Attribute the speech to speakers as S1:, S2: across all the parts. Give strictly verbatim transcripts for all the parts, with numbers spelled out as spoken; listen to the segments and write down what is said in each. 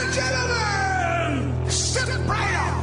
S1: and gentlemen, sit right up.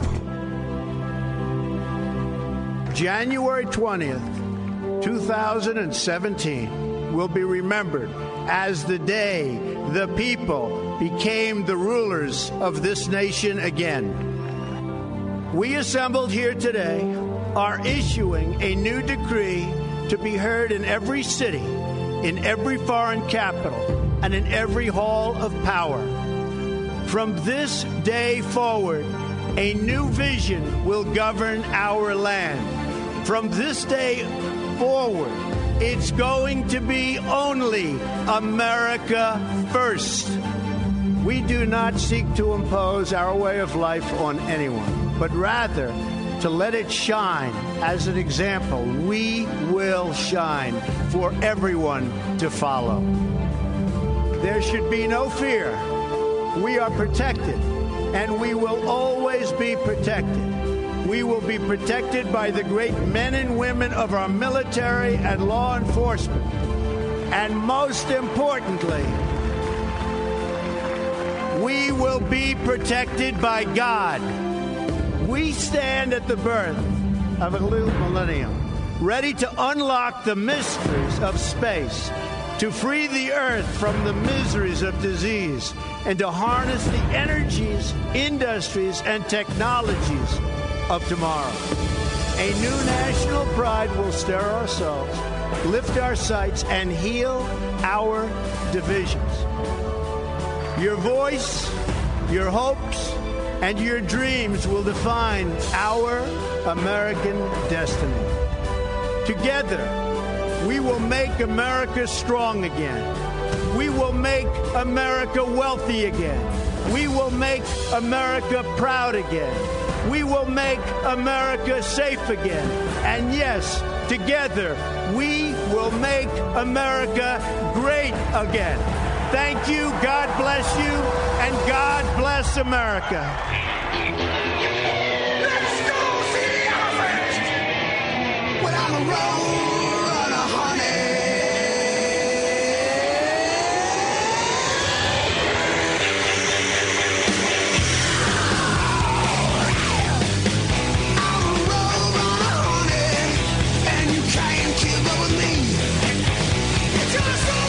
S2: January twentieth, two thousand seventeen will be remembered as the day the people became the rulers of this nation again. We assembled here today are issuing a new decree to be heard in every city, in every foreign capital, and in every hall of power. From this day forward, a new vision will govern our land. From this day forward, it's going to be only America first. We do not seek to impose our way of life on anyone, but rather to let it shine as an example. We will shine for everyone to follow. There should be no fear. We are protected, and we will always be protected. We will be protected by the great men and women of our military and law enforcement. And most importantly, we will be protected by God. We stand at the birth of a new millennium, ready to unlock the mysteries of space, to free the earth from the miseries of disease, and to harness the energies, industries, and technologies of tomorrow. A new national pride will stir our souls, lift our sights, and heal our divisions. Your voice, your hopes, and your dreams will define our American destiny. Together, we will make America strong again. We will make America wealthy again. We will make America proud again. We will make America safe again. And yes, together, we will make America great again. Thank you, God bless you, and God bless America.
S1: Let's go see the elephant without a roll of honey. I'm a roll of honey, and you can't keep up with me. It's just so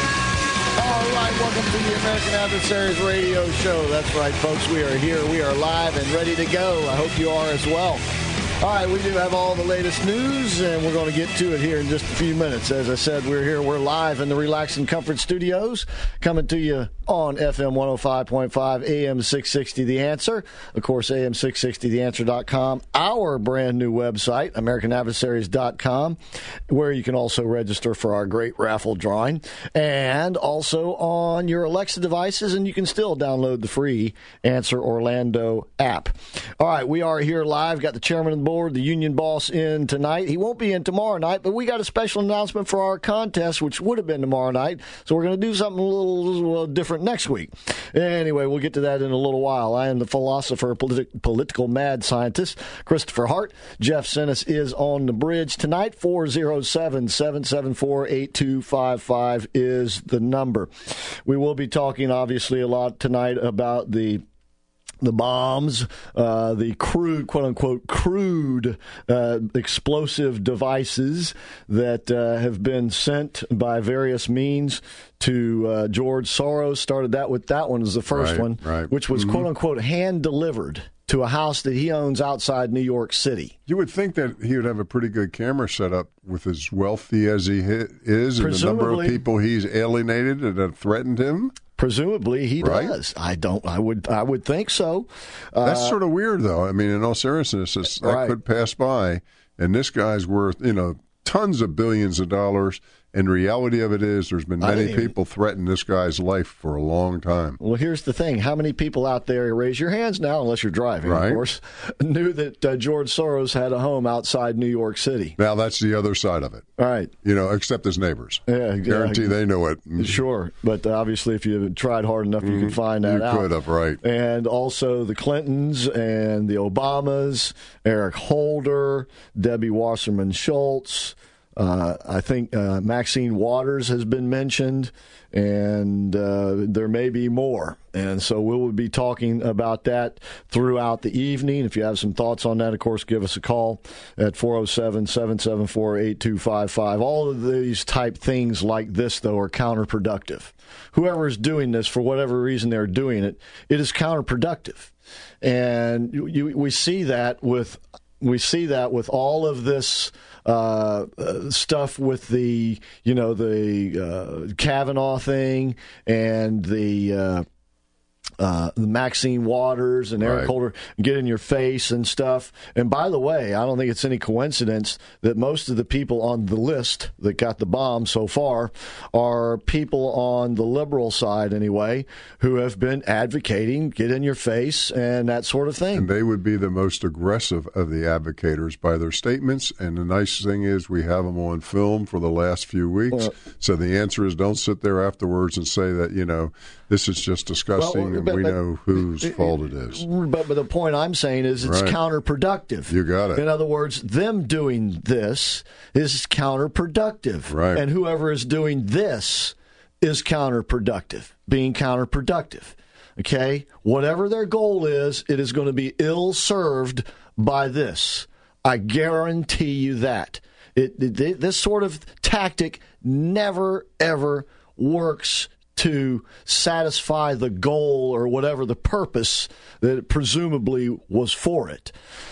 S3: All right, welcome to the American Adversaries Radio Show. That's right, folks. We are here. We are live and ready to go. I hope you are as well. All right, we do have all the latest news, and we're going to get to it here in just a few minutes. As I said, we're here. We're live in the Relax and Comfort Studios, coming to you on F M one oh five point five, A M six sixty The Answer. Of course, A M six sixty the answer dot com, our brand new website, American Adversaries dot com, where you can also register for our great raffle drawing, and also on your Alexa devices, and you can still download the free Answer Orlando app. All right, we are here live. Got the chairman of the board, the union boss, in tonight. He won't be in tomorrow night, but we got a special announcement for our contest, which would have been tomorrow night, so we're going to do something a little, little different next week. Anyway, we'll get to that in a little while. I am the philosopher, politi- political mad scientist, Christopher Hart. Jeff Sinis is on the bridge tonight. four oh seven, seven seven four, eight two five five is the number. We will be talking, obviously, a lot tonight about the the bombs, uh, the crude, quote-unquote, crude uh, explosive devices that uh, have been sent by various means to uh, George Soros. Started that with that one as the first
S4: right,
S3: one,
S4: right.
S3: which was, mm-hmm. quote-unquote, hand-delivered to a house that he owns outside New York City.
S4: You would think that he would have a pretty good camera set up with as wealthy as he is and the number of people he's alienated and have threatened him.
S3: Presumably he
S4: right?
S3: does. I don't. I would. I would think so. Uh,
S4: That's sort of weird, though. I mean, in all seriousness, it's, that
S3: right.
S4: could pass by, and this guy's worth, you know, tons of billions of dollars. And the reality of it is there's been many
S3: even,
S4: people threaten this guy's life for a long time.
S3: Well, here's the thing. How many people out there, raise your hands now, unless you're driving,
S4: right.
S3: of course, knew that uh, George Soros had a home outside New York City?
S4: Now, that's the other side of it.
S3: All right.
S4: You know, except his neighbors.
S3: Yeah,
S4: Guarantee
S3: yeah.
S4: they know it.
S3: Sure. But uh, obviously, if you tried hard enough, you
S4: mm,
S3: could find that
S4: you
S3: out.
S4: You could have, right.
S3: And also the Clintons and the Obamas, Eric Holder, Debbie Wasserman Schultz. Uh, I think uh, Maxine Waters has been mentioned, and uh, there may be more. And so we will be talking about that throughout the evening. If you have some thoughts on that, of course, give us a call at four oh seven, seven seven four, eight two five five. All of these type things like this, though, are counterproductive. Whoever is doing this, for whatever reason they're doing it, it is counterproductive. And you, you, we see that with we see that with all of this uh, uh, stuff with the you know the uh, Kavanaugh thing and the. Uh, Uh, Maxine Waters and Eric
S4: right.
S3: Holder get in your face and stuff. And by the way, I don't think it's any coincidence that most of the people on the list that got the bomb so far are people on the liberal side anyway who have been advocating get in your face and that sort of thing.
S4: And they would be the most aggressive of the advocators by their statements. And the nice thing is we have them on film for the last few weeks. Uh, so the answer is don't sit there afterwards and say that, you know, this is just disgusting.
S3: Well,
S4: and
S3: but,
S4: we
S3: but,
S4: know whose
S3: it,
S4: fault it is.
S3: But, but the point I'm saying is it's
S4: right.
S3: counterproductive.
S4: You got it.
S3: In other words, them doing this is counterproductive.
S4: Right.
S3: And whoever is doing this is counterproductive, being counterproductive. Okay? Whatever their goal is, it is going to be ill-served by this. I guarantee you that. It, it, this sort of tactic never, ever works to satisfy the goal or whatever the purpose that it presumably was for it.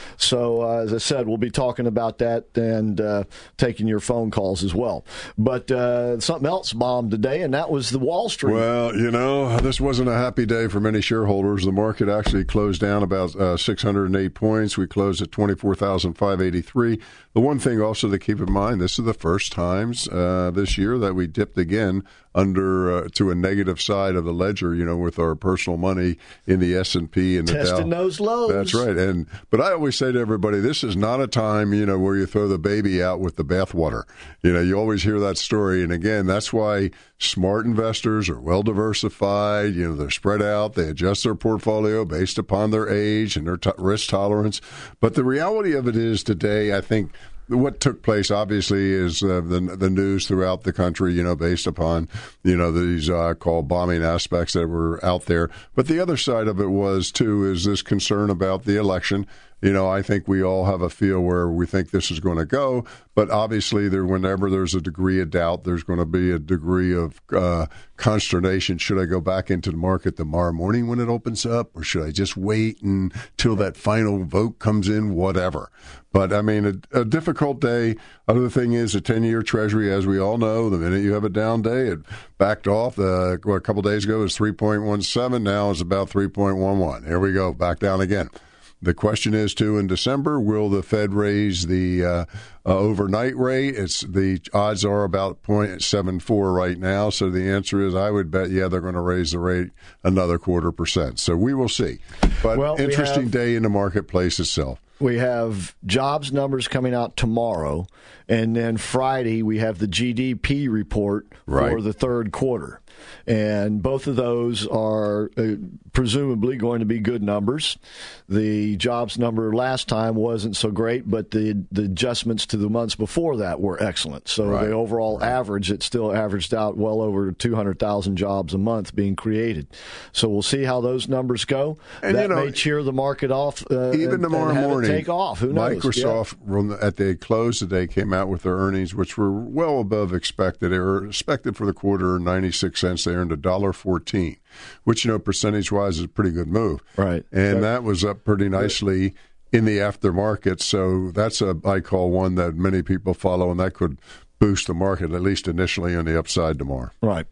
S3: So, uh, as I said, we'll be talking about that and uh, taking your phone calls as well. But uh, something else bombed today, and that was the Wall Street.
S4: Well, you know, this wasn't a happy day for many shareholders. The market actually closed down about uh, six hundred eight points. We closed at twenty-four thousand five hundred eighty-three. The one thing also to keep in mind, this is the first times uh, this year that we dipped again under uh, to a negative side of the ledger, you know, with our personal money in the S and P and the Dow.
S3: Testing those lows.
S4: That's right. And but I always say to everybody, this is not a time, you know, where you throw the baby out with the bathwater. You know, you always hear that story. And again, that's why smart investors are well diversified. You know, they're spread out. They adjust their portfolio based upon their age and their t- risk tolerance. But the reality of it is today, I think, what took place, obviously, is uh, the the news throughout the country, you know, based upon, you know, these uh, called bombing aspects that were out there. But the other side of it was, too, is this concern about the election. You know, I think we all have a feel where we think this is going to go, but obviously, there, whenever there's a degree of doubt, there's going to be a degree of uh, consternation. Should I go back into the market tomorrow morning when it opens up, or should I just wait until that final vote comes in? Whatever. But, I mean, a, a difficult day. Other thing is a ten-year Treasury, as we all know, the minute you have a down day, it backed off. Uh, a couple days ago it was three point one seven. Now it's about three point one one. Here we go, back down again. The question is, too, in December, will the Fed raise the uh, uh, overnight rate? It's the odds are about zero point seven four right now. So the answer is, I would bet, yeah, they're going to raise the rate another quarter percent. So we will see. But
S3: well,
S4: interesting
S3: have,
S4: day in the marketplace itself.
S3: We have jobs numbers coming out tomorrow, and then Friday we have the G D P report
S4: right.
S3: for the third quarter. And both of those are uh, presumably going to be good numbers. The jobs number last time wasn't so great, but the, the adjustments to the months before that were excellent. So
S4: right.
S3: the overall
S4: right.
S3: average, it still averaged out well over two hundred thousand jobs a month being created. So we'll see how those numbers go.
S4: And,
S3: that
S4: you know,
S3: may cheer the market off. Uh,
S4: even
S3: and,
S4: tomorrow
S3: and have
S4: morning,
S3: it take off. Who knows?
S4: Microsoft, yeah. at the close today, came out with their earnings, which were well above expected. They were expected for the quarter ninety-six cents. They earned one dollar fourteen, which, you know, percentage-wise is a pretty good move.
S3: Right.
S4: And
S3: right.
S4: that was up pretty nicely in the aftermarket. So that's a, I call one that many people follow, and that could boost the market, at least initially, on the upside tomorrow.
S3: Right.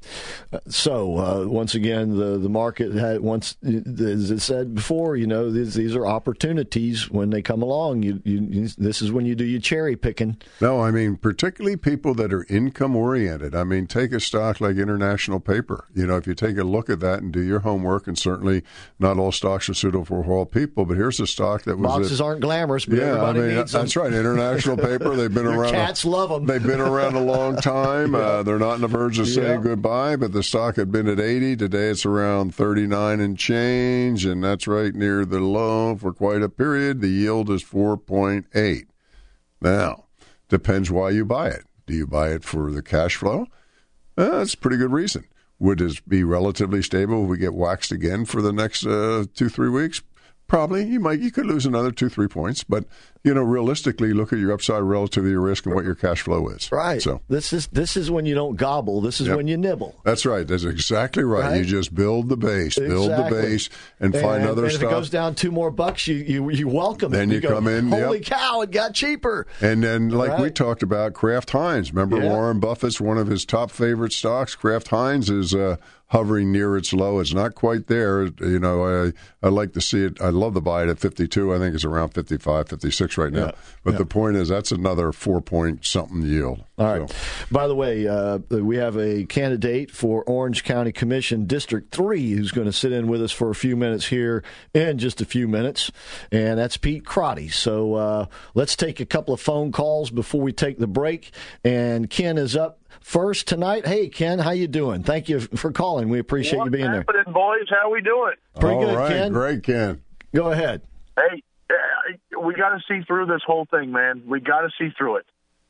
S3: So, uh, once again, the, the market had, once, as I said before, you know, these, these are opportunities when they come along. You, you, this is when you do your cherry picking.
S4: No, I mean, particularly people that are income oriented. I mean, take a stock like International Paper. You know, if you take a look at that and do your homework, and certainly not all stocks are suitable for all people, but here's a stock that was.
S3: Boxes
S4: a,
S3: aren't glamorous, but
S4: yeah,
S3: everybody
S4: I mean,
S3: needs them.
S4: That's right. International Paper, they've been
S3: Your
S4: around.
S3: Cats
S4: a,
S3: love them.
S4: They've been around. around a long time. Yeah. Uh, they're not on the verge of saying yeah. goodbye, but the stock had been at eighty. Today it's around thirty-nine and change, and that's right near the low for quite a period. The yield is four point eight. Now, depends why you buy it. Do you buy it for the cash flow? Uh, that's a pretty good reason. would it be relatively stable if we get waxed again for the next uh, two, three weeks? Probably. You might. You could lose another two, three points, but you know, realistically, look at your upside relative to your risk and what your cash flow is.
S3: Right.
S4: So
S3: this is this is when you don't gobble. This is
S4: yep.
S3: when you nibble.
S4: That's right. That's exactly right.
S3: right?
S4: You just build the base,
S3: exactly.
S4: build the base, and,
S3: and
S4: find other
S3: and
S4: stuff.
S3: If it goes down two more bucks, you you, you welcome
S4: then
S3: it.
S4: you,
S3: you
S4: come
S3: go,
S4: in.
S3: Holy
S4: yep.
S3: cow! It got cheaper.
S4: And then, like
S3: right?
S4: we talked about, Kraft Heinz. Remember
S3: yeah.
S4: Warren Buffett's one of his top favorite stocks. Kraft Heinz is uh, hovering near its low. It's not quite there. You know, I I like to see it. I love to buy it at fifty-two. I think it's around fifty-five, fifty-six right now.
S3: Yeah.
S4: But
S3: yeah.
S4: the point is, that's another four point something yield.
S3: All right.
S4: So.
S3: By the way, uh, we have a candidate for Orange County Commission District three who's going to sit in with us for a few minutes here in just a few minutes, and that's Pete Crotty. So uh, let's take a couple of phone calls before we take the break. And Ken is up first tonight. Hey, Ken, how you doing? Thank you for calling. We appreciate
S5: What's
S3: you being there.
S5: What's happening, boys? How we doing?
S3: Pretty
S4: All
S3: good,
S4: right,
S3: Ken.
S4: great, Ken.
S3: Go ahead.
S5: Hey, uh, we got to see through this whole thing, man. We got to see through it.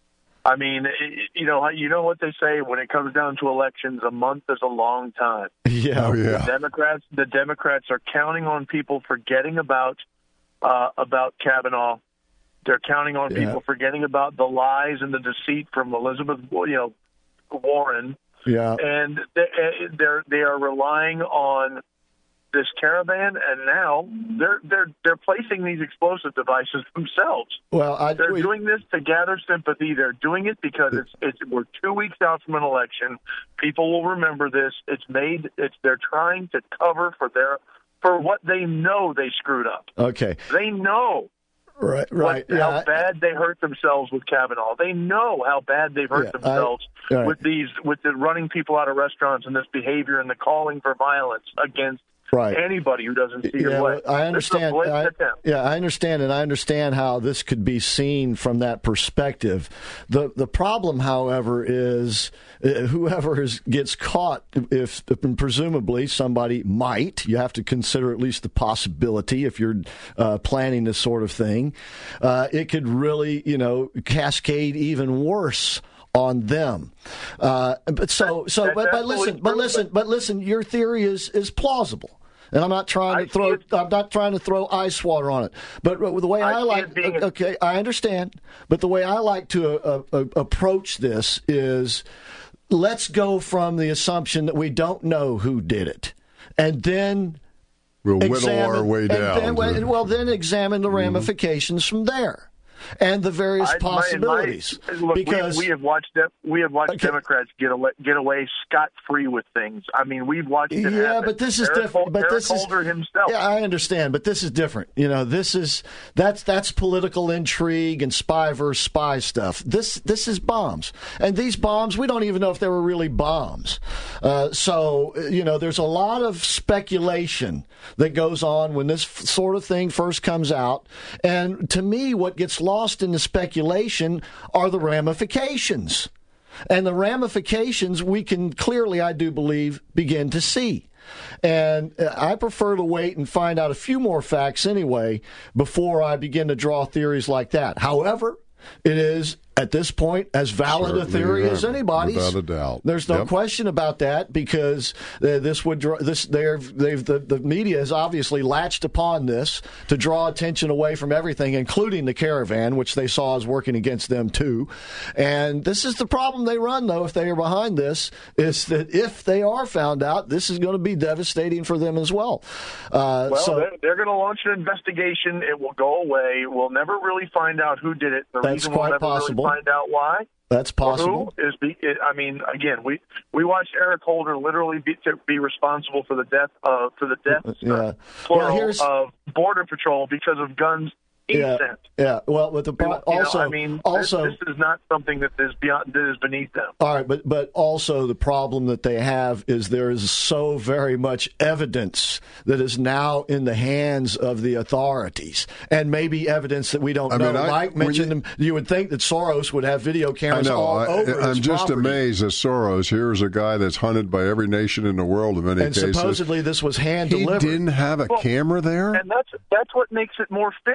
S5: I mean, it, you know, you know what they say when it comes down to elections, a month is a long time.
S3: Yeah.
S4: Oh, yeah.
S5: The Democrats, the Democrats are counting on people forgetting about uh, about Kavanaugh. They're counting on
S3: Yeah.
S5: people forgetting about the lies and the deceit from Elizabeth, you know, Warren,
S3: Yeah.
S5: and they, they're they are relying on this caravan, and now they're they're they're placing these explosive devices themselves.
S3: Well, I,
S5: They're
S3: we,
S5: doing this to gather sympathy. They're doing it because it's it's we're two weeks out from an election. People will remember this. It's made. It's they're trying to cover for their for what they know they screwed up.
S3: okay.
S5: They know
S3: Right. Right.
S5: what,
S3: yeah.
S5: how bad they hurt themselves with Kavanaugh. They know how bad they've hurt
S3: Yeah, I-
S5: themselves
S3: right.
S5: with these with the running people out of restaurants and this behavior and the calling for violence against
S3: Right.
S5: anybody who doesn't see
S3: Yeah,
S5: your way.
S3: I understand.
S5: This is a blatant
S3: I,
S5: attempt.
S3: yeah, I understand, and I understand how this could be seen from that perspective. the The problem, however, is uh, whoever is, gets caught, if, if presumably somebody might, you have to consider at least the possibility if you're uh, planning this sort of thing. Uh, it could really, you know, cascade even worse on them. Uh, but so, so,
S5: That's
S3: but, but
S5: absolutely
S3: listen, but
S5: true,
S3: listen,
S5: but-
S3: but listen. Your theory is is plausible. And I'm not trying
S5: I
S3: to throw.
S5: see it-
S3: I'm not trying to throw ice water on it. But the way I,
S5: I see
S3: like,
S5: it being a-
S3: okay, I understand. But the way I like to uh, uh, approach this is, let's go from the assumption that we don't know who did it, and then
S4: We'll whittle
S3: examine,
S4: our way
S3: and
S4: down.
S3: then- well, well, then examine the ramifications from there. And the various
S5: I- my-
S3: possibilities,
S5: my- look,
S3: because
S5: we, we have watched de- we have watched
S3: Okay.
S5: Democrats get away, get away scot free with things. I mean, we've watched it
S3: yeah,
S5: happen.
S3: but this is
S5: Eric
S3: different.
S5: Hol-
S3: But
S5: Eric
S3: this is
S5: Holder himself.
S3: Yeah, I understand, but this is different. You know, this is that's that's political intrigue and spy versus spy stuff. This this is bombs, and these bombs we don't even know if they were really bombs. Uh, so you know, there's a lot of speculation that goes on when this f- sort of thing first comes out, and to me, what gets lost in the speculation are the ramifications. And the ramifications we can clearly, I do believe, begin to see. And I prefer to wait and find out a few more facts anyway before I begin to draw theories like that. However, it is, at this point, as valid a
S4: Certainly,
S3: theory
S4: yeah,
S3: as anybody's.
S4: without a doubt.
S3: There's no
S4: Yep.
S3: question about that, because uh, this would draw, this they're, they've the, the media has obviously latched upon this to draw attention away from everything, including the caravan, which they saw as working against them too. And this is the problem they run, though, if they are behind this, is that if they are found out, this is going to be devastating for them as well. Uh,
S5: Well,
S3: so
S5: they're, they're going to launch an investigation. It will go away. We'll never really find out who did it. The
S3: That's
S5: reason
S3: quite
S5: we'll never
S3: possible.
S5: really find out why.
S3: that's
S5: or
S3: possible.
S5: Who is be? I mean, again, we we watched Eric Holder literally be, to be responsible for the death of for the death
S3: Yeah.
S5: uh,
S3: Well,
S5: plural
S3: here's-
S5: of Border Patrol because of guns he
S3: Yeah,
S5: sent.
S3: yeah. Well, with the
S5: You know,
S3: also,
S5: I mean,
S3: also,
S5: this, this is not something that is beyond that is beneath them.
S3: all right, but but also the problem that they have is there is so very much evidence that is now in the hands of the authorities, and maybe evidence that we don't
S4: I
S3: know.
S4: mean, I-
S3: Mike
S4: when
S3: mentioned
S4: you-
S3: them. You would think that Soros would have video
S4: I
S3: cameras
S4: know.
S3: all
S4: I,
S3: over
S4: I'm
S3: his
S4: just
S3: property.
S4: amazed at Soros. Here's a guy that's hunted by every nation in the world in many
S3: And
S4: cases.
S3: supposedly this was hand
S4: he
S3: delivered.
S4: didn't have a
S5: Well,
S4: camera there?
S5: And that's that's what makes it more fishy is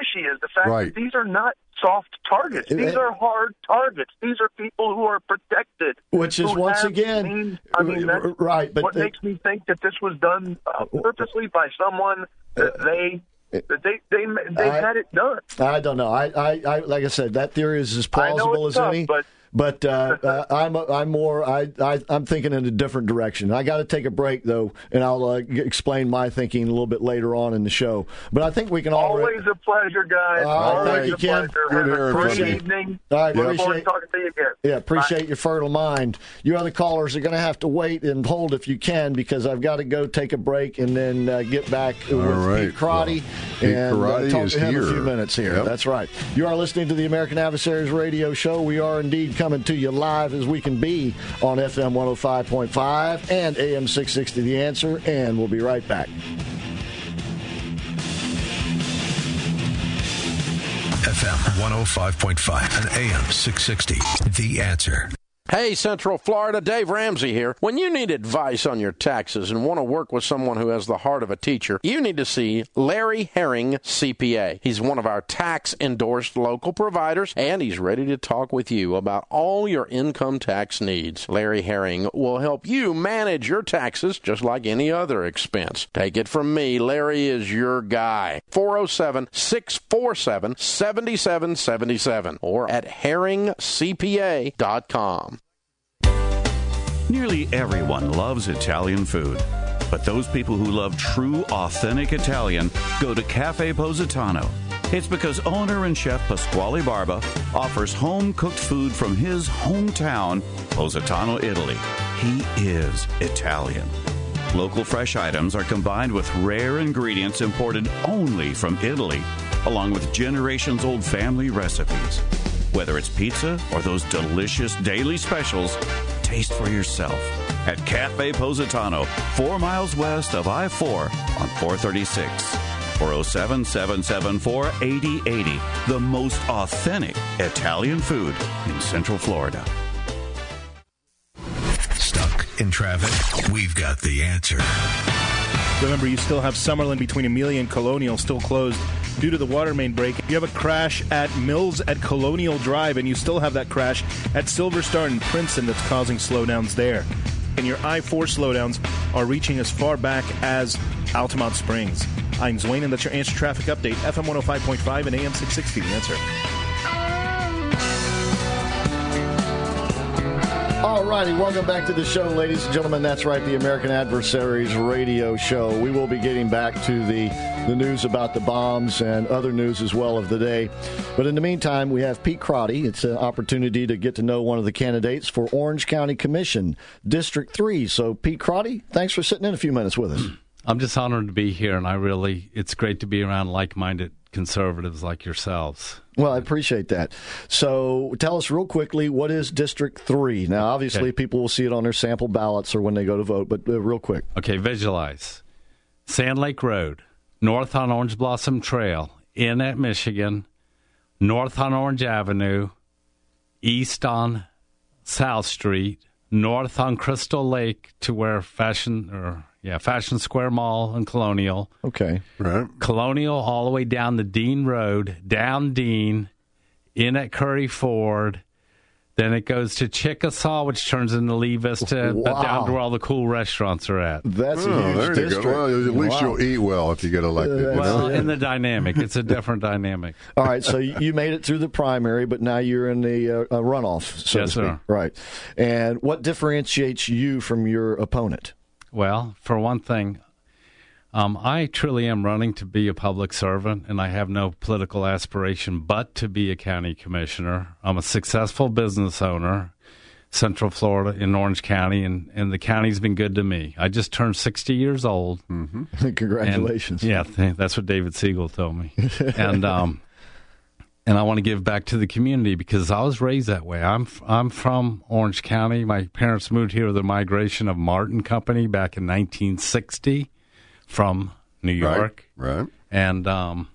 S5: the fact
S4: Right.
S5: that these are not soft targets. These are hard targets. These are people who are protected.
S3: Which is
S5: who
S3: once
S5: have
S3: again,
S5: means- I mean, that's
S3: right. But
S5: what
S3: the,
S5: makes me think that this was done uh, purposely by someone that they that they they they
S3: I-
S5: had it done.
S3: I don't know. I, I, I, like I said, that theory is as
S5: I know
S3: plausible
S5: it's
S3: as
S5: tough,
S3: any.
S5: but
S3: But uh, uh, I'm I'm more I, I I'm thinking in a different direction. I got to take a break though, and I'll uh, g- explain my thinking a little bit later on in the show. But I think we can all
S5: Always a pleasure, guys.
S3: All right,
S5: Always
S3: thank you,
S5: a
S3: Ken.
S5: pleasure.
S4: Good
S5: Have a
S4: hearing
S5: great
S4: from you.
S5: evening.
S3: All right,
S5: Look forward to
S3: appreciate-
S5: talking to you again.
S3: Yeah, appreciate your fertile mind. You other callers are going to have to wait and hold if you can, because I've got to go take a break and then uh, get back with
S4: right.
S3: Pete Karate
S4: Well, Pete
S3: and
S4: Karate
S3: uh, talk
S4: is
S3: to him
S4: here.
S3: a few minutes here.
S4: Yep.
S3: That's right. You are listening to the American Adversaries Radio Show. We are indeed coming to you live as we can be on F M one oh five point five and A M six sixty The Answer, and we'll be right back.
S6: F M one oh five point five and A M six sixty. The Answer.
S7: Hey, Central Florida, Dave Ramsey here. When you need advice on your taxes and want to work with someone who has the heart of a teacher, you need to see Larry Herring, C P A. He's one of our tax-endorsed local providers, and he's ready to talk with you about all your income tax needs. Larry Herring will help you manage your taxes just like any other expense. Take it from me, Larry is your guy. four oh seven, six four seven, seven seven seven seven or at herring c p a dot com.
S8: Nearly everyone loves Italian food, but those people who love true, authentic Italian go to Cafe Positano. It's because owner and chef Pasquale Barba offers home-cooked food from his hometown, Positano, Italy. He is Italian. Local fresh items are combined with rare ingredients imported only from Italy, along with generations-old family recipes. Whether it's pizza or those delicious daily specials, taste for yourself at Cafe Positano, four miles west of I four on four thirty-six. four oh seven, seven seven four, eight oh eight oh. The most authentic Italian food in Central Florida.
S6: Stuck in traffic? We've got the answer.
S9: Remember, you still have Summerlin between Amelia and Colonial still closed due to the water main break. You have a crash at Mills at Colonial Drive, and you still have that crash at Silver Star and Princeton that's causing slowdowns there. And your I four slowdowns are reaching as far back as Altamont Springs. I'm Zwane, and that's your Answer Traffic Update, F M one oh five point five and A M six sixty. The Answer.
S3: All righty, welcome back to the show, ladies and gentlemen. That's right, the American Adversaries Radio Show. We will be getting back to the, the news about the bombs and other news as well of the day. But in the meantime, we have Pete Crotty. It's an opportunity to get to know one of the candidates for Orange County Commission, District three. So, Pete Crotty, thanks for sitting in a few minutes with us.
S10: I'm just honored to be here, and I really, it's great to be around like-minded conservatives like yourselves.
S3: Well, I appreciate that. So tell us real quickly, what is District three? Now, obviously,
S10: Okay.
S3: people will see it on their sample ballots or when they go to vote, but uh, real quick.
S10: Okay, visualize. Sand Lake Road, north on Orange Blossom Trail, in at Michigan, north on Orange Avenue, east on South Street, north on Crystal Lake to where Fashion, or yeah, Fashion Square Mall and Colonial.
S3: Okay.
S4: Right.
S10: Colonial all the way down the Dean Road, down Dean, in at Curry Ford. Then it goes to Chickasaw, which turns into Lee Vista, but
S3: Wow.
S10: down to where all the cool restaurants are at.
S3: That's a
S4: Oh,
S3: huge
S4: there you
S3: district.
S4: go. Well, at least
S3: Wow.
S4: you'll eat well if you get elected.
S3: Uh,
S4: you
S10: Well,
S4: know?
S10: in the dynamic, it's a different dynamic.
S3: All right, so you made it through the primary, but now you're in the uh, uh, runoff, so
S10: Yes,
S3: to speak.
S10: sir.
S3: Right. And what differentiates you from your opponent?
S10: Well, for one thing, um, I truly am running to be a public servant, and I have no political aspiration but to be a county commissioner. I'm a successful business owner, Central Florida in Orange County, and, and the county's been good to me. I just turned sixty years old.
S3: Mm-hmm. Congratulations.
S10: And, yeah, th- that's what David Siegel told me. and um, and I want to give back to the community because I was raised that way. I'm f- I'm from Orange County. My parents moved here with the migration of Martin Company back in nineteen sixty from New York.
S4: Right. Right.
S10: And um,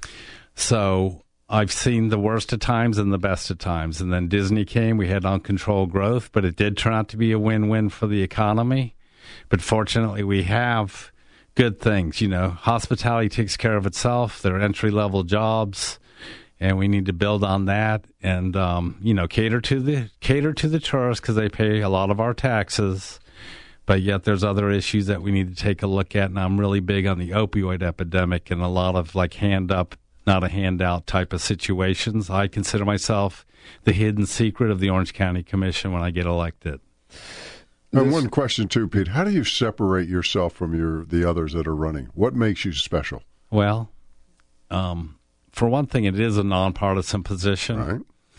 S10: so I've seen the worst of times and the best of times. And then Disney came. We had uncontrolled growth, but it did turn out to be a win-win for the economy. But fortunately, we have good things. You know, hospitality takes care of itself. There are entry-level jobs. and we need to build on that, and um, you know, cater to the cater to the tourists because they pay a lot of our taxes. But yet, there's other issues that we need to take a look at, and I'm really big on the opioid epidemic and a lot of like hand up, not a handout type of situations. I consider myself the hidden secret of the Orange County Commission when I get elected.
S4: And one question too, Pete: how do you separate yourself from your the others that are running? What makes you special?
S10: Well, um, for one thing, it is a nonpartisan position,
S4: right.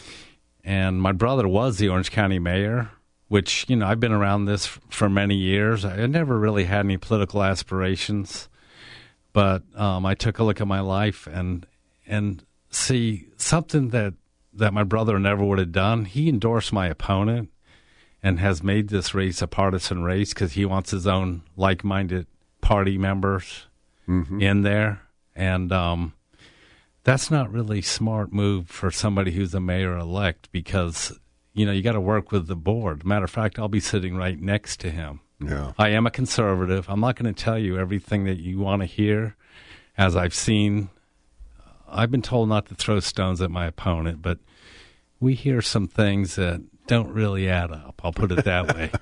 S10: And my brother was the Orange County mayor, which, you know, I've been around this for many years. I never really had any political aspirations, but um, I took a look at my life and and see something that that my brother never would have done. He endorsed my opponent and has made this race a partisan race because he wants his own like-minded party members mm-hmm. in there. And um, that's not really a smart move for somebody who's a mayor-elect because, you know, you got to work with the board. Matter of fact, I'll be sitting right next to him.
S4: Yeah.
S10: I am a conservative. I'm not going to tell you everything that you want to hear. As I've seen, I've been told not to throw stones at my opponent, but we hear some things that don't really add up. I'll put it that way.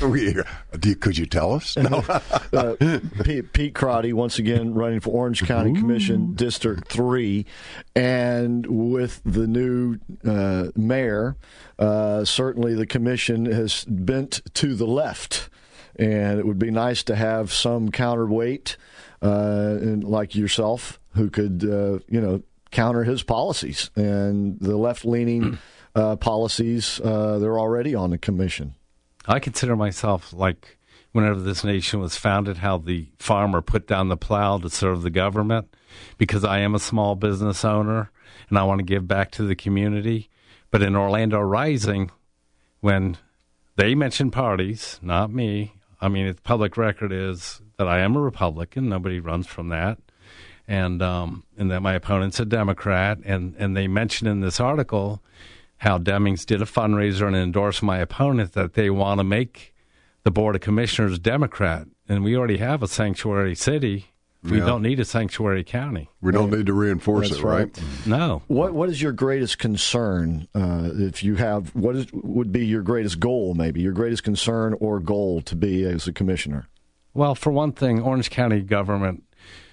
S4: Could you tell us? No.
S3: uh, Pete, Pete Crotty, once again, running for Orange County Ooh. Commission, District three. And with the new uh, mayor, uh, certainly the commission has bent to the left. And it would be nice to have some counterweight, uh, and like yourself, who could, uh, you know, counter his policies. And the left-leaning Uh, policies, uh, they're already on the commission.
S10: I consider myself like whenever this nation was founded, how the farmer put down the plow to serve the government, because I am a small business owner and I want to give back to the community. But in Orlando Rising, when they mentioned parties, not me, I mean, it's public record is that I am a Republican. Nobody runs from that. And um, and that my opponent's a Democrat. And, and they mentioned in this article how Demings did a fundraiser and endorsed my opponent that they want to make the Board of Commissioners Democrat. And we already have a sanctuary city. We yeah. don't need a sanctuary county.
S4: We don't need to reinforce That's it, right? right?
S10: No.
S3: What What is your greatest concern, uh, if you have, what is, would be your greatest goal, maybe, your greatest concern or goal to be as a commissioner?
S10: Well, for one thing, Orange County government,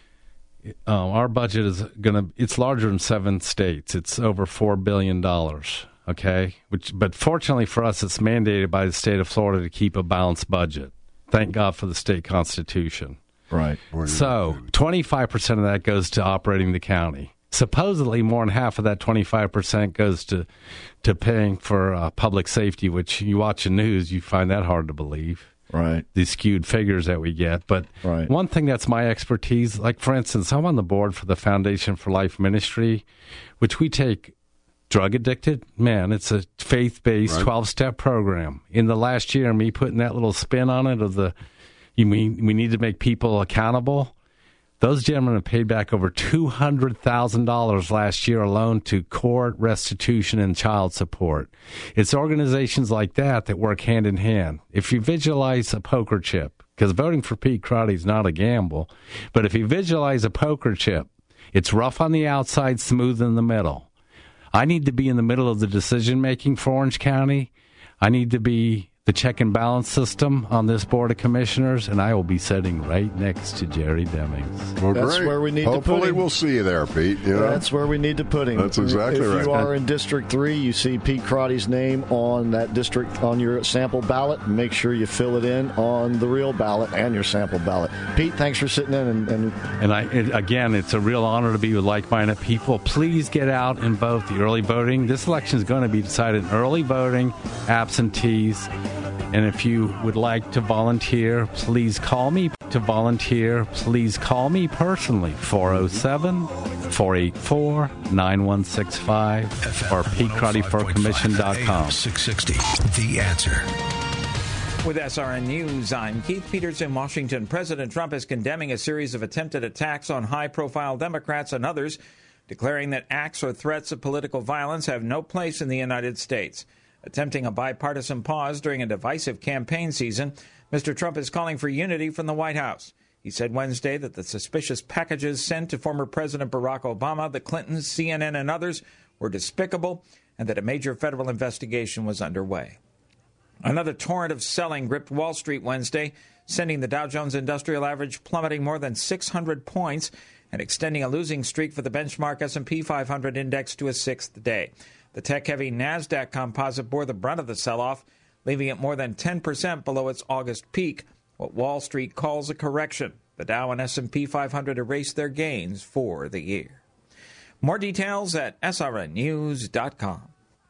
S10: um, our budget is going to, it's larger than seven states. It's over four billion dollars. Okay, which, but fortunately for us, it's mandated by the state of Florida to keep a balanced budget. Thank God for the state constitution.
S3: Right.
S10: So twenty-five percent of that goes to operating the county. Supposedly, more than half of that twenty-five percent goes to to paying for uh, public safety, which you watch the news, you find that hard to believe.
S3: Right.
S10: These skewed figures that we get. But
S3: right.
S10: one thing that's my expertise, like, for instance, I'm on the board for the Foundation for Life Ministry, which we take drug addicted, man, it's a faith-based right. twelve-step program. In the last year, me putting that little spin on it of the, you mean we need to make people accountable, those gentlemen have paid back over two hundred thousand dollars last year alone to court, restitution, and child support. It's organizations like that that work hand in hand. If you visualize a poker chip, because voting for Pete Crotty is not a gamble, but if you visualize a poker chip, it's rough on the outside, smooth in the middle. I need to be in the middle of the decision-making for Orange County. I need to be the check and balance system on this Board of Commissioners, and I will be sitting right next to Jerry Demings.
S4: Well,
S3: That's
S4: great.
S3: where we need
S4: Hopefully
S3: to put him.
S4: We'll see you there, Pete. You know?
S3: That's where we need to put him.
S4: That's exactly
S3: if
S4: right.
S3: If you are in District three, you see Pete Crotty's name on that district, on your sample ballot. Make sure you fill it in on the real ballot and your sample ballot. Pete, thanks for sitting in. And, and,
S10: and I, it, again, it's a real honor to be with like-minded people. Please get out and vote. The early voting. This election is going to be decided in early voting, absentees. And if you would like to volunteer, please call me to volunteer. Please call me personally, four oh seven, four eight four, nine one six five or pete crotty for commission dot com.
S6: six sixty, The Answer.
S11: With S R N News, I'm Keith Peters in Washington. President Trump is condemning a series of attempted attacks on high-profile Democrats and others, declaring that acts or threats of political violence have no place in the United States. Attempting a bipartisan pause during a divisive campaign season, Mister Trump is calling for unity from the White House. He said Wednesday that the suspicious packages sent to former President Barack Obama, the Clintons, C N N, and others were despicable, and that a major federal investigation was underway. Another torrent of selling gripped Wall Street Wednesday, sending the Dow Jones Industrial Average plummeting more than six hundred points and extending a losing streak for the benchmark S and P five hundred index to a sixth day. The tech-heavy NASDAQ composite bore the brunt of the sell-off, leaving it more than ten percent below its August peak, what Wall Street calls a correction. The Dow and S and P five hundred erased their gains for the year. More details at S R N news dot com.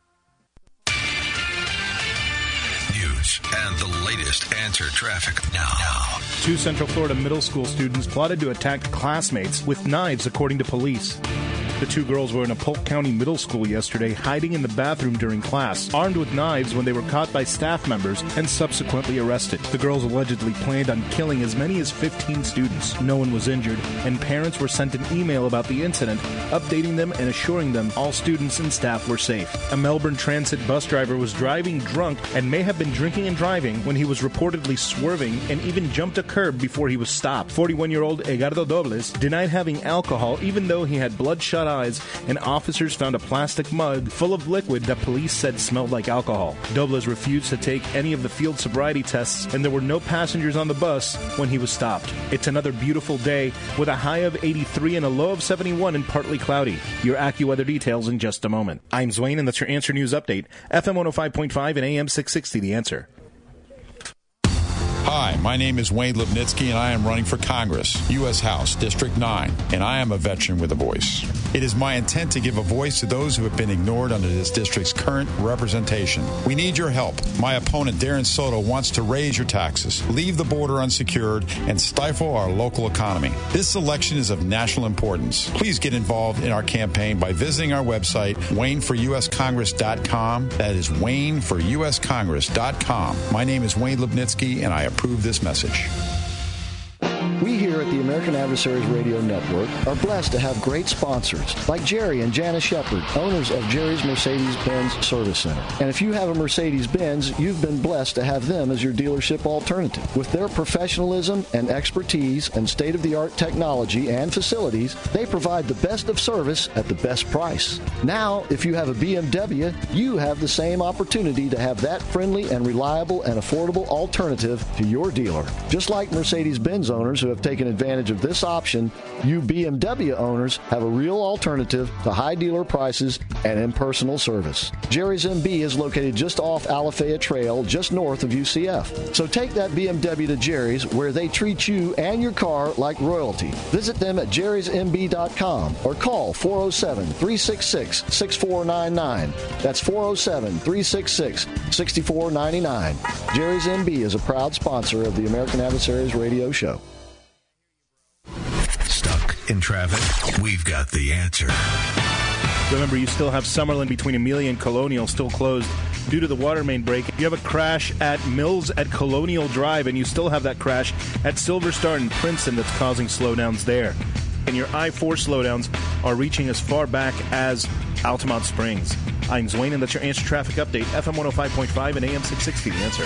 S6: News and the latest Answer traffic now. now.
S9: Two Central Florida middle school students plotted to attack classmates with knives, according to police. The two girls were in a Polk County middle school yesterday, hiding in the bathroom during class, armed with knives when they were caught by staff members and subsequently arrested. The girls allegedly planned on killing as many as fifteen students. No one was injured, and parents were sent an email about the incident, updating them and assuring them all students and staff were safe. A Melbourne Transit bus driver was driving drunk and may have been drinking and driving when he was reportedly swerving and even jumped a curb before he was stopped. forty-one-year-old Edgardo Dobles denied having alcohol even though he had bloodshot eyes, and officers found a plastic mug full of liquid that police said smelled like alcohol. Dobles refused to take any of the field sobriety tests, and there were no passengers on the bus when he was stopped. It's another beautiful day with a high of eighty-three and a low of seventy-one and partly cloudy. Your AccuWeather details in just a moment. I'm Zwane, and that's your Answer News Update. F M one oh five point five and A M six sixty, The Answer.
S12: Hi, my name is Wayne Lipnitsky, and I am running for Congress, U S House, District nine, and I am a veteran with a voice. It is my intent to give a voice to those who have been ignored under this district's current representation. We need your help. My opponent, Darren Soto, wants to raise your taxes, leave the border unsecured, and stifle our local economy. This election is of national importance. Please get involved in our campaign by visiting our website, wayne for u s congress dot com. That is wayne for u s congress dot com. My name is Wayne Lipnitsky, and I approve this message.
S3: We here at the American Adversaries Radio Network are blessed to have great sponsors like Jerry and Janice Shepard, owners of Jerry's Mercedes-Benz Service Center. And if you have a Mercedes-Benz, you've been blessed to have them as your dealership alternative. With their professionalism and expertise and state-of-the-art technology and facilities, they provide the best of service at the best price. Now, if you have a B M W, you have the same opportunity to have that friendly and reliable and affordable alternative to your dealer. Just like Mercedes-Benz owners who have taken advantage of this option, you B M W owners have a real alternative to high dealer prices and impersonal service. Jerry's M B is located just off Alafaya Trail, just north of U C F. So take that B M W to Jerry's, where they treat you and your car like royalty. Visit them at jerrys m b dot com or call four oh seven, three six six, six four nine nine. That's four oh seven, three six six, six four nine nine. Jerry's M B is a proud sponsor of the American Adversaries Radio Show.
S6: Stuck in traffic? We've got the answer.
S9: Remember, you still have Summerlin between Amelia and Colonial still closed due to the water main break. You have a crash at Mills at Colonial Drive, and you still have that crash at Silver Star in Princeton that's causing slowdowns there. And your I four slowdowns are reaching as far back as Altamont Springs. I'm Zwane, and that's your Answer Traffic Update, F M one oh five point five and A M six sixty, The Answer.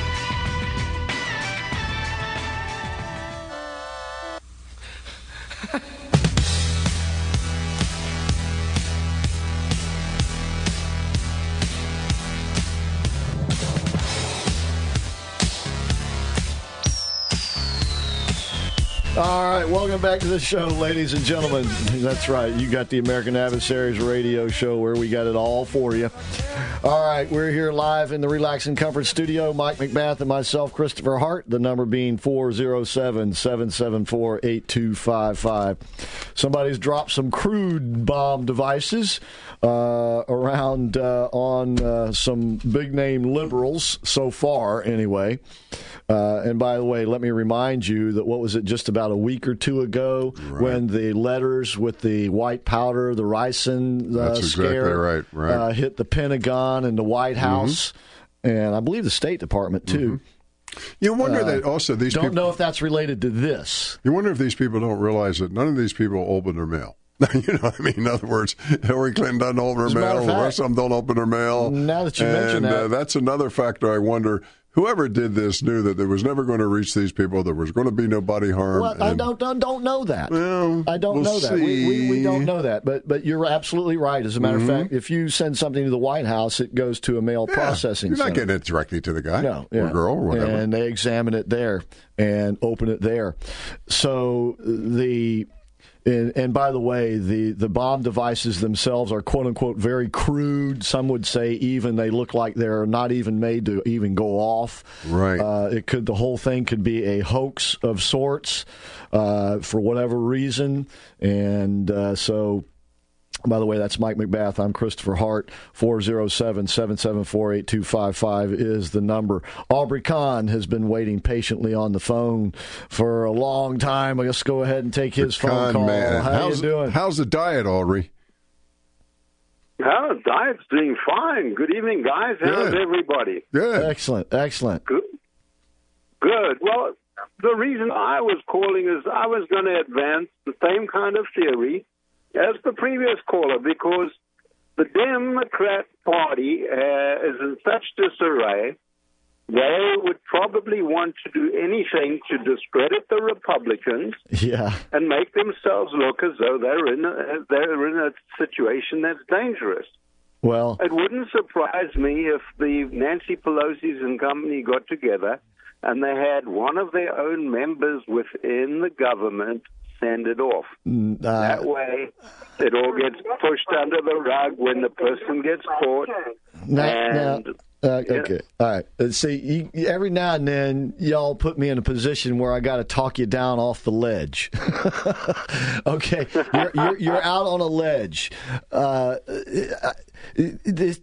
S3: All right, welcome back to the show, ladies and gentlemen. That's right, you got the American Adversaries Radio Show where we got it all for you. All right, we're here live in the Relax and Comfort Studio. Mike McMath and myself, Christopher Hart, the number being four oh seven, seven seven four, eight two five five. Somebody's dropped some crude bomb devices uh, around uh, on uh, some big-name liberals so far, anyway. Uh, and by the way, let me remind you that what was it just about a week or two ago right. when the letters with the white powder, the ricin uh,
S4: That's
S3: scare
S4: exactly right, right.
S3: Uh, hit the Pentagon and the White House, mm-hmm. and I believe the State Department, too.
S4: Mm-hmm. You wonder uh, that also these
S3: don't
S4: people...
S3: know if that's related to this.
S4: You wonder if these people don't realize that none of these people open their mail. You know what I mean? In other words, Hillary Clinton doesn't open her mail. The rest of them don't open their mail.
S3: Now that you
S4: and,
S3: mention that.
S4: Uh, that's another factor I wonder... whoever did this knew that there was never going to reach these people. There was going to be no body harm.
S3: Well, I don't, don't don't know that.
S4: Well,
S3: I don't
S4: we'll
S3: know that. We, we we don't know that. But but you're absolutely right. As a matter
S4: mm-hmm.
S3: of fact, if you send something to the White House, it goes to a mail
S4: yeah,
S3: processing
S4: You're not
S3: center.
S4: getting it directly to the guy
S3: no,
S4: or
S3: yeah.
S4: girl or whatever.
S3: And they examine it there and open it there. So the. And, and by the way, the, the bomb devices themselves are quote unquote very crude. Some would say even they look like they're not even made to even go off.
S4: Right.
S3: Uh, it could the whole thing could be a hoax of sorts uh, for whatever reason. And uh, so. By the way, that's Mike McBath. I'm Christopher Hart. four oh seven, seven seven four, eight two five five is the number. Aubrey Kahn has been waiting patiently on the phone for a long time. Let's go ahead and take his
S4: the
S3: phone
S4: Kahn
S3: call.
S4: Man.
S3: How
S4: how's,
S3: you doing?
S4: How's the diet, Aubrey?
S13: Oh, diet's doing fine. Good evening, guys. How's
S4: Good.
S13: everybody?
S4: Good.
S3: Excellent. Excellent.
S13: Good. Good. Well, the reason I was calling is I was going to advance the same kind of theory as the previous caller, because the Democrat Party uh, is in such disarray, they would probably want to do anything to discredit the Republicans
S3: Yeah.
S13: and make themselves look as though they're in a, they're in a situation that's dangerous.
S3: Well,
S13: It wouldn't surprise me if the Nancy Pelosi's and company got together and they had one of their own members within the government send it off.
S3: uh,
S13: That way, it all gets pushed under the rug when the person gets caught.
S3: now,
S13: and
S3: now, uh, okay. All right. Uh, See, you, every now and then, y'all put me in a position where I got to talk you down off the ledge. Okay. You're, you're, you're out on a ledge. Uh, this,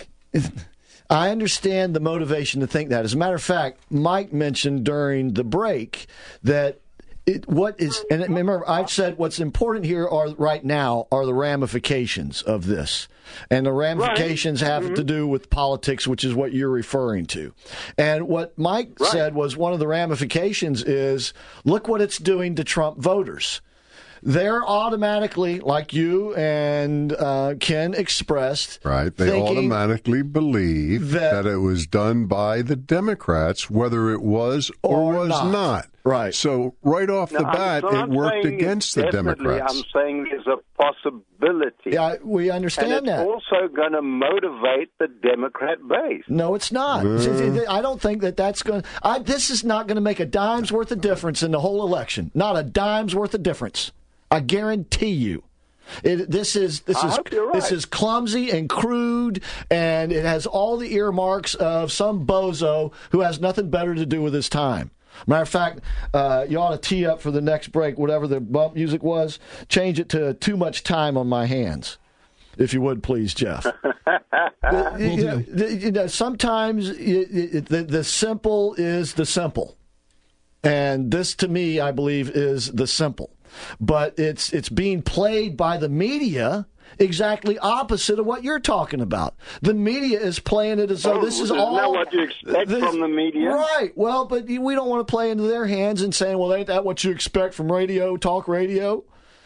S3: I understand the motivation to think that. As a matter of fact, Mike mentioned during the break that It, what is, and remember, I've said what's important here are right now are the ramifications of this. And the ramifications
S13: right.
S3: have
S13: mm-hmm.
S3: to do with politics, which is what you're referring to. And what Mike
S13: right.
S3: said was one of the ramifications is look what it's doing to Trump voters. They're automatically, like you and uh, Ken expressed,
S4: right? They automatically believe that, that it was done by the Democrats, whether it was or, or was not. not.
S3: Right.
S4: So right off the
S13: now,
S4: bat,
S13: so
S4: it worked against the Democrats.
S13: I'm saying there's a possibility.
S3: Yeah, we understand
S13: and it's
S3: that.
S13: also going to motivate the Democrat base.
S3: No, it's not.
S4: Uh,
S3: I don't think that that's going to... This is not going to make a dime's worth of difference in the whole election. Not a dime's worth of difference. I guarantee you. It, this is this
S13: I
S3: is
S13: hope you're right.
S3: This is clumsy and crude, and it has all the earmarks of some bozo who has nothing better to do with his time. Matter of fact, uh, you ought to tee up for the next break, whatever the bump music was. Change it to "Too Much Time on My Hands," if you would, please, Jeff. the, you, know, the, you know, sometimes it, it, the, the simple is the simple, and this, to me, I believe, is the simple. But it's it's being played by the media exactly opposite of what you're talking about. The media is playing it as though
S13: oh,
S3: this is
S13: isn't
S3: all...
S13: Isn't that what you expect
S3: this,
S13: from the media?
S3: Right. Well, but we don't want to play into their hands and saying, well, ain't that what you expect from radio, talk radio?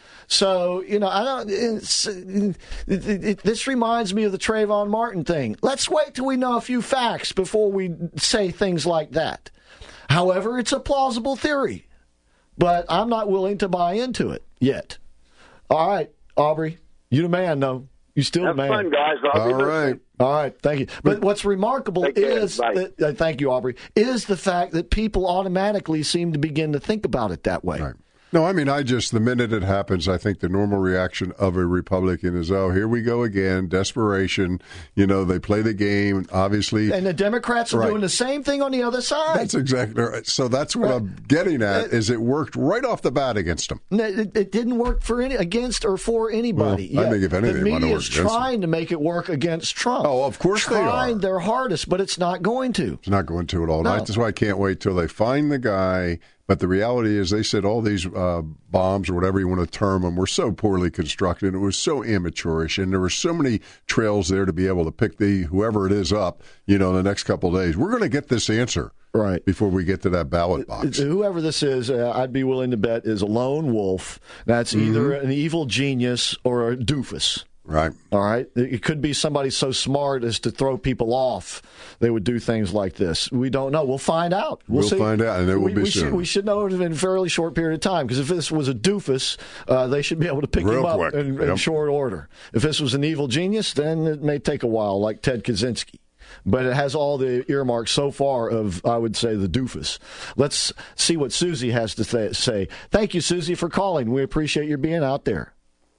S3: So, you know, I don't. It's, it, it, it, this reminds me of the Trayvon Martin thing. Let's wait till we know a few facts before we say things like that. However, it's a plausible theory. But I'm not willing to buy into it yet. All right, Aubrey, you the man, though. You still
S13: Have
S3: the man.
S13: fun, guys. I'll
S4: All right.
S3: All right, thank you. But what's remarkable
S13: Take care.
S3: is,
S13: Bye.
S3: that, uh, thank you, Aubrey, is the fact that people automatically seem to begin to think about it that way.
S4: Right. No, I mean, I just, the minute it happens, I think the normal reaction of a Republican is, oh, here we go again, desperation. You know, they play the game, obviously.
S3: And the Democrats are
S4: right.
S3: doing the same thing on the other side.
S4: That's exactly right. So that's what right. I'm getting at, is it worked right off the bat against them.
S3: It, it didn't work for any against or for anybody.
S4: Well, I think if anything,
S3: the
S4: it might have
S3: media
S4: worked
S3: is
S4: against
S3: trying
S4: them.
S3: to make it work against Trump.
S4: Oh, of course they are.
S3: Trying their hardest, but it's not going to.
S4: It's not going to at all.
S3: No.
S4: That's why I can't wait till they find the guy. But the reality is they said all these uh, bombs or whatever you want to term them were so poorly constructed. It was so amateurish, and there were so many trails there to be able to pick the whoever it is up, you know, in the next couple of days. We're going to get this answer
S3: right
S4: before we get to that ballot box.
S3: Whoever this is, uh, I'd be willing to bet is a lone wolf. That's either mm-hmm. an evil genius or a doofus.
S4: Right.
S3: All right. It could be somebody so smart as to throw people off. They would do things like this. We don't know. We'll find out. We'll,
S4: We'll
S3: see.
S4: find out, and it will
S3: we,
S4: be
S3: we
S4: soon.
S3: Should, we should know it in a fairly short period of time, because if this was a doofus, uh, they should be able to pick
S4: Real
S3: him up
S4: quick.
S3: in, in
S4: Yep.
S3: short order. If this was an evil genius, then it may take a while, like Ted Kaczynski. But it has all the earmarks so far of, I would say, the doofus. Let's see what Susie has to th- say. Thank you, Susie, for calling. We appreciate your being out there.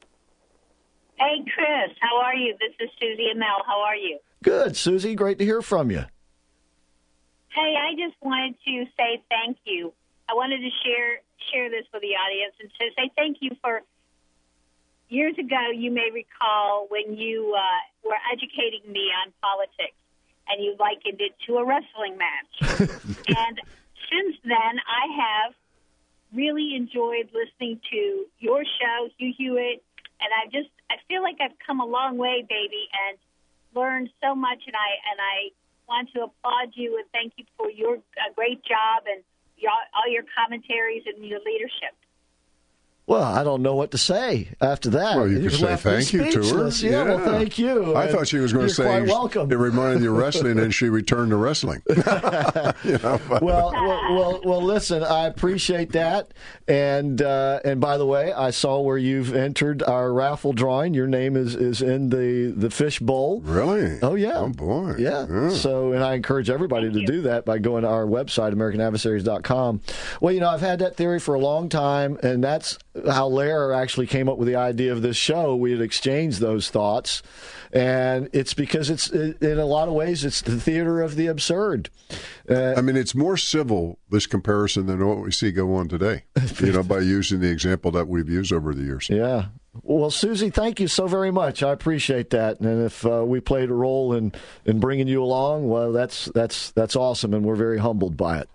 S14: Hey, Chris, how are you? This is Susie and Mel. How are you?
S3: Good, Susie. Great to hear from you.
S14: Hey, I just wanted to say thank you. I wanted to share share this with the audience and to say thank you for years ago. You may recall when you uh, were educating me on politics, and you likened it to a wrestling match. And since then, I have really enjoyed listening to your show, Hugh Hewitt, and I just I feel like I've come a long way, baby, and learned so much. And I and I want to applaud you and thank you for your uh, great job and your, all your commentaries and your leadership.
S3: Well, I don't know what to say after that.
S4: Well, you could
S3: You've
S4: say
S3: left me
S4: thank you to her.
S3: speechless. Yeah, well, thank you.
S4: I
S3: And
S4: thought she was going to
S3: you're
S4: say
S3: quite welcome.
S4: it reminded you of wrestling, and she returned to wrestling. You know, but-
S3: well, well, well, well, listen, I appreciate that. And uh, and by the way, I saw where you've entered our raffle drawing. Your name is, is in the, the fish bowl.
S4: Really?
S3: Oh, yeah.
S4: Oh, boy.
S3: Yeah.
S4: Yeah.
S3: So, and I encourage everybody to do that by going to our website, American Adversaries dot com. Well, you know, I've had that theory for a long time, and that's how Lair actually came up with the idea of this show. We had exchanged those thoughts, and it's because it's, in a lot of ways, it's the theater of the absurd. Uh,
S4: I mean, it's more civil, this comparison, than what we see go on today, you know, by using the example that we've used over the years.
S3: Yeah. Well, Susie, thank you so very much. I appreciate that. And if uh, we played a role in, in bringing you along, well, that's that's that's awesome, and we're very humbled by it.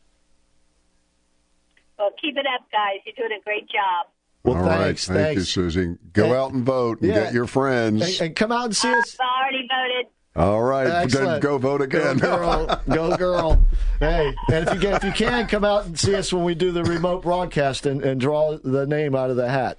S14: Well, keep it up, guys. You're doing a great job.
S3: Well,
S4: All
S3: thanks,
S4: right. Thank
S3: thanks.
S4: you, Susie. Go
S3: And-
S4: out and vote and
S3: yeah.
S4: get your friends.
S3: And, and come out and see us.
S14: I've already voted.
S4: All right.
S3: Excellent.
S4: Then go vote again.
S3: Go girl. Go girl. Hey, and if you get, if you can, come out and see us when we do the remote broadcast and, and draw the name out of the hat.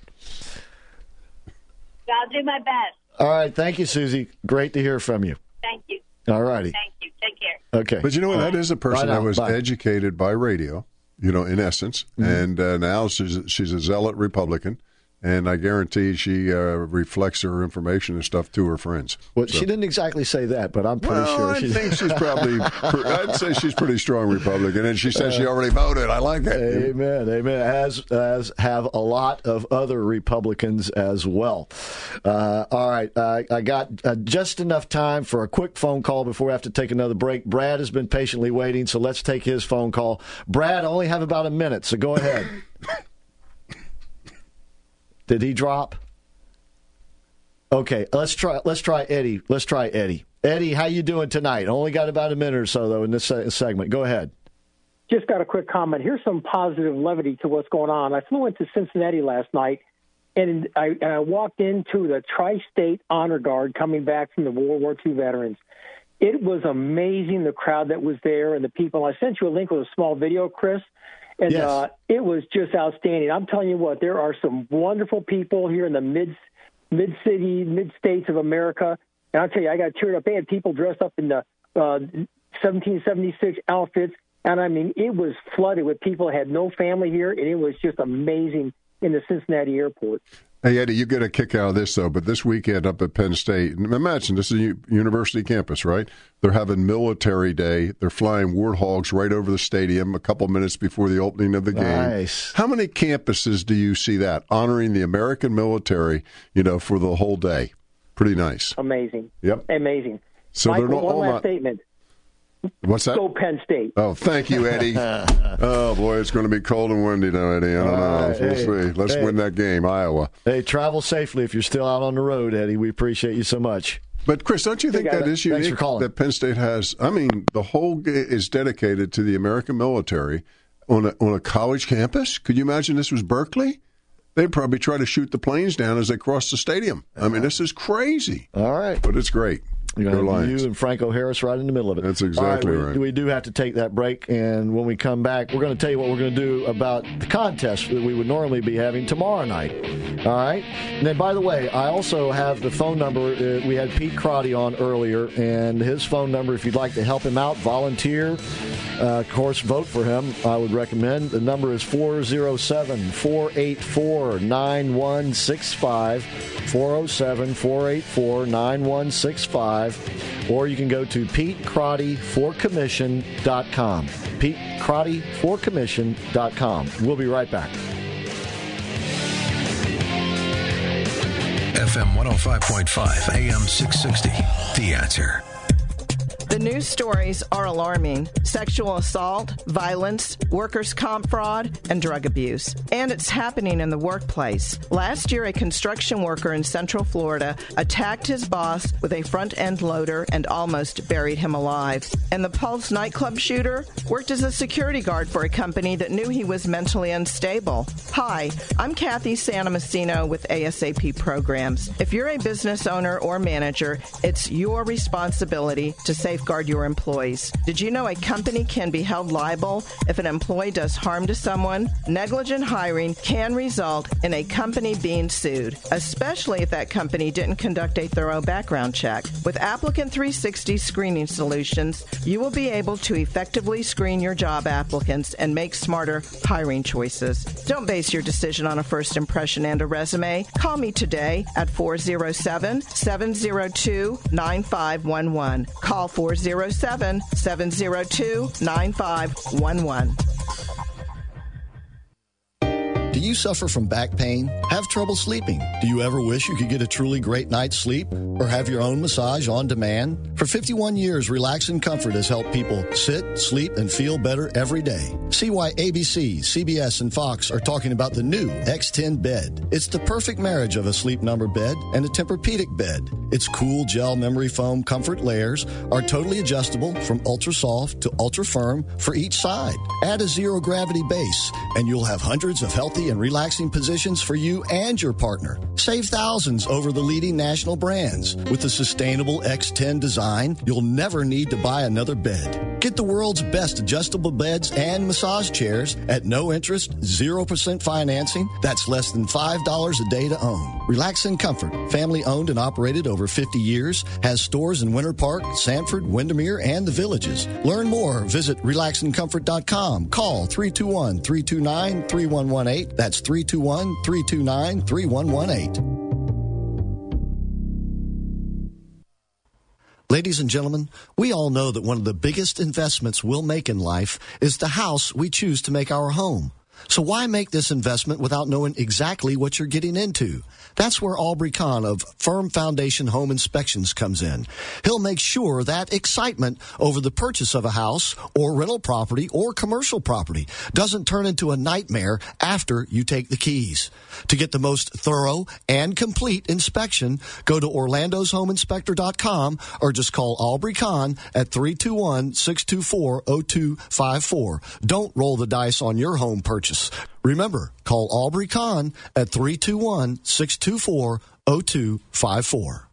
S14: I'll do my best.
S3: All right. Thank you, Susie. Great to hear from you.
S14: Thank you.
S3: All righty.
S14: Thank you. Take care.
S3: Okay.
S4: But you know what? That is a person
S3: Right
S4: that
S3: on.
S4: was
S3: Bye.
S4: educated by radio, you know, in essence.
S3: Mm-hmm.
S4: And uh, now she's, she's a zealot Republican. And I guarantee she uh, reflects her information and stuff to her friends.
S3: Well,
S4: So-
S3: she didn't exactly say that, but I'm pretty
S4: well,
S3: sure
S4: I
S3: she
S4: think she's probably, I'd say she's pretty strong Republican. And she says she already voted. I like it.
S3: Amen, amen. As as have a lot of other Republicans as well. Uh, all right, uh, I got uh, just enough time for a quick phone call before we have to take another break. Brad has been patiently waiting, so let's take his phone call. Brad, I only have about a minute, so go ahead. Did he drop? Okay, let's try. Let's try Eddie. Let's try Eddie. Eddie, how you doing tonight? Only got about a minute or so though in this se- segment. Go ahead.
S15: Just got a quick comment. Here's some positive levity to what's going on. I flew into Cincinnati last night, and I, and I walked into the Tri-State Honor Guard coming back from the World War Two veterans. It was amazing, the crowd that was there and the people. I sent you a link with a small video, Chris, and
S3: Yes.
S15: uh, it was just outstanding. I'm telling you what, there are some wonderful people here in the mid mid city, mid states of America. And I'll tell you, I got cheered up. They had people dressed up in the uh, seventeen seventy-six outfits. And, I mean, it was flooded with people that had no family here, and it was just amazing in the Cincinnati airport.
S4: Hey, Eddie, you get a kick out of this, though, but this weekend up at Penn State, imagine this is a u- university campus, right? They're having military day. They're flying warthogs right over the stadium a couple minutes before the opening of the game.
S3: Nice.
S4: How many campuses do you see that, honoring the American military, you know, for the whole day? Pretty nice.
S15: Amazing.
S4: Yep.
S15: Amazing.
S4: So
S15: Michael,
S4: they're not
S15: one
S4: all
S15: last
S4: not-
S15: statement.
S4: What's that?
S15: Go Penn State.
S4: Oh, thank you, Eddie. Oh, boy, it's going to be cold and windy now, Eddie. I don't know.
S3: Uh,
S4: We'll
S3: hey,
S4: see. Let's
S3: hey.
S4: win that game, Iowa.
S3: Hey, travel safely if you're still out on the road, Eddie. We appreciate you so much.
S4: But, Chris, don't you think
S3: Hey, guys,
S4: that is
S3: thanks
S4: unique
S3: for calling.
S4: that Penn State has? I mean, the whole g- is dedicated to the American military on a, on a college campus. Could you imagine this was Berkeley? They'd probably try to shoot the planes down as they cross the stadium. I mean, this is crazy.
S3: All right.
S4: But it's great.
S3: You're
S4: Go
S3: going to have
S4: Lions.
S3: you and Franco Harris right in the middle of it.
S4: That's exactly
S3: All right,
S4: right.
S3: we, we do have to take that break, and when we come back, we're going to tell you what we're going to do about the contest that we would normally be having tomorrow night. All right? And then, by the way, I also have the phone number. Uh, we had Pete Crotty on earlier, and his phone number, if you'd like to help him out, volunteer, uh, of course, vote for him, I would recommend. The number is four oh seven, four eight four, nine one six five, four oh seven, four eight four, nine one six five, or you can go to pete crotty for commission dot com. pete crotty for commission dot com. We'll be right back.
S6: F M one oh five point five, A M six sixty. The Answer.
S16: The news stories are alarming. Sexual assault, violence, workers' comp fraud, and drug abuse. And it's happening in the workplace. Last year, a construction worker in Central Florida attacked his boss with a front-end loader and almost buried him alive. And the Pulse nightclub shooter worked as a security guard for a company that knew he was mentally unstable. Hi, I'm Kathy Santomassino with A S A P Programs. If you're a business owner or manager, it's your responsibility to safeguard your employees. Did you know a company can be held liable if an employee does harm to someone? Negligent hiring can result in a company being sued, especially if that company didn't conduct a thorough background check. With Applicant three sixty Screening Solutions, you will be able to effectively screen your job applicants and make smarter hiring choices. Don't base your decision on a first impression and a resume. Call me today at four oh seven, seven oh two, nine five one one. Call four oh seven, seven oh two, nine five one one.
S3: Do you suffer from back pain? Have trouble sleeping? Do you ever wish you could get a truly great night's sleep or have your own massage on demand? For fifty-one years, Relax and Comfort has helped people sit, sleep, and feel better every day. See why A B C, C B S, and Fox are talking about the new X ten bed. It's the perfect marriage of a Sleep Number bed and a Tempur-Pedic bed. Its cool gel memory foam comfort layers are totally adjustable from ultra soft to ultra firm for each side. Add a zero gravity base and you'll have hundreds of healthy and relaxing positions for you and your partner. Save thousands over the leading national brands. With the sustainable X ten design, you'll never need to buy another bed. Get the world's best adjustable beds and massage chairs at no interest, zero percent financing. That's less than five dollars a day to own. Relax and Comfort, family owned and operated over fifty years, has stores in Winter Park, Sanford, Windermere, and the Villages. Learn more. Visit relax and comfort dot com. Call three two one, three two nine, three one one eight. That's three two one, three two nine, three one one eight. Ladies and gentlemen, we all know that one of the biggest investments we'll make in life is the house we choose to make our home. So why make this investment without knowing exactly what you're getting into? That's where Aubrey Kahn of Firm Foundation Home Inspections comes in. He'll make sure that excitement over the purchase of a house or rental property or commercial property doesn't turn into a nightmare after you take the keys. To get the most thorough and complete inspection, go to orlandos home inspector dot com or just call Aubrey Kahn at three two one, six two four, zero two five four. Don't roll the dice on your home purchase. Remember, call Aubrey Kahn at three two one, six two four, zero two five four.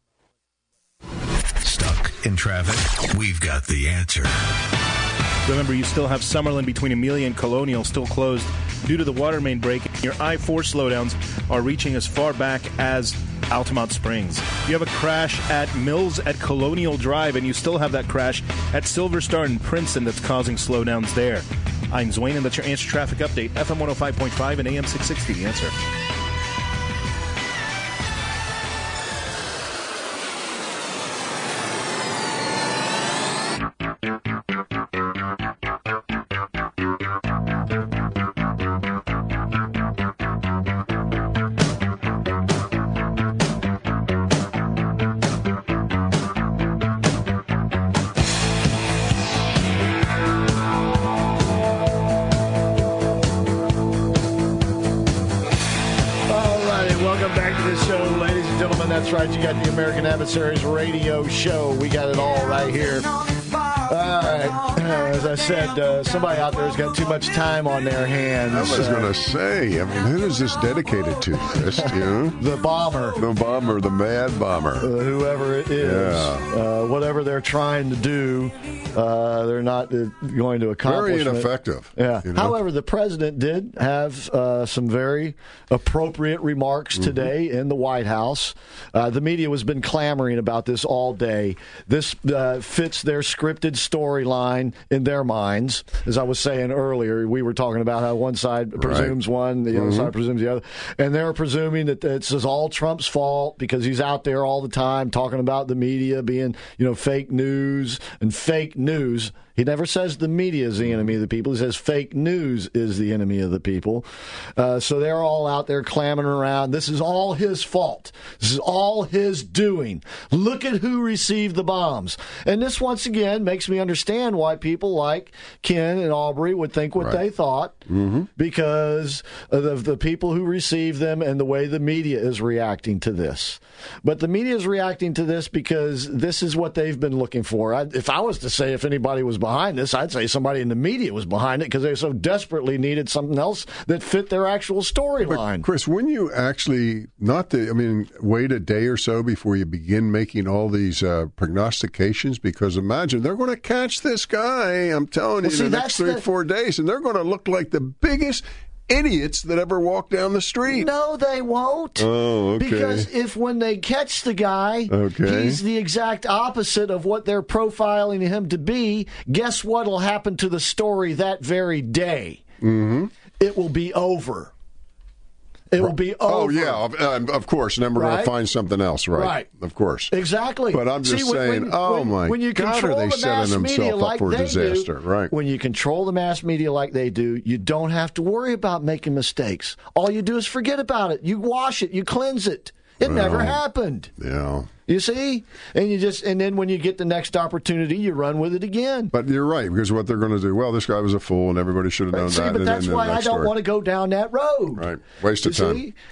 S6: Stuck in traffic? We've got the answer.
S9: Remember, you still have Summerlin between Amelia and Colonial still closed due to the water main break. Your I four slowdowns are reaching as far back as Altamont Springs. You have a crash at Mills at Colonial Drive, and you still have that crash at Silver Star in Princeton that's causing slowdowns there. I'm Zwane, and that's your Answer Traffic Update, F M one oh five point five and A M six sixty. The Answer.
S3: That's right. You got the American Adversaries radio show. We got it all right here. All right. As I said, uh, somebody out there has got too much time on their hands.
S4: I was
S3: uh,
S4: going to say, I mean, who is this dedicated to? Chris, you know?
S3: The bomber.
S4: The bomber, the mad bomber.
S3: Uh, whoever it is.
S4: Yeah.
S3: Uh, whatever they're trying to do, uh, they're not uh, going to accomplish.
S4: Very ineffective.
S3: Yeah.
S4: You know?
S3: However, the president did have uh, some very appropriate remarks
S4: Mm-hmm.
S3: today in the White House. Uh, the media has been clamoring about this all day. This uh, fits their scripted storyline in their minds. As I was saying earlier, we were talking about how one side presumes
S4: Right.
S3: one, the
S4: Mm-hmm.
S3: other side presumes the other. And they're presuming that this is all Trump's fault because he's out there all the time talking about the media being, you know, fake news and fake news. He never says the media is the enemy of the people. He says fake news is the enemy of the people. Uh, so they're all out there clamoring around. This is all his fault. This is all his doing. Look at who received the bombs. And this, once again, makes me understand why people like Ken and Aubrey would think what
S4: Right.
S3: they thought,
S4: Mm-hmm.
S3: because of the, the people who received them and the way the media is reacting to this. But the media is reacting to this because this is what they've been looking for. I, if I was to say if anybody was behind this, I'd say somebody in the media was behind it because they so desperately needed something else that fit their actual storyline.
S4: Chris, when you actually, not the, I mean, wait a day or so before you begin making all these uh, prognostications, because imagine they're going to catch this guy, I'm telling you,
S3: Well, see,
S4: in the next
S3: that's
S4: three,
S3: the-
S4: four days, and they're going to look like the biggest idiots that ever walked down the street.
S3: No, they won't.
S4: Oh, okay.
S3: Because if when they catch the guy,
S4: Okay.
S3: he's the exact opposite of what they're profiling him to be, guess what will happen to the story that very day?
S4: Mm-hmm.
S3: It will be over. It will be over.
S4: Oh, yeah, of, uh, of course. And then we're going
S3: Right?
S4: to find something else, right?
S3: Right.
S4: Of course.
S3: Exactly.
S4: But I'm just
S3: See, when-
S4: saying,
S3: when-
S4: oh,
S3: when-
S4: my
S3: when you
S4: God,
S3: control
S4: are they
S3: the mass
S4: setting
S3: media
S4: themselves
S3: like
S4: up for
S3: they
S4: disaster?
S3: do,
S4: Right.
S3: When you control the mass media like they do, you don't have to worry about making mistakes. All you do is forget about it. You wash it. You cleanse it. It never
S4: Well,
S3: happened.
S4: Yeah.
S3: You see? And you just and then when you get the next opportunity, you run with it again.
S4: But you're right, because what they're going to do, well, this guy was a fool and everybody should have known
S3: See,
S4: that.
S3: but
S4: and
S3: that's
S4: then
S3: why
S4: the
S3: I
S4: next
S3: don't
S4: story.
S3: want to go down that road.
S4: Right. Waste of
S3: You
S4: time.
S3: see?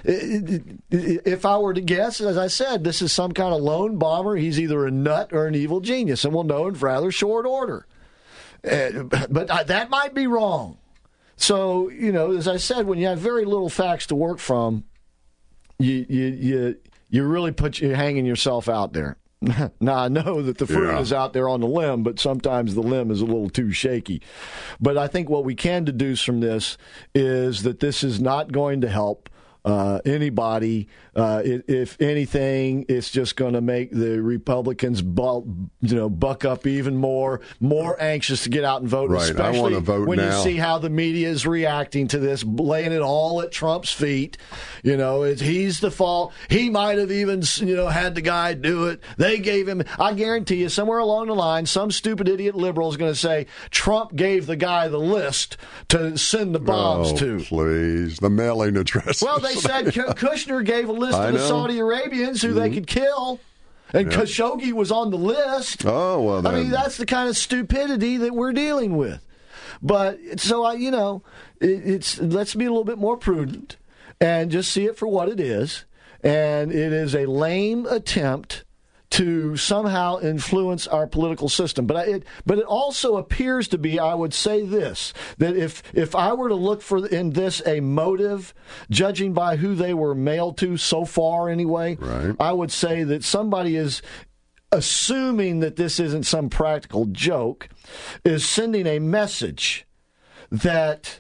S3: If I were to guess, as I said, this is some kind of lone bomber. He's either a nut or an evil genius, and we'll know in rather short order. Uh, but I, that might be wrong. So, you know, as I said, when you have very little facts to work from, you you you, you really put you hanging yourself out there. Now, I know that the fruit
S4: Yeah.
S3: is out there on the limb, but sometimes the limb is a little too shaky. But I think what we can deduce from this is that this is not going to help uh, anybody. Uh, it, if anything, it's just going to make the Republicans, bu- you know, buck up even more, more anxious to get out and vote.
S4: Right. I
S3: Especially
S4: wanna vote
S3: when
S4: now.
S3: you see how the media is reacting to this, laying it all at Trump's feet. You know, it's, he's the fault. He might have even, you know, had the guy do it. They gave him. I guarantee you, somewhere along the line, some stupid idiot liberal is going to say Trump gave the guy the list to send the bombs
S4: oh,
S3: to.
S4: Please. The mailing address.
S3: Well, they said Kushner gave a list
S4: I
S3: of the
S4: know.
S3: Saudi Arabians who they could kill. And
S4: Yeah.
S3: Khashoggi was on the list.
S4: Oh, well, then.
S3: I mean, that's the kind of stupidity that we're dealing with. But so I, you know, it, it's let's be a little bit more prudent and just see it for what it is. And it is a lame attempt to somehow influence our political system. But I, it, but it also appears to be, I would say this, that if if I were to look for in this a motive, judging by who they were mailed to so far anyway,
S4: Right.
S3: I would say that somebody is assuming that this isn't some practical joke, is sending a message that,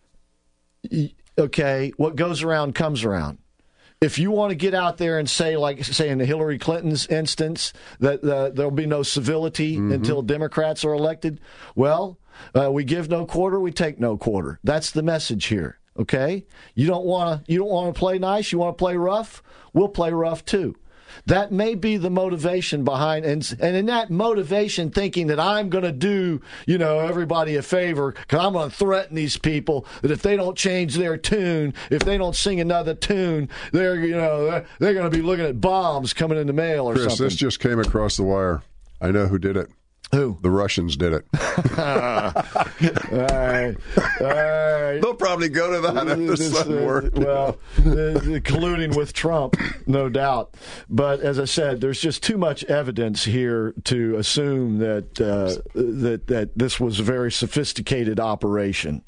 S3: okay, what goes around comes around. If you want to get out there and say, like, say in the Hillary Clinton's instance, that uh, there'll be no civility
S4: Mm-hmm.
S3: until Democrats are elected, well, uh, we give no quarter, we take no quarter. That's the message here. Okay, you don't want to you don't want to play nice, you want to play rough. We'll play rough too. That may be the motivation behind, and and in that motivation, thinking that I'm going to do, you know, everybody a favor because I'm going to threaten these people that if they don't change their tune, if they don't sing another tune, they're you know they're, they're going to be looking at bombs coming in the mail or
S4: Chris,
S3: something.
S4: this just came across the wire. I know who did it.
S3: Who?
S4: The Russians did it.
S3: All right. All right.
S4: They'll probably go to that if the sun worked.
S3: Well, uh, colluding with Trump, no doubt. But as I said, there's just too much evidence here to assume that uh, that that this was a very sophisticated operation.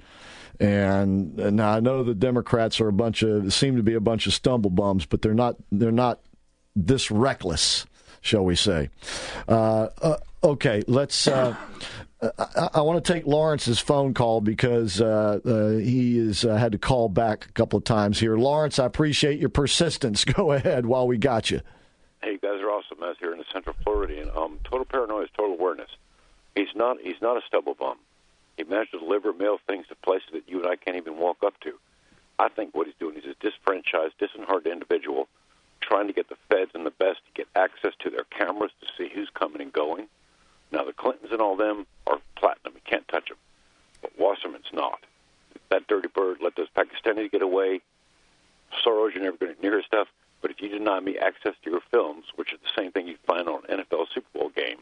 S3: And now I know the Democrats are a bunch of seem to be a bunch of stumblebums, but they're not they're not this reckless, shall we say? Uh, uh, okay, let's. Uh, I, I want to take Lawrence's phone call because uh, uh, he has uh, had to call back a couple of times here. Lawrence, I appreciate your persistence. Go ahead while we got you.
S17: Hey, you guys are awesome. I was here in the Central Floridian. Um, total paranoia is total awareness. He's not. He's not a stumblebum. He managed to deliver mail things to places that you and I can't even walk up to. I think what he's doing is a disfranchised, disenheartened individual trying to get the feds and the best to get access to their cameras to see who's coming and going. Now, the Clintons and all them are platinum. You can't touch them. But Wasserman's not. That dirty bird let those Pakistanis get away. Soros, you're never going to near his stuff. But if you deny me access to your films, which is the same thing you find on an N F L Super Bowl game,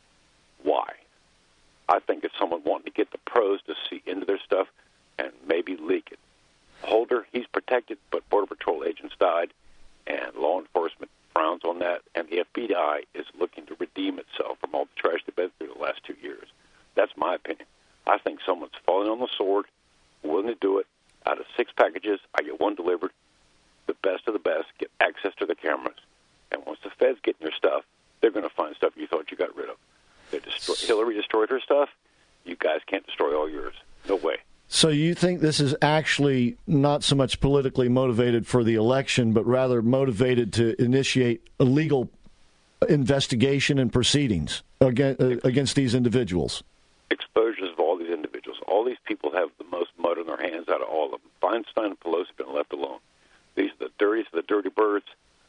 S17: why? I think it's someone wanting to get the pros to see into their stuff and maybe leak it. Holder, he's protected, but Border Patrol agents died, and law enforcement frowns on that, and the F B I is looking to redeem itself from all the trash they've been through the last two years. That's my opinion. I think someone's falling on the sword, willing to do it. Out of six packages, I get one delivered. The best of the best get access to the cameras. And once the feds get in your stuff, they're going to find stuff you thought you got rid of. They destroy, Hillary destroyed her stuff. You guys can't destroy all yours. No way.
S3: So you think this is actually not so much politically motivated for the election, but rather motivated to initiate a legal investigation and proceedings against, uh, against these individuals?
S17: Exposures of all these individuals. All these people have the most mud on their hands out of all of them. Feinstein and Pelosi have been left alone. These are the dirtiest of the dirty birds.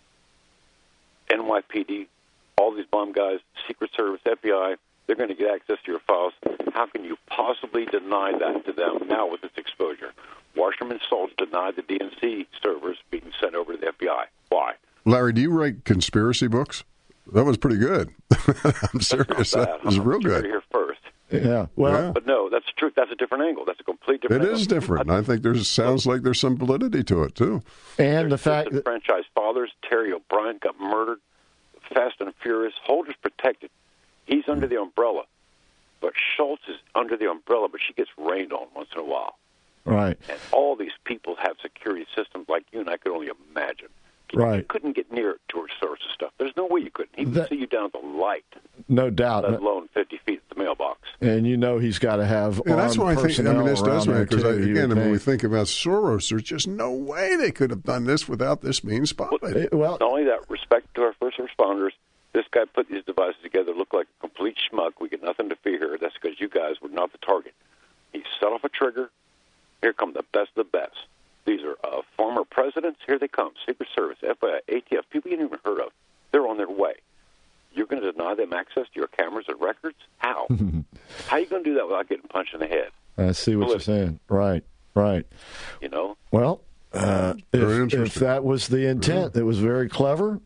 S17: N Y P D, all these bomb guys, Secret Service, F B I, they're going to get access to your files. How can you possibly deny that to them now with this exposure? Wasserman Schultz denied the D N C servers being sent over to the F B I. Why?
S4: Larry, do you write conspiracy books? That was pretty good. I'm serious. That was real good.
S17: Here first.
S3: Yeah. Well,
S4: yeah.
S17: But no, that's true. That's a different angle. That's a complete different
S4: It
S17: angle.
S4: is different. I think there's sounds like there's some validity to it, too.
S3: And the fact that
S17: franchise fathers, Terry O'Brien got murdered, Fast and Furious, Holder's protected. He's under the umbrella. But Schultz is under the umbrella, but she gets rained on once in a while.
S3: Right.
S17: And all these people have security systems like you and I could only imagine.
S3: Right.
S17: You couldn't get near to her source of stuff. There's no way you couldn't. He would
S3: That-
S17: see you down at the light,
S3: no doubt.
S17: let alone fifty feet at the mailbox.
S3: And you know he's got to have
S4: Yeah, that's
S3: armed
S4: why I think, I
S3: personnel
S4: mean, this does
S3: around there,
S4: make, because
S3: too, you
S4: again,
S3: would
S4: when we
S3: think.
S4: think about Soros, there's just no way they could have done this without this being spotted.
S3: Well,
S17: Not only that, respect to our first responders. This guy put these devices together, looked like a complete schmuck. We get nothing to fear here. That's because you guys were not the target. He set off a trigger. Here come the best of the best. These are uh, former presidents. Here they come. Secret Service, F B I, A T F, people you didn't even heard of. They're on their way. You're going to deny them access to your cameras and records? How? How are you going to do that without getting punched in the head?
S3: I see what you're saying. Right, right.
S17: You know?
S3: Well, uh, if, if that was the intent, it was very clever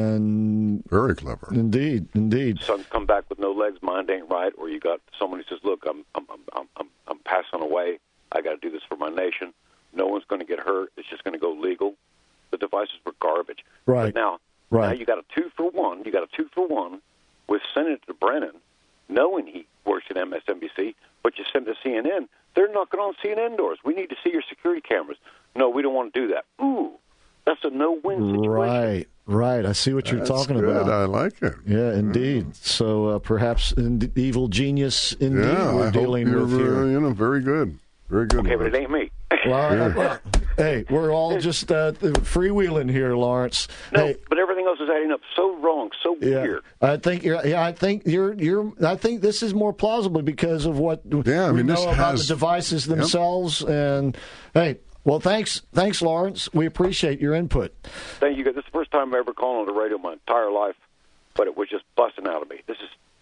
S3: and
S4: very clever.
S3: Indeed, indeed.
S17: Sons come back with no legs, mind ain't right, or you got someone who says, "Look, I'm I'm I'm I'm I'm passing away. I got to do this for my nation. No one's going to get hurt. It's just going to go legal." The devices were garbage.
S3: Right.
S17: But now,
S3: right.
S17: now you got a two for one. You got a two for one with Senator Brennan, knowing he works at M S N B C, but you send to C N N. They're knocking on C N N doors. We need to see your security cameras. No, we don't want to do that. Ooh, that's a no-win situation.
S3: Right, right. I see what you're
S4: That's
S3: talking
S4: good.
S3: about.
S4: I like it.
S3: Yeah, indeed. So uh, perhaps in evil genius indeed
S4: Yeah,
S3: we're
S4: I
S3: dealing
S4: hope
S3: with
S4: you're,
S3: here.
S4: uh, you know, very good. Very good.
S17: Okay, but it ain't me.
S3: Well,
S4: Yeah.
S3: well, hey, we're all just uh, freewheeling here, Lawrence.
S17: No,
S3: Hey,
S17: but everything else is adding up so wrong, so
S3: yeah,
S17: weird.
S3: I think you're. Yeah, I think you're. You're. I think this is more plausible because of what
S4: Yeah, I
S3: we
S4: mean,
S3: know
S4: this
S3: about
S4: has-
S3: the devices themselves. And hey, well, thanks, thanks, Lawrence. We appreciate your input.
S17: Thank you. This is the first time I ever called on the radio my entire life, but it was just busting out of me. This is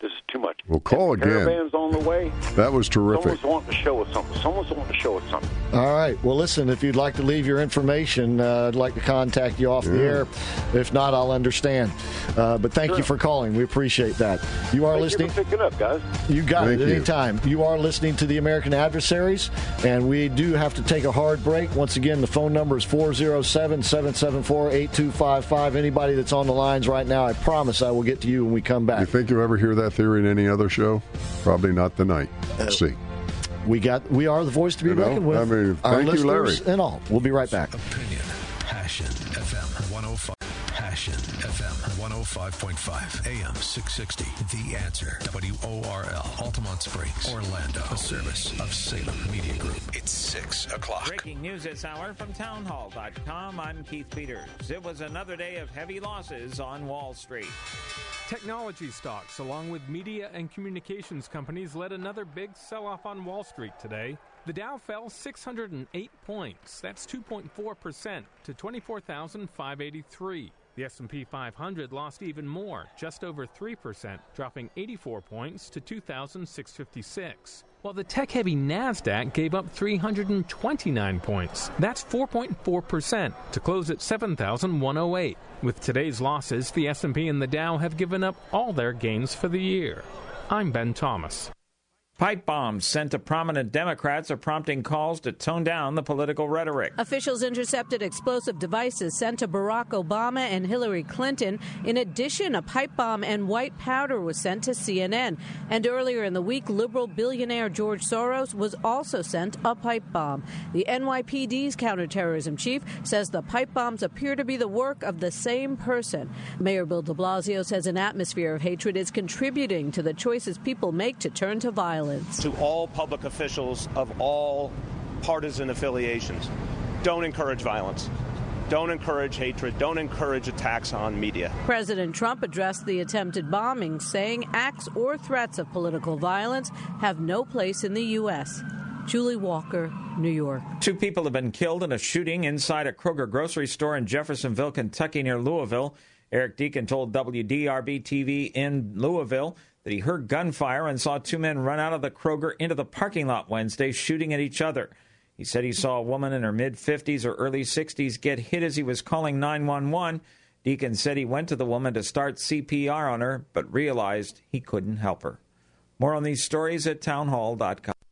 S17: This is too much.
S4: Well, call again.
S17: Caravan's on the way.
S4: That was terrific.
S17: Someone's wanting to show us something. Someone's wanting to show us something.
S3: All right. Well, listen, if you'd like to leave your information, uh, I'd like to contact you off yeah. the air. If not, I'll understand. Uh, but thank sure. you for calling. We appreciate that. You are
S17: thank
S3: listening.
S17: You for picking up, guys.
S3: You got
S4: thank
S3: it
S4: you.
S3: anytime. You are listening to the American Adversaries, and we do have to take a hard break. Once again, the phone number is four oh seven, seven seven four, eight two five five. Anybody that's on the lines right now, I promise I will get to you when we come back.
S4: You think you'll ever hear that theory in any other show? Probably not tonight. We'll see.
S3: We got. We are the voice to be
S4: you know,
S3: reckoned with.
S4: I mean,
S3: Our
S4: thank you, Larry.
S3: And all. We'll be right back.
S6: Opinion, passion, F M one oh five. Passion, F M one oh five point five, A M six sixty. The Answer, W O R L, Altamont Springs, Orlando. A service of Salem Media Group. It's six o'clock.
S11: Breaking news this hour from townhall dot com. I'm Keith Peters. It was another day of heavy losses on Wall Street.
S18: Technology stocks, along with media and communications companies, led another big sell-off on Wall Street today. The Dow fell six hundred eight points. That's two point four percent to twenty-four thousand five hundred eighty-three. The S and P five hundred lost even more, just over three percent, dropping eighty-four points to two thousand six hundred fifty-six. While the tech-heavy NASDAQ gave up three hundred twenty-nine points. That's four point four percent to close at seven thousand one hundred eight. With today's losses, the S and P and the Dow have given up all their gains for the year. I'm Ben Thomas.
S11: Pipe bombs sent to prominent Democrats are prompting calls to tone down the political rhetoric.
S19: Officials intercepted explosive devices sent to Barack Obama and Hillary Clinton. In addition, a pipe bomb and white powder was sent to C N N. And earlier in the week, liberal billionaire George Soros was also sent a pipe bomb. The N Y P D's counterterrorism chief says the pipe bombs appear to be the work of the same person. Mayor Bill de Blasio says an atmosphere of hatred is contributing to the choices people make to turn to violence.
S20: To all public officials of all partisan affiliations, don't encourage violence. Don't encourage hatred. Don't encourage attacks on media.
S19: President Trump addressed the attempted bombing, saying acts or threats of political violence have no place in the U S. Julie Walker, New York.
S11: Two people have been killed in a shooting inside a Kroger grocery store in Jeffersonville, Kentucky, near Louisville. Eric Deacon told W D R B T V in Louisville that he heard gunfire and saw two men run out of the Kroger into the parking lot Wednesday, shooting at each other. He said he saw a woman in her mid-fifties or early sixties get hit as he was calling nine one one. Deacon said he went to the woman to start C P R on her, but realized he couldn't help her. More on these stories at townhall dot com.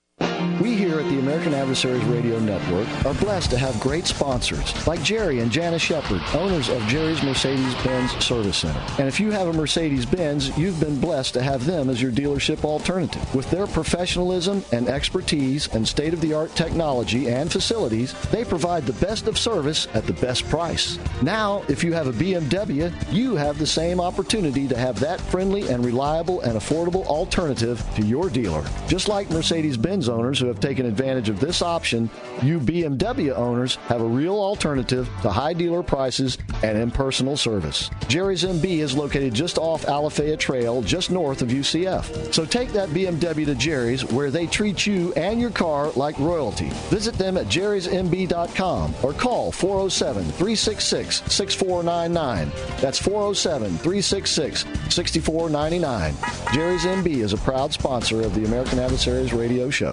S3: We here at the American Adversaries Radio Network are blessed to have great sponsors like Jerry and Janice Shepard, owners of Jerry's Mercedes-Benz Service Center. And if you have a Mercedes-Benz, you've been blessed to have them as your dealership alternative. With their professionalism and expertise and state-of-the-art technology and facilities, they provide the best of service at the best price. Now, if you have a B M W, you have the same opportunity to have that friendly and reliable and affordable alternative to your dealer. Just like Mercedes-Benz owners who have taken advantage of this option, you B M W owners have a real alternative to high dealer prices and impersonal service. Jerry's M B is located just off Alafaya Trail, just north of U C F. So take that B M W to Jerry's, where they treat you and your car like royalty. Visit them at jerrys m b dot com or call four oh seven, three six six, six four nine nine. That's four oh seven, three six six, six four nine nine. Jerry's M B is a proud sponsor of the American Adversaries Radio Show.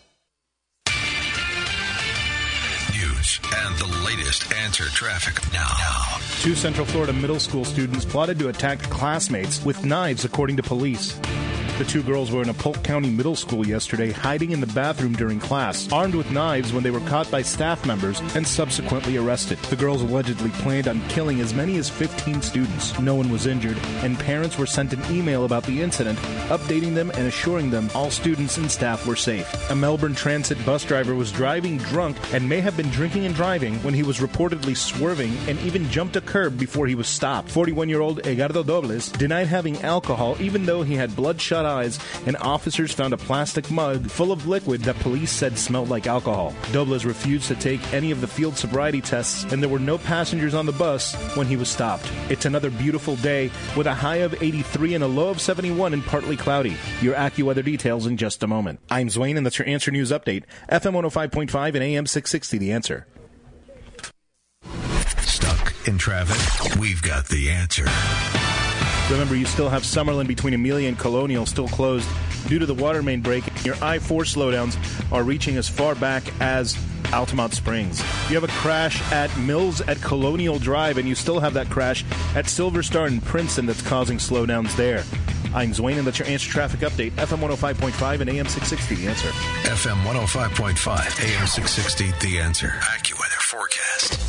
S6: And the latest Answer traffic now. now.
S9: Two Central Florida middle school students plotted to attack classmates with knives, according to police. The two girls were in a Polk County middle school yesterday, hiding in the bathroom during class, armed with knives when they were caught by staff members and subsequently arrested. The girls allegedly planned on killing as many as fifteen students. No one was injured, and parents were sent an email about the incident, updating them and assuring them all students and staff were safe. A Melbourne Transit bus driver was driving drunk and may have been drinking and driving when he was reportedly swerving and even jumped a curb before he was stopped. forty-one-year-old Edgardo Dobles denied having alcohol even though he had bloodshot eyes, and officers found a plastic mug full of liquid that police said smelled like alcohol. Dobles refused to take any of the field sobriety tests, and there were no passengers on the bus when he was stopped. It's another beautiful day with a high of eighty-three and a low of seventy-one and partly cloudy. Your AccuWeather details in just a moment. I'm Zwane, and that's your Answer News Update. F M one oh five point five and A M six sixty, The Answer.
S6: Stuck in traffic? We've got the answer.
S9: Remember, you still have Summerlin between Amelia and Colonial still closed due to the water main break. Your I four slowdowns are reaching as far back as Altamont Springs. You have a crash at Mills at Colonial Drive, and you still have that crash at Silver Star and Princeton that's causing slowdowns there. I'm Zwane, and that's your Answer Traffic Update. F M one oh five point five and A M six sixty, The Answer.
S6: F M one oh five point five, A M six sixty, The Answer. AccuWeather forecast.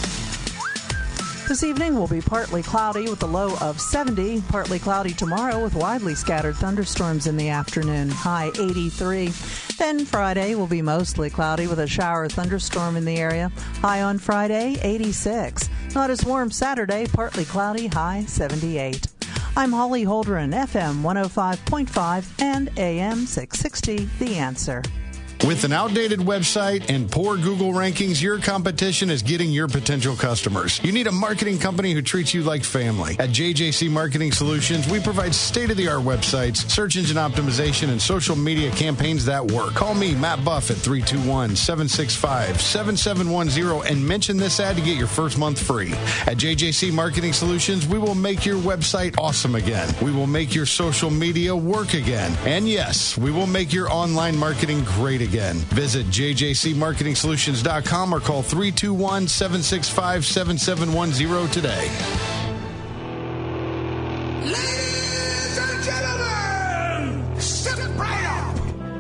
S21: This evening will be partly cloudy with a low of seventy. Partly cloudy tomorrow with widely scattered thunderstorms in the afternoon. High eighty-three. Then Friday will be mostly cloudy with a shower thunderstorm in the area. High on Friday, eighty-six. Not as warm Saturday. Partly cloudy. High seventy-eight. I'm Holly Holdren, F M one oh five point five and A M six sixty, The Answer.
S22: With an outdated website and poor Google rankings, your competition is getting your potential customers. You need a marketing company who treats you like family. At J J C Marketing Solutions, we provide state-of-the-art websites, search engine optimization, and social media campaigns that work. Call me, Matt Buff, at three two one, seven six five, seven seven one zero and mention this ad to get your first month free. At J J C Marketing Solutions, we will make your website awesome again. We will make your social media work again. And yes, we will make your online marketing great again. Again. Visit j j c marketing solutions dot com or call three two one, seven six five, seven seven one zero today.
S1: Ladies and gentlemen, step right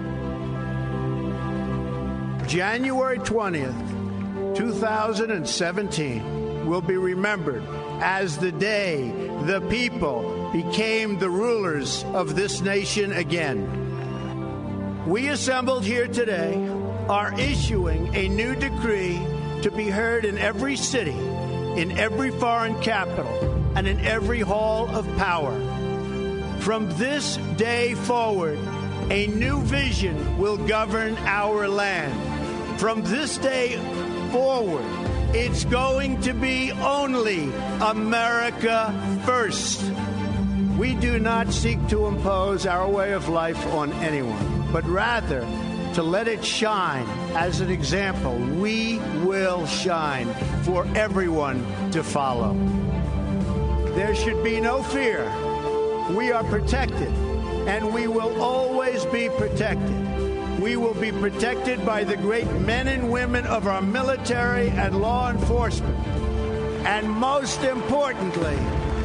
S1: up.
S2: January twentieth, two thousand seventeen will be remembered as the day the people became the rulers of this nation again. We assembled here today are issuing a new decree to be heard in every city, in every foreign capital, and in every hall of power. From this day forward, a new vision will govern our land. From this day forward, it's going to be only America first. We do not seek to impose our way of life on anyone, but rather to let it shine as an example. We will shine for everyone to follow. There should be no fear. We are protected, and we will always be protected. We will be protected by the great men and women of our military and law enforcement. And most importantly,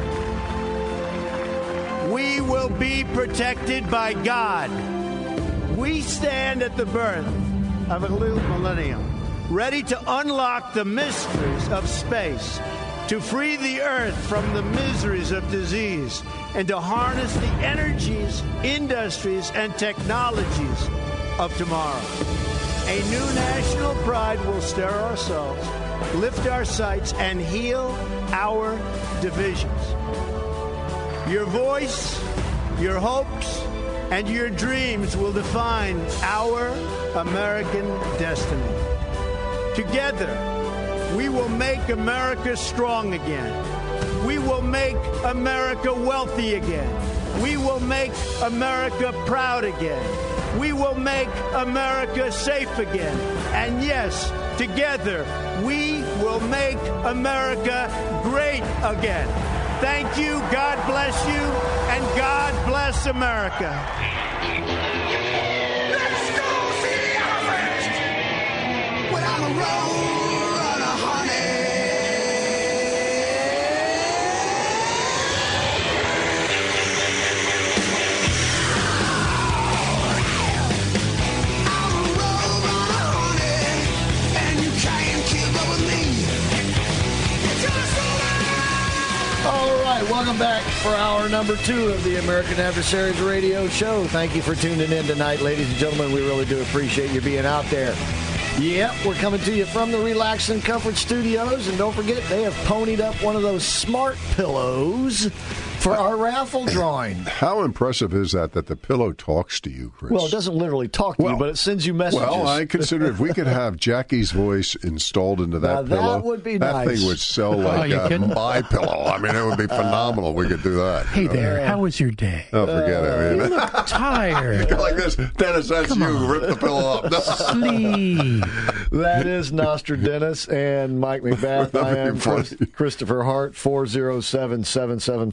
S2: we will be protected by God. We stand at the birth of a new millennium, ready to unlock the mysteries of space, to free the earth from the miseries of disease, and to harness the energies, industries, and technologies of tomorrow. A new national pride will stir our souls, lift our sights, and heal our divisions. Your voice, your hopes, and your dreams will define our American destiny. Together, we will make America strong again. We will make America wealthy again. We will make America proud again. We will make America safe again. And yes, together, we will make America great again. Thank you, God bless you, and God bless America.
S1: Let's go see the elephant. When I'm a road runner, honey. I'm a road runner, honey, and you can't keep up with me. It's just
S3: All right, welcome back for hour number two of the American Adversaries Radio Show. Thank you for tuning in tonight, ladies and gentlemen. We really do appreciate you being out there. Yep, we're coming to you from the Relax and Comfort Studios, and don't forget, they have ponied up one of those smart pillows for our raffle drawing.
S4: How impressive is that, that the pillow talks to you, Chris?
S3: Well, it doesn't literally talk to
S4: well,
S3: you, but it sends you messages.
S4: Well, I consider if we could have Jackie's voice installed into that
S3: now,
S4: pillow,
S3: that would be
S4: that
S3: nice.
S4: thing would sell like
S23: oh,
S4: uh, my pillow. I mean, it would be phenomenal. We could do that.
S23: Hey
S4: you know?
S23: there, how was your day?
S4: Oh, forget
S23: uh,
S4: it.
S23: You look tired.
S4: Like this, Dennis, that's
S23: Come
S4: you.
S23: on.
S4: Rip the pillow up.
S23: Sleep.
S3: That is Nostradamus and Mike McBath. I am Chris, Christopher Hart, four oh seven, seven seven four, eight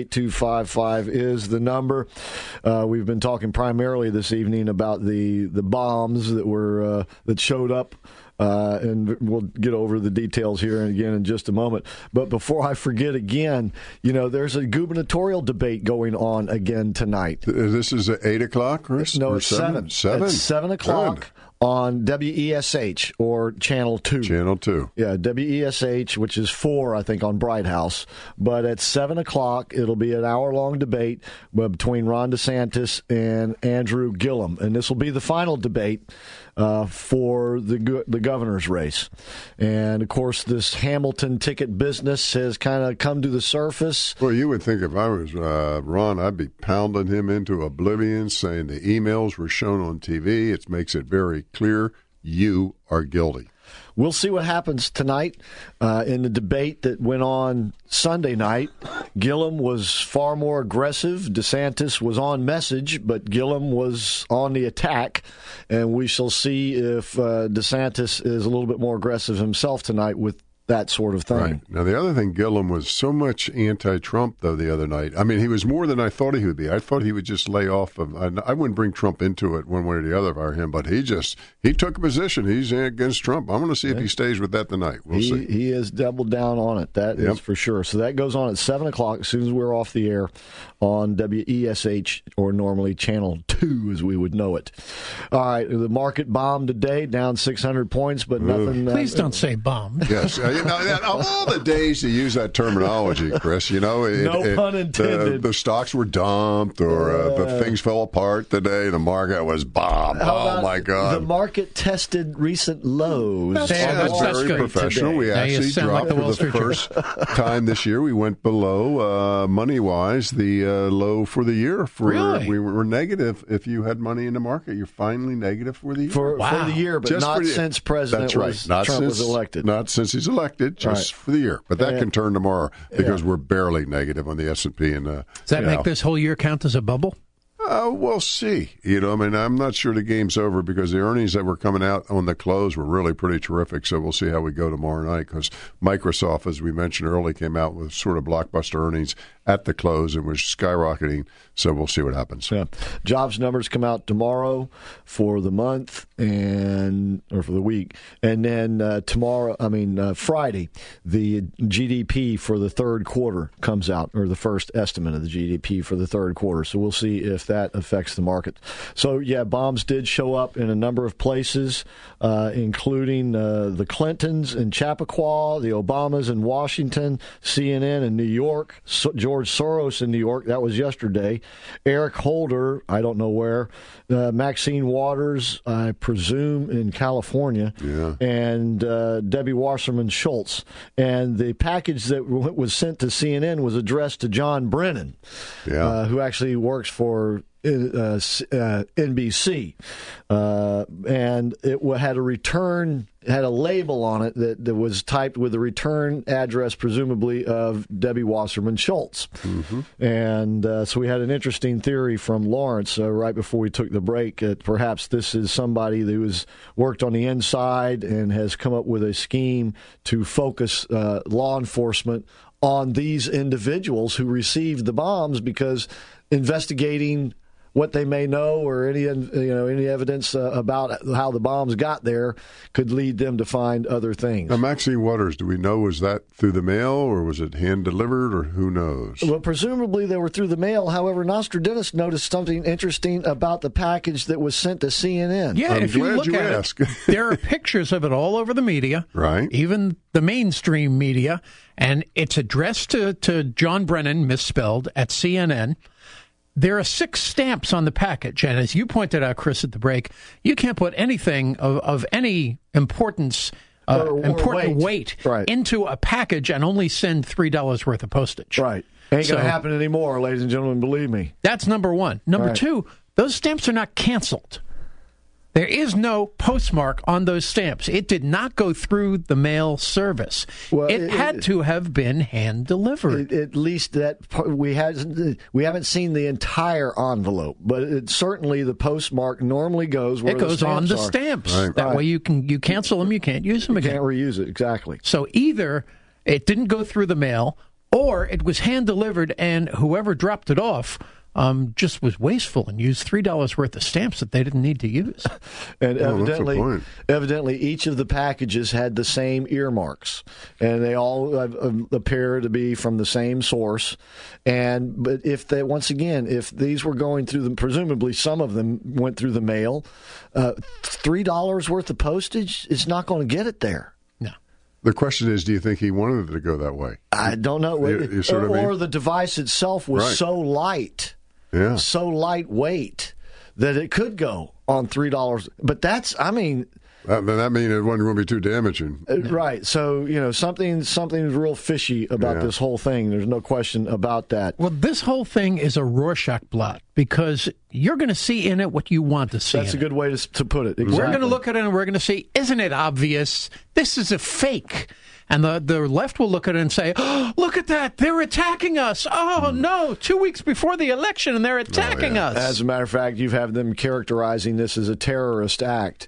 S3: eight two five five is the number. Uh, we've been talking primarily this evening about the, the bombs that were uh, that showed up. Uh, and we'll get over the details here and again in just a moment. But before I forget again, you know, there's a gubernatorial debate going on again tonight.
S4: This is at eight o'clock, Chris?
S3: No,
S4: Or
S3: it's seven.
S4: Seven?
S3: It's seven o'clock.
S4: Good.
S3: On W E S H or Channel two.
S4: Channel two.
S3: Yeah, W E S H, which is four, I think, on Bright House. But at seven o'clock, it'll be an hour-long debate between Ron DeSantis and Andrew Gillum. And this will be the final debate uh, for the go- the governor's race. And, of course, this Hamilton ticket business has kind of come to the surface.
S4: Well, you would think if I was uh, Ron, I'd be pounding him into oblivion, saying the emails were shown on T V. It makes it very clear you are guilty.
S3: We'll see what happens tonight uh, in the debate that went on Sunday night. Gillum was far more aggressive. DeSantis was on message, but Gillum was on the attack. And we shall see if uh, DeSantis is a little bit more aggressive himself tonight with that sort of thing.
S4: Right. Now, the other thing, Gillum was so much anti-Trump, though, the other night. I mean, he was more than I thought he would be. I thought he would just lay off. Of, I, I wouldn't bring Trump into it one way or the other if I were him, but he just, he took a position. He's against Trump. I'm going to see yeah. if he stays with that tonight. We'll
S3: he,
S4: see.
S3: He has doubled down on it. That yep. is for sure. So that goes on at seven o'clock as soon as we're off the air on W E S H, or normally Channel two as we would know it. All right, the market bombed today, down six hundred points, but nothing.
S23: Please
S3: uh,
S23: don't say bombed.
S4: Yes. Uh, you know, of all the days to use that terminology, Chris, you know. It,
S3: no
S4: it,
S3: pun intended.
S4: The, the stocks were dumped, or uh,
S3: uh,
S4: the things fell apart today. The market was bombed. Oh, my God.
S3: The market tested recent lows.
S23: That's,
S4: yeah, that's,
S23: that's
S4: very professional.
S23: Today.
S4: We
S23: now
S4: actually dropped
S23: like the
S4: for the first time this year. We went below, uh, money-wise, the uh, low for the year. For,
S23: really?
S4: We were negative if you had money in the market. You're finally negative for the year.
S3: For,
S23: wow.
S3: for the year, but
S4: just
S3: not
S4: the,
S3: since President
S4: that's right.
S3: was,
S4: not
S3: Trump
S4: since,
S3: was elected.
S4: Not since he's elected, just
S3: right.
S4: for the year. But that
S3: and,
S4: can turn tomorrow because
S3: yeah.
S4: we're barely negative on the S and P. And, uh,
S23: Does that make
S4: know.
S23: this whole year count as a bubble?
S4: Uh, we'll see. You know, I mean, I'm not sure the game's over because the earnings that were coming out on the close were really pretty terrific. So we'll see how we go tomorrow night because Microsoft, as we mentioned earlier, came out with sort of blockbuster earnings at the close and was skyrocketing. So we'll see what happens.
S3: Yeah. Jobs numbers come out tomorrow for the month and or for the week, and then uh, tomorrow, I mean uh, Friday, the G D P for the third quarter comes out, or the first estimate of the G D P for the third quarter. So we'll see if that affects the market. So yeah, bombs did show up in a number of places, uh, including uh, the Clintons in Chappaqua, the Obamas in Washington, C N N in New York, so- George Soros in New York. That was yesterday. Eric Holder, I don't know where. Uh, Maxine Waters, I presume in California.
S4: Yeah.
S3: And uh, Debbie Wasserman Schultz. And the package that w- was sent to C N N was addressed to John Brennan,
S4: yeah.
S3: uh, who actually works for uh, uh, N B C. Uh, and it w- had a return, had a label on it that, that was typed with the return address, presumably, of Debbie Wasserman Schultz.
S4: Mm-hmm.
S3: And uh, so we had an interesting theory from Lawrence uh, right before we took the break that perhaps this is somebody who has worked on the inside and has come up with a scheme to focus uh, law enforcement on these individuals who received the bombs, because investigating what they may know or any you know any evidence uh, about how the bombs got there could lead them to find other things.
S4: Now, Maxine Waters, do we know, was that through the mail or was it hand delivered, or who knows?
S3: Well, presumably they were through the mail. However, Nostradamus noticed something interesting about the package that was sent to C N N.
S23: Yeah,
S4: I'm
S23: if you
S4: glad
S23: look
S4: you
S23: at
S4: asked.
S23: it, there are pictures of it all over the media,
S4: right?
S23: Even the mainstream media, and it's addressed to, to John Brennan, misspelled, at C N N. There are six stamps on the package, and as you pointed out, Chris, at the break, you can't put anything of, of any importance, uh,
S3: or, or
S23: important
S3: weight,
S23: weight,
S3: right.
S23: into a package and only send three dollars worth of postage.
S3: Right. Ain't
S23: so,
S3: going to happen anymore, ladies and gentlemen, believe me.
S23: That's number one. Number
S3: right.
S23: two, those stamps are not canceled. There is no postmark on those stamps. It did not go through the mail service.
S3: Well,
S23: it,
S3: it
S23: had
S3: it,
S23: to have been hand delivered.
S3: It, at least that we had we haven't seen the entire envelope, but it, certainly the postmark normally goes where
S23: it goes
S3: the
S23: on the
S3: are.
S23: stamps.
S4: Right.
S23: That
S3: right.
S23: way you can you cancel them, you can't use them
S3: you
S23: again.
S3: Can't reuse it exactly.
S23: So either it didn't go through the mail, or it was hand delivered and whoever dropped it off um, just was wasteful and used three dollars worth of stamps that they didn't need to use.
S3: And
S4: Oh, that's a
S3: evidently,
S4: point.
S3: evidently, each of the packages had the same earmarks, and they all uh, uh, appear to be from the same source. And but if they, once again, if these were going through the, presumably some of them went through the mail, uh, three dollars worth of postage is not going to get it there.
S4: The question is, do you think he wanted it to go that way?
S3: I don't know.
S4: You- you see what I
S3: or,
S4: mean?
S3: or the device itself was
S4: Right.
S3: so light,
S4: Yeah.
S3: so lightweight that it could go on three dollars. But that's, I mean,
S4: That, then that means it wasn't going to be too damaging.
S3: uh, right. So you know, something something's real fishy about
S4: Yeah.
S3: this whole thing. There's no question about that.
S23: Well, this whole thing is a Rorschach blot because you're going to see in it what you want to see.
S3: That's a
S23: in it.
S3: good way to to put it.
S23: We're
S3: Exactly.
S23: going to look at it and we're going to say, isn't it obvious? This is a fake. And the, the left will look at it and say, oh, look at that. They're attacking us. Oh, no. Two weeks before the election and they're attacking us.
S3: As a matter of fact, you've had them characterizing this as a terrorist act.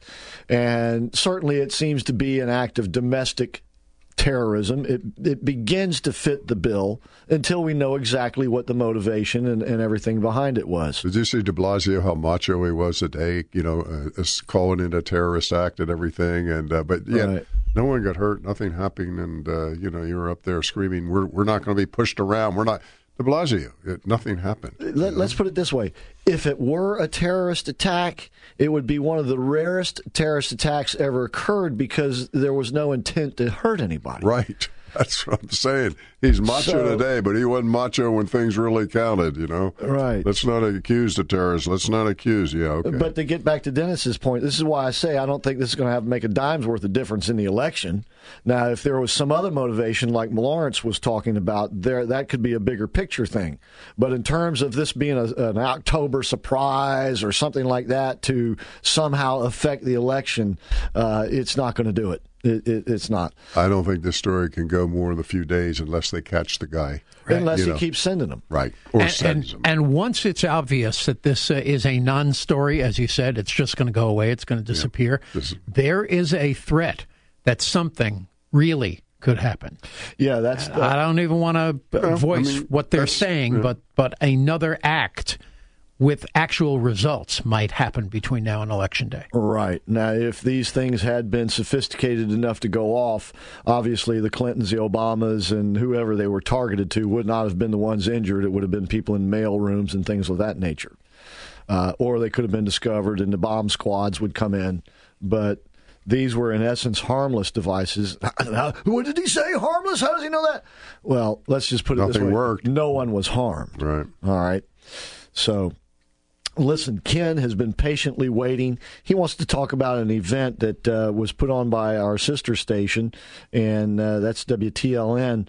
S3: And certainly it seems to be an act of domestic terrorism. It it begins to fit the bill until we know exactly what the motivation and, and everything behind it was.
S4: Did you see de Blasio, how macho he was today, you know, uh, calling it a terrorist act and everything? And uh, But, yeah,
S3: Right.
S4: no one got hurt, nothing happened, and, uh, you know, you were up there screaming, we're, we're not going to be pushed around. We're not. De Blasio, it, nothing happened.
S3: Let, let's put it this way. If it were a terrorist attack, it would be one of the rarest terrorist attacks ever occurred because there was no intent to hurt anybody.
S4: Right. That's what I'm saying. He's macho
S3: So-
S4: today, but he wasn't macho when things really counted, you know?
S3: Right.
S4: Let's not accuse the terrorists. Let's not accuse. Yeah, okay.
S3: But to get back to Dennis's point, this is why I say I don't think this is going to have to make a dime's worth of difference in the election. Now, if there was some other motivation like Lawrence was talking about, there that could be a bigger picture thing. But in terms of this being a, an October surprise or something like that to somehow affect the election, uh, it's not going to do it. It, it. It's not.
S4: I don't think this story can go more than a few days unless they catch the guy.
S3: Unless
S4: You
S3: he
S4: know.
S3: keeps sending them.
S4: Right. Or
S23: and,
S4: sends
S23: and,
S4: them.
S23: and once it's obvious that this uh, is a non-story, as you said, it's just going to go away, it's going to disappear,
S4: This-
S23: there is a threat that something really could happen.
S3: Yeah, that's.
S23: I don't even want to
S4: Well,
S23: voice
S4: I mean,
S23: what they're
S4: that's-
S23: saying,
S4: yeah.
S23: but but another act with actual results might happen between now and Election Day.
S3: Right. Now, if these things had been sophisticated enough to go off, obviously the Clintons, the Obamas, and whoever they were targeted to would not have been the ones injured. It would have been people in mail rooms and things of that nature. Uh, or they could have been discovered and the bomb squads would come in. But these were, in essence, harmless devices. What did he say? Harmless? How does he know that? Well, let's just put it this
S4: Nothing
S3: way.
S4: worked.
S3: No one was harmed.
S4: Right.
S3: All right. So, listen, Ken has been patiently waiting. He wants to talk about an event that uh, was put on by our sister station, and uh, that's W T L N.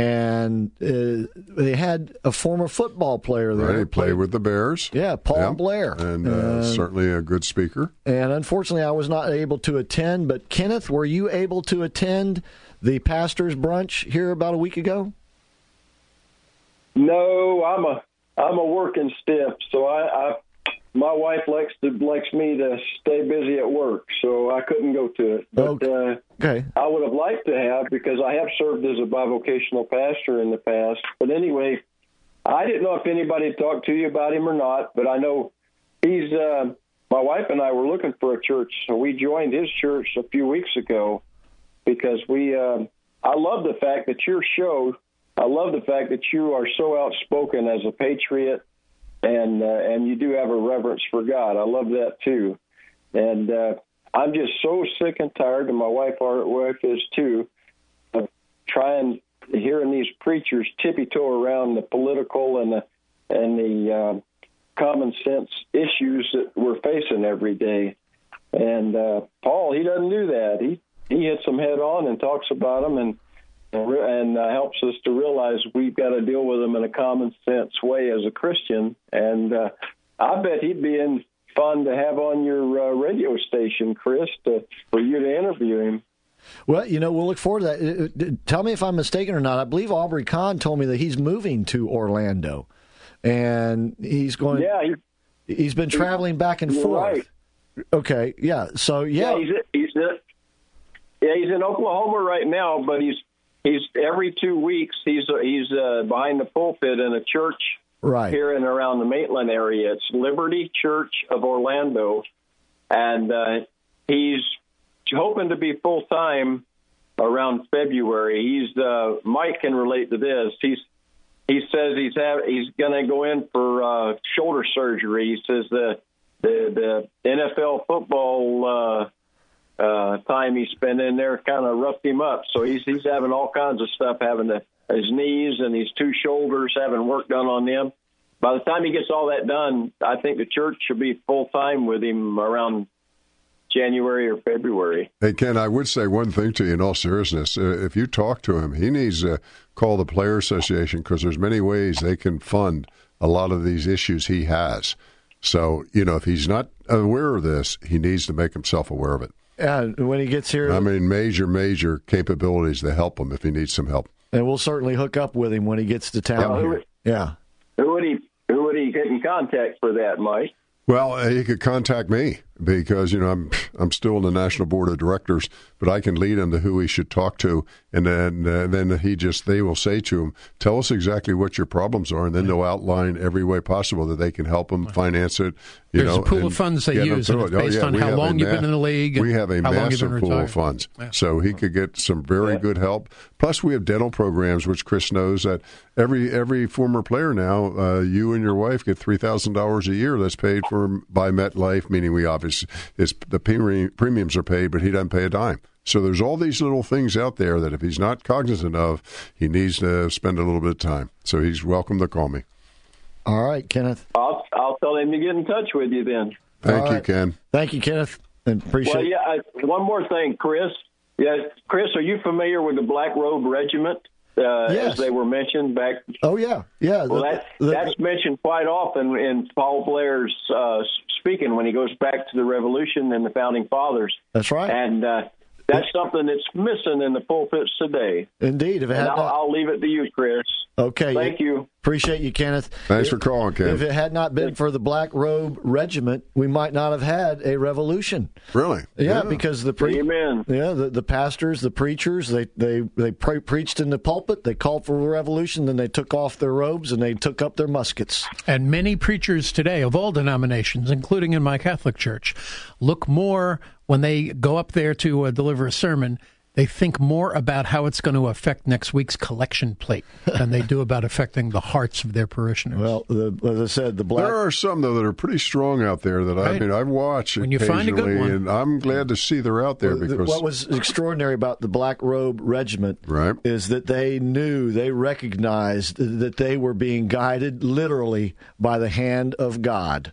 S3: And uh, they had a former football player there.
S4: Right, he played with the Bears.
S3: Yeah, Paul
S4: Yeah.
S3: Blair.
S4: And uh,
S3: Uh,
S4: certainly a good speaker.
S3: And unfortunately, I was not able to attend. But Kenneth, were you able to attend the pastor's brunch here about a week ago?
S5: No, I'm a I'm a working stiff, so I, I my wife likes to likes me to stay busy at work, so I couldn't go to it. But uh,
S3: Okay.
S5: I would have liked to have because I have served as a bivocational pastor in the past. But anyway, I didn't know if anybody talked to you about him or not, but I know he's. Uh, my wife and I were looking for a church, so we joined his church a few weeks ago because we. Uh, I love the fact that your show. I love the fact that you are so outspoken as a patriot, and uh, and you do have a reverence for God. I love that too, and uh, I'm just so sick and tired, and my wife, our wife, is too, of trying hearing these preachers tippy-toe around the political and the and the uh, common sense issues that we're facing every day. And uh, Paul, he doesn't do that. He he hits them head on and talks about them and. and uh, helps us to realize we've got to deal with them in a common sense way as a Christian. And uh, I bet he'd be in fun to have on your uh, radio station, Chris, to, for you to interview him.
S3: Well, you know, we'll look forward to that. Uh, Tell me if I'm mistaken or not. I believe Aubrey Kahn told me that he's moving to Orlando, and he's going.
S5: Yeah, he,
S3: he's been traveling back and
S5: You're
S3: forth.
S5: right.
S3: Okay, yeah. So yeah,
S5: Yeah, he's he's he's yeah he's in Oklahoma right now, but he's he's every every two weeks he's he's uh, behind the pulpit in a church
S3: right
S5: here and around the Maitland area. It's Liberty Church of Orlando, and uh, he's hoping to be full time around February. He's uh, Mike can relate to this. He's he says he's have, he's going to go in for uh, shoulder surgery. He says the the, the N F L football uh, uh, time he spent in there kind of roughed him up. So he's he's having all kinds of stuff, having to, his knees and his two shoulders, having work done on them. By the time he gets all that done, I think the church should be full time with him around January or February.
S4: Hey, Ken, I would say one thing to you in all seriousness. Uh, if you talk to him, he needs to call the Player Association because there's many ways they can fund a lot of these issues he has. So, you know, if he's not aware of this, he needs to make himself aware of it.
S3: Yeah, when he gets here.
S4: I mean, major, major capabilities to help him if he needs some help.
S3: And we'll certainly hook up with him when he gets to town
S5: Yeah, who
S3: here.
S5: would-
S3: Yeah.
S5: Who would he who would he get in contact for that, Mike?
S4: Well, uh, he could contact me because, you know, I'm I'm still in the National Board of Directors, but I can lead him to who he should talk to, and then uh, then he just they will say to him, "Tell us exactly what your problems are," and then they'll outline every way possible that they can help him finance it. You
S23: There's
S4: know,
S23: a pool
S4: and
S23: of funds they
S4: get him
S23: use, and
S4: through
S23: it's
S4: it. Oh,
S23: based
S4: yeah,
S23: on
S4: we
S23: how
S4: have a
S23: long you've
S4: ma-
S23: been in the league and
S4: We have a
S23: how long you've
S4: massive
S23: been
S4: pool
S23: retired.
S4: of funds,
S23: Yeah.
S4: so he could get some very good help. Plus, we have dental programs, which Chris knows that every every former player now, uh, you and your wife get three thousand dollars a year that's paid for by MetLife, meaning we obviously it's the pre- premiums are paid, but he doesn't pay a dime. So there's all these little things out there that if he's not cognizant of, he needs to spend a little bit of time. So he's welcome to call me.
S3: All right, Kenneth.
S5: I'll I'll tell him to get in touch with you then.
S4: Thank
S3: All
S4: you,
S3: right.
S4: Ken.
S3: Thank you, Kenneth. And appreciate
S5: Well, yeah. I, one more thing, Chris. Yeah, Chris, are you familiar with the Black Robe Regiment? Uh,
S3: Yes.
S5: As they were mentioned back.
S3: Oh, yeah. Yeah.
S5: Well,
S3: the-
S5: that,
S3: the-
S5: that's mentioned quite often in Paul Blair's uh, speaking when he goes back to the Revolution and the Founding Fathers.
S3: That's right.
S5: And uh, that's something that's missing in the pulpits today.
S3: Indeed. If it
S5: And
S3: had
S5: I'll,
S3: not,
S5: I'll leave it to you, Chris.
S3: okay.
S5: Thank you.
S3: Appreciate you, Kenneth.
S4: Thanks
S3: If-
S4: for calling, Ken.
S3: If it had not been for the Black Robe Regiment, we might not have had a revolution.
S4: Really?
S3: Yeah, because the pre-
S5: Amen.
S3: Yeah, the, the pastors, the preachers, they they they pre- preached in the pulpit. They called for a revolution. Then they took off their robes and they took up their muskets.
S23: And many preachers today of all denominations, including in my Catholic church, look more when they go up there to uh, deliver a sermon. They think more about how it's going to affect next week's collection plate than they do about affecting the hearts of their parishioners.
S3: Well, the, as I said, the black.
S4: There are some though that are pretty strong out there that I
S23: Right.
S4: mean I've watched
S23: When you find a good
S4: occasionally,
S23: one.
S4: and I'm glad to see they're out there
S3: The-
S4: because
S3: what was extraordinary about the Black Robe Regiment
S4: right.
S3: is that they knew, they recognized that they were being guided literally by the hand of God.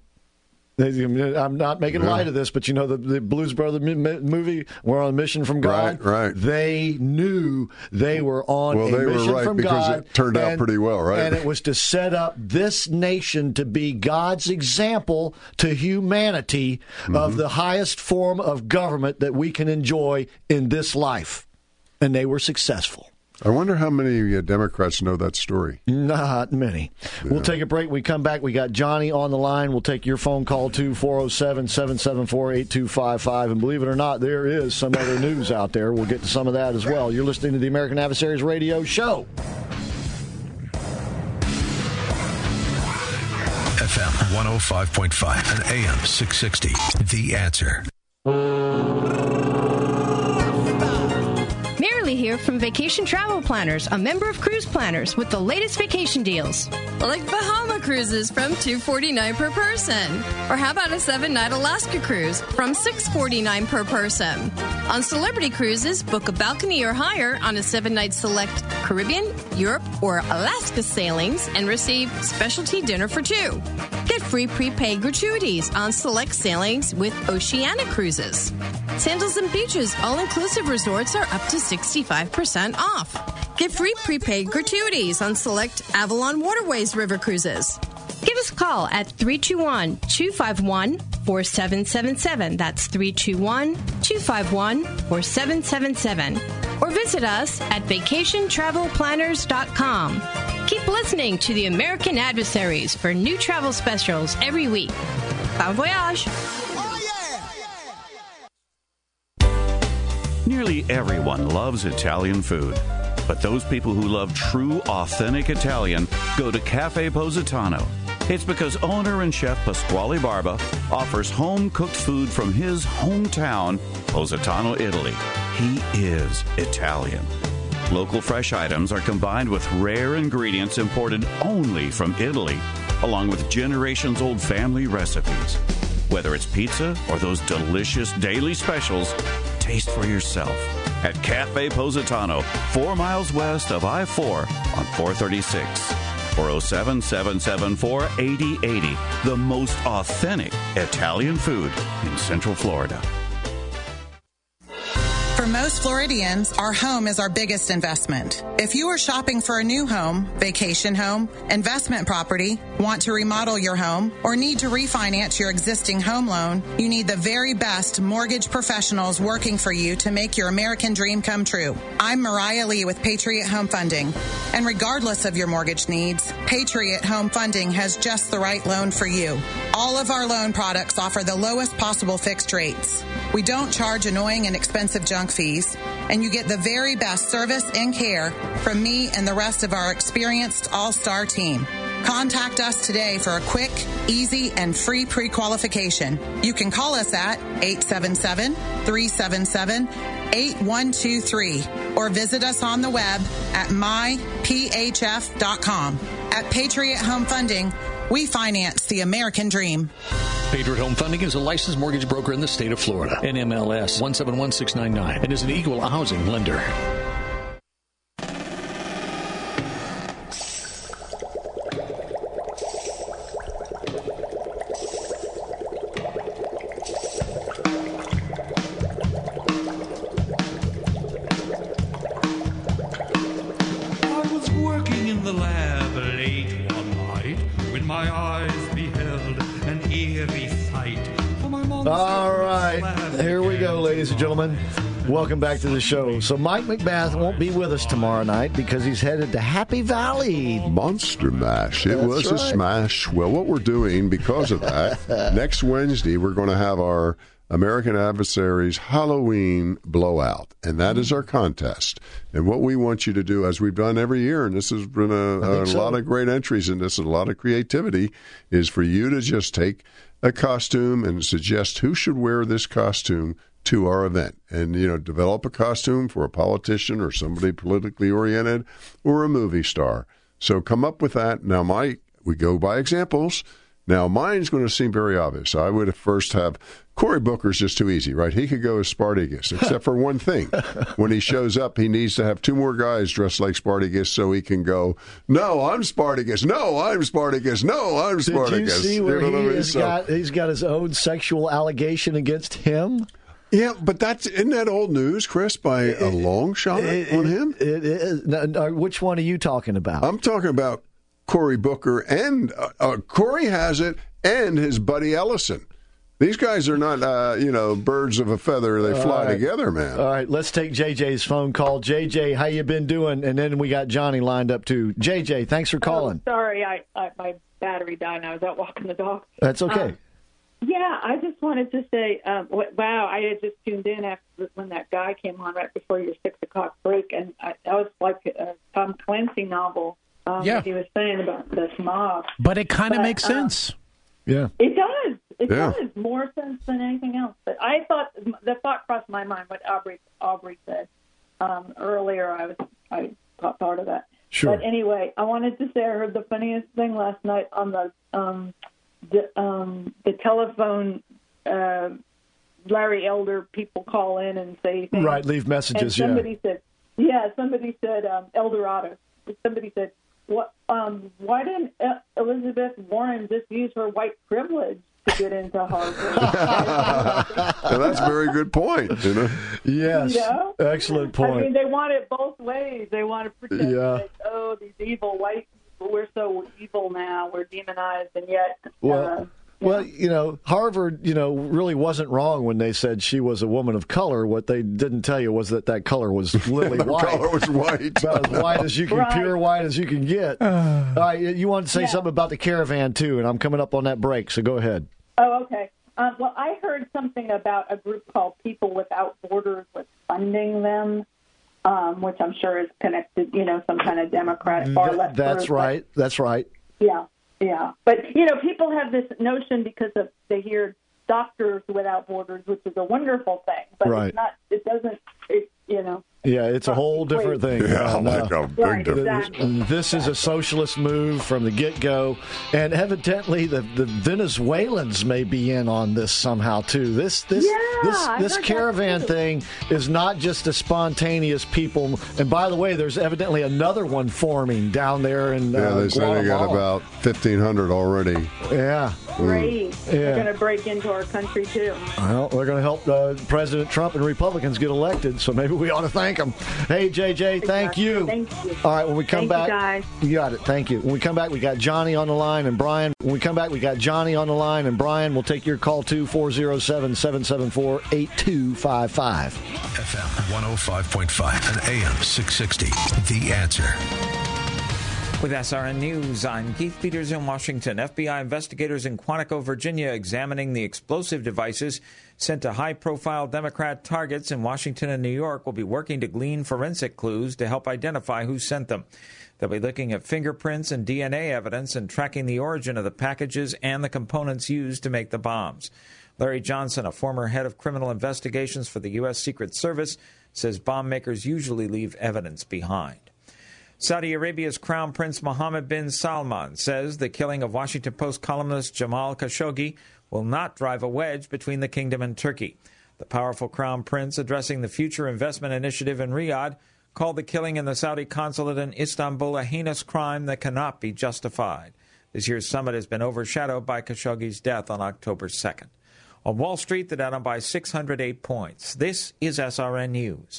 S3: I'm not making
S4: Yeah.
S3: light of this, but you know the, the Blues Brother m- m- movie, We're on a Mission from God.
S4: Right, right.
S3: They knew they were on
S4: Well,
S3: a
S4: they were
S3: mission
S4: right
S3: from
S4: because
S3: God.
S4: it turned out
S3: and-
S4: pretty well, right?
S3: And it was to set up this nation to be God's example to humanity
S4: Mm-hmm.
S3: of the highest form of government that we can enjoy in this life. And they were successful.
S4: I wonder how many uh, Democrats know that story.
S3: Not many. We'll take a break. We come back. We got Johnny on the line. We'll take your phone call too, four oh seven, seven seven four, eight two five five. And believe it or not, there is some other news out there. We'll get to some of that as well. You're listening to the American Adversaries Radio Show.
S6: F M one oh five point five and A M six sixty. The Answer.
S7: Marilee here from Vacation Travel Planners, a member of Cruise Planners with the latest vacation deals.
S8: Like Bahama cruises from two hundred forty-nine dollars per person. Or how about a seven-night Alaska cruise from six hundred forty-nine dollars per person? On Celebrity Cruises, book a balcony or higher on a seven-night select Caribbean, Europe, or Alaska sailings and receive specialty dinner for two. Get free prepaid gratuities on select sailings with Oceanic Cruises. Sandals and Beaches all-inclusive resorts are up to sixty-five percent off. Get free prepaid gratuities on select Avalon Waterways River Cruises.
S7: Give us a call at three two one, two five one, four seven seven seven. That's three two one, two five one, four seven seven seven. Or visit us at vacation travel planners dot com. Keep listening to the American Adversaries for new travel specials every week. Bon voyage!
S10: Nearly everyone loves Italian food. But those people who love true, authentic Italian go to Cafe Positano. It's because owner and chef Pasquale Barba offers home-cooked food from his hometown, Positano, Italy. He is Italian. Local fresh items are combined with rare ingredients imported only from Italy, along with generations-old family recipes. Whether it's pizza or those delicious daily specials, taste for yourself at Cafe Positano, four miles west of I four on four thirty-six. four oh seven, seven seven four, eight oh eight oh, the most authentic Italian food in Central Florida.
S12: For most Floridians, our home is our biggest investment. If you are shopping for a new home, vacation home, investment property, want to remodel your home, or need to refinance your existing home loan, you need the very best mortgage professionals working for you to make your American dream come true. I'm Mariah Lee with Patriot Home Funding. And regardless of your mortgage needs, Patriot Home Funding has just the right loan for you. All of our loan products offer the lowest possible fixed rates. We don't charge annoying and expensive junk fees, and you get the very best service and care from me and the rest of our experienced all-star team. Contact us today for a quick, easy, and free pre-qualification. You can call us at eight seven seven, three seven seven, eight one two three or visit us on the web at my p h f dot com. At Patriot Home Funding, we finance the American dream.
S13: Patriot Home Funding is a licensed mortgage broker in the state of Florida. N M L S one seven one six nine nine and is an equal housing lender.
S1: I was working in the lab late one night when my eyes beheld an eerie sight. For my monster
S3: All right, here we go, ladies and gentlemen. Welcome back to the show. So Mike McBath won't be with us tomorrow night because he's headed to Happy Valley.
S4: Monster Mash. It
S3: That's
S4: was
S3: right.
S4: a smash. Well, what we're doing because of that, next Wednesday, we're going to have our American Adversaries Halloween Blowout, and that is our contest. And what we want you to do, as we've done every year, and this has been a,
S3: I
S4: a
S3: think so.
S4: lot of great entries in this and a lot of creativity, is for you to just take a costume and suggest who should wear this costume to our event, and you know, develop a costume for a politician or somebody politically oriented or a movie star. So come up with that. Now, my we go by examples. Now, mine's going to seem very obvious. I would first have Cory Booker's just too easy, right? He could go as Spartacus, except for one thing. When he shows up, he needs to have two more guys dressed like Spartacus so he can go, no, I'm Spartacus. No, I'm Spartacus. No, I'm Spartacus.
S3: Did you see where
S4: know what I
S3: he
S4: mean?
S3: has
S4: So-
S3: got, he's got his own sexual allegation against him?
S4: Yeah, but that's isn't that old news, Chris, by a long shot
S3: It-
S4: on
S3: it-
S4: him?
S3: It is. Now, now, which one are you talking about?
S4: I'm talking about Cory Booker, and uh, uh, Cory has it, and his buddy Ellison. These guys are not, uh, you know, birds of a feather. They fly
S3: All right.
S4: together, man.
S3: All right, let's take J J's phone call. J J, how you been doing? And then we got Johnny lined up too. J J, thanks for calling.
S24: Oh, sorry, I, I my battery died and I was out walking the dog.
S3: That's okay.
S24: Um, yeah, I just wanted to say, um, wh- wow, I had just tuned in after when that guy came on right before your six o'clock break, and I, that was like a Tom Clancy novel. Um,
S23: Yeah.
S24: what he was saying about this mob.
S23: But it kind of
S24: But,
S23: makes
S24: uh,
S23: sense.
S3: Yeah.
S24: It does. It
S23: Yeah.
S24: does more sense than anything else. But I thought the thought crossed my mind what Aubrey Aubrey said um, earlier. I was I caught part of that.
S3: Sure.
S24: But anyway, I wanted to say I heard the funniest thing last night on the um, the um, the telephone. Uh, Larry Elder people call in and say things.
S3: Right, leave messages,
S24: And somebody said, yeah, somebody said um, Eldorado. Somebody said, what? Um, why didn't El- Elizabeth Warren just use her white privilege to get into Harvard?
S4: Now, that's a very good point. You know?
S3: Yes.
S24: You know?
S3: Excellent
S24: I mean,
S3: point.
S24: they want it both ways. They want to pretend
S3: Yeah.
S24: like, oh, these evil white people, we're so evil now, we're demonized, and yet.
S3: Well,
S24: uh,
S3: well, you know, Harvard, you know, really wasn't wrong when they said she was a woman of color. What they didn't tell you was that that color was lily
S4: The
S3: white.
S4: color was white.
S3: About as white as you can,
S24: Right.
S3: pure white as you can get. All right, you wanted to say
S24: Yeah.
S3: something about the caravan too, and I'm coming up on that break, so go ahead.
S24: Oh, okay. Um, well, I heard something about a group called People Without Borders with funding them. um, which I'm sure is connected, you know, some kind of Democratic far
S3: Th-
S24: left.
S3: That's
S24: group.
S3: right. That's right.
S24: Yeah, yeah. But, you know, people have this notion because of they hear Doctors Without Borders, which is a wonderful thing, but
S3: Right.
S24: it's not, it doesn't, it, you know.
S3: Yeah, it's a whole different thing.
S4: Yeah,
S3: Uh,
S4: like
S3: no.
S4: a big
S24: Right,
S4: difference.
S24: exactly.
S3: This is a socialist move from the get-go, and evidently the, the Venezuelans may be in on this somehow too. This this
S24: Yeah,
S3: this
S24: I
S3: this
S24: heard that
S3: caravan
S24: too.
S3: thing is not just a spontaneous people. And by the way, there's evidently another one forming down there in
S4: Yeah,
S3: uh,
S4: they say they got
S3: Guatemala.
S4: about fifteen hundred already.
S3: Yeah.
S24: Great. They're
S3: Yeah.
S24: going to break into our country, too.
S3: Well, they're going to help uh, President Trump and Republicans get elected, so maybe we ought to thank them. Hey, J J, thank you.
S24: Thank you.
S3: All right, when we come
S24: Thank you,
S3: back,
S24: guys.
S3: you got it. Thank you. When we come back, we got Johnny on the line and Brian. When we come back, we got Johnny on the line and Brian. We'll take your call too, four oh seven, seven seven four, eight two five five.
S6: F M one oh five point five and A M six sixty. The Answer.
S11: With S R N News, I'm Keith Peters in Washington. F B I investigators in Quantico, Virginia, examining the explosive devices sent to high-profile Democrat targets in Washington and New York will be working to glean forensic clues to help identify who sent them. They'll be looking at fingerprints and D N A evidence and tracking the origin of the packages and the components used to make the bombs. Larry Johnson, a former head of criminal investigations for the U S Secret Service, says bomb makers usually leave evidence behind. Saudi Arabia's Crown Prince Mohammed bin Salman says the killing of Washington Post columnist Jamal Khashoggi will not drive a wedge between the kingdom and Turkey. The powerful Crown Prince, addressing the Future Investment Initiative in Riyadh, called the killing in the Saudi consulate in Istanbul a heinous crime that cannot be justified. This year's summit has been overshadowed by Khashoggi's death on October second. On Wall Street, the Dow by six hundred eight points. This is S R N News.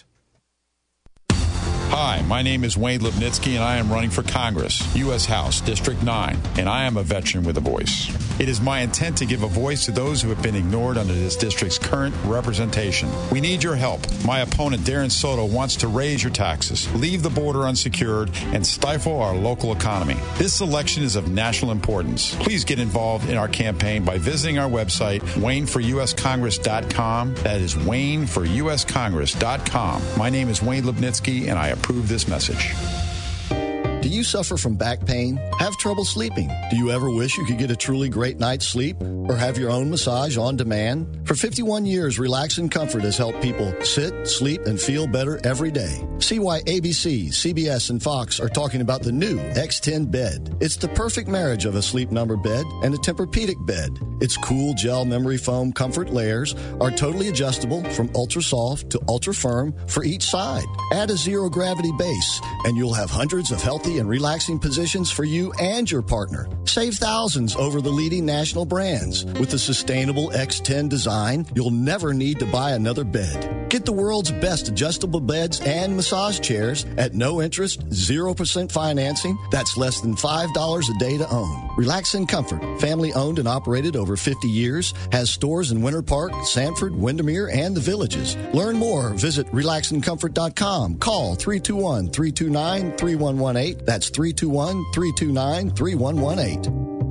S14: Hi, my name is Wayne Lipnitsky, and I am running for Congress, U S House, District nine, and I am a veteran with a voice. It is my intent to give a voice to those who have been ignored under this district's current representation. We need your help. My opponent, Darren Soto, wants to raise your taxes, leave the border unsecured, and stifle our local economy. This election is of national importance. Please get involved in our campaign by visiting our website, wayne for u s congress dot com. That is wayne for u s congress dot com. My name is Wayne Lipnitsky, and I approve this message.
S3: Do you suffer from back pain? Have trouble sleeping? Do you ever wish you could get a truly great night's sleep? Or have your own massage on demand? For fifty-one years, Relax and Comfort has helped people sit, sleep, and feel better every day. See why A B C, C B S, and Fox are talking about the new X ten bed. It's the perfect marriage of a Sleep Number bed and a Tempur-Pedic bed. Its cool gel memory foam comfort layers are totally adjustable from ultra soft to ultra firm for each side. Add a zero gravity base, and you'll have hundreds of healthy and relaxing positions for you and your partner. Save thousands over the leading national brands. With the sustainable X ten design, you'll never need to buy another bed. Get the world's best adjustable beds and massage chairs at no interest, zero percent financing. That's less than five dollars a day to own. Relax and Comfort, family owned and operated over fifty years, has stores in Winter Park, Sanford, Windermere, and the Villages. Learn more. Visit relax and comfort dot com. Call three two one, three two nine, three one one eight. That's three two one, three two nine, three one one eight.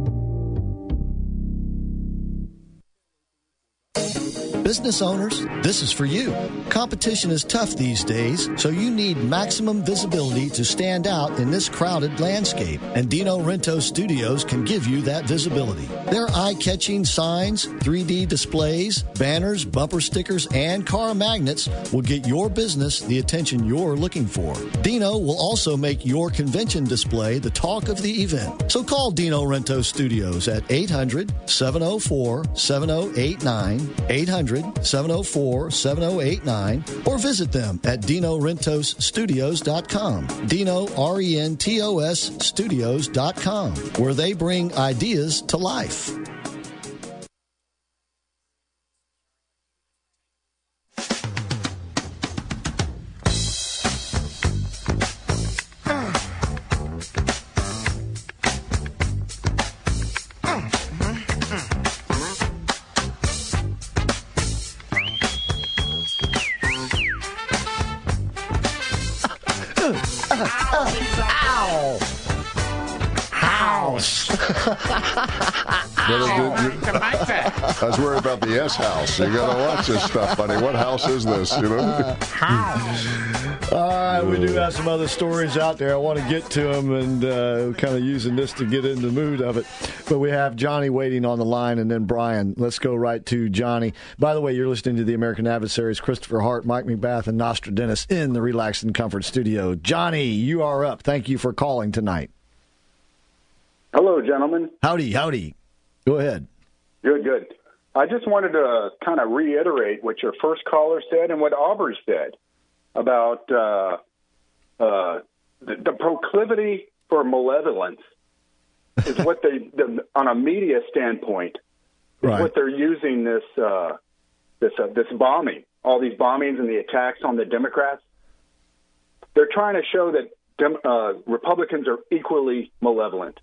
S3: Business owners, this is for you. Competition is tough these days, so you need maximum visibility to stand out in this crowded landscape, and Dino Rento Studios can give you that visibility. Their eye-catching signs, three D displays, banners, bumper stickers, and car magnets will get your business the attention you're looking for. Dino will also make your convention display the talk of the event. So call Dino Rento Studios at eight hundred, seven oh four, seven oh eight nine, eight hundred, seven oh four, seven oh eight nine, or visit them at dino rentos studios dot com. Dino, R E N T O S studios dot com, where they bring ideas to life. house.
S4: I was worried about the S house. You got to watch this stuff, buddy. What house is this? You know.
S3: All right, we do have some other stories out there. I want to get to them, and uh, kind of using this to get in the mood of it. But we have Johnny waiting on the line, and then Brian. Let's go right to Johnny. By the way, you're listening to the American Adversaries. Christopher Hart, Mike McBath, and Nostradamus in the Relax and Comfort studio. Johnny, you are up. Thank you for calling tonight.
S15: Hello, gentlemen.
S3: Howdy, howdy. Go ahead.
S15: Good, good. I just wanted to kind of reiterate what your first caller said and what Aubrey said about uh, uh, the, the proclivity for malevolence is what they, the, on a media standpoint, is
S3: right.
S15: what they're using this uh, this uh, this bombing, all these bombings and the attacks on the Democrats. They're trying to show that dem- uh, Republicans are equally malevolent.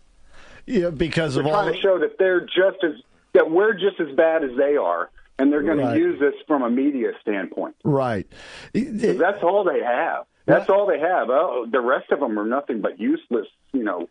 S3: Yeah, because
S15: they're
S3: of
S15: trying
S3: all
S15: to show that they're just as that we're just as bad as they are, and they're going
S3: Right.
S15: to use this from a media standpoint.
S3: right.
S15: 'Cause that's all they have. That's all they have. Oh, the rest of them are nothing but useless, you know,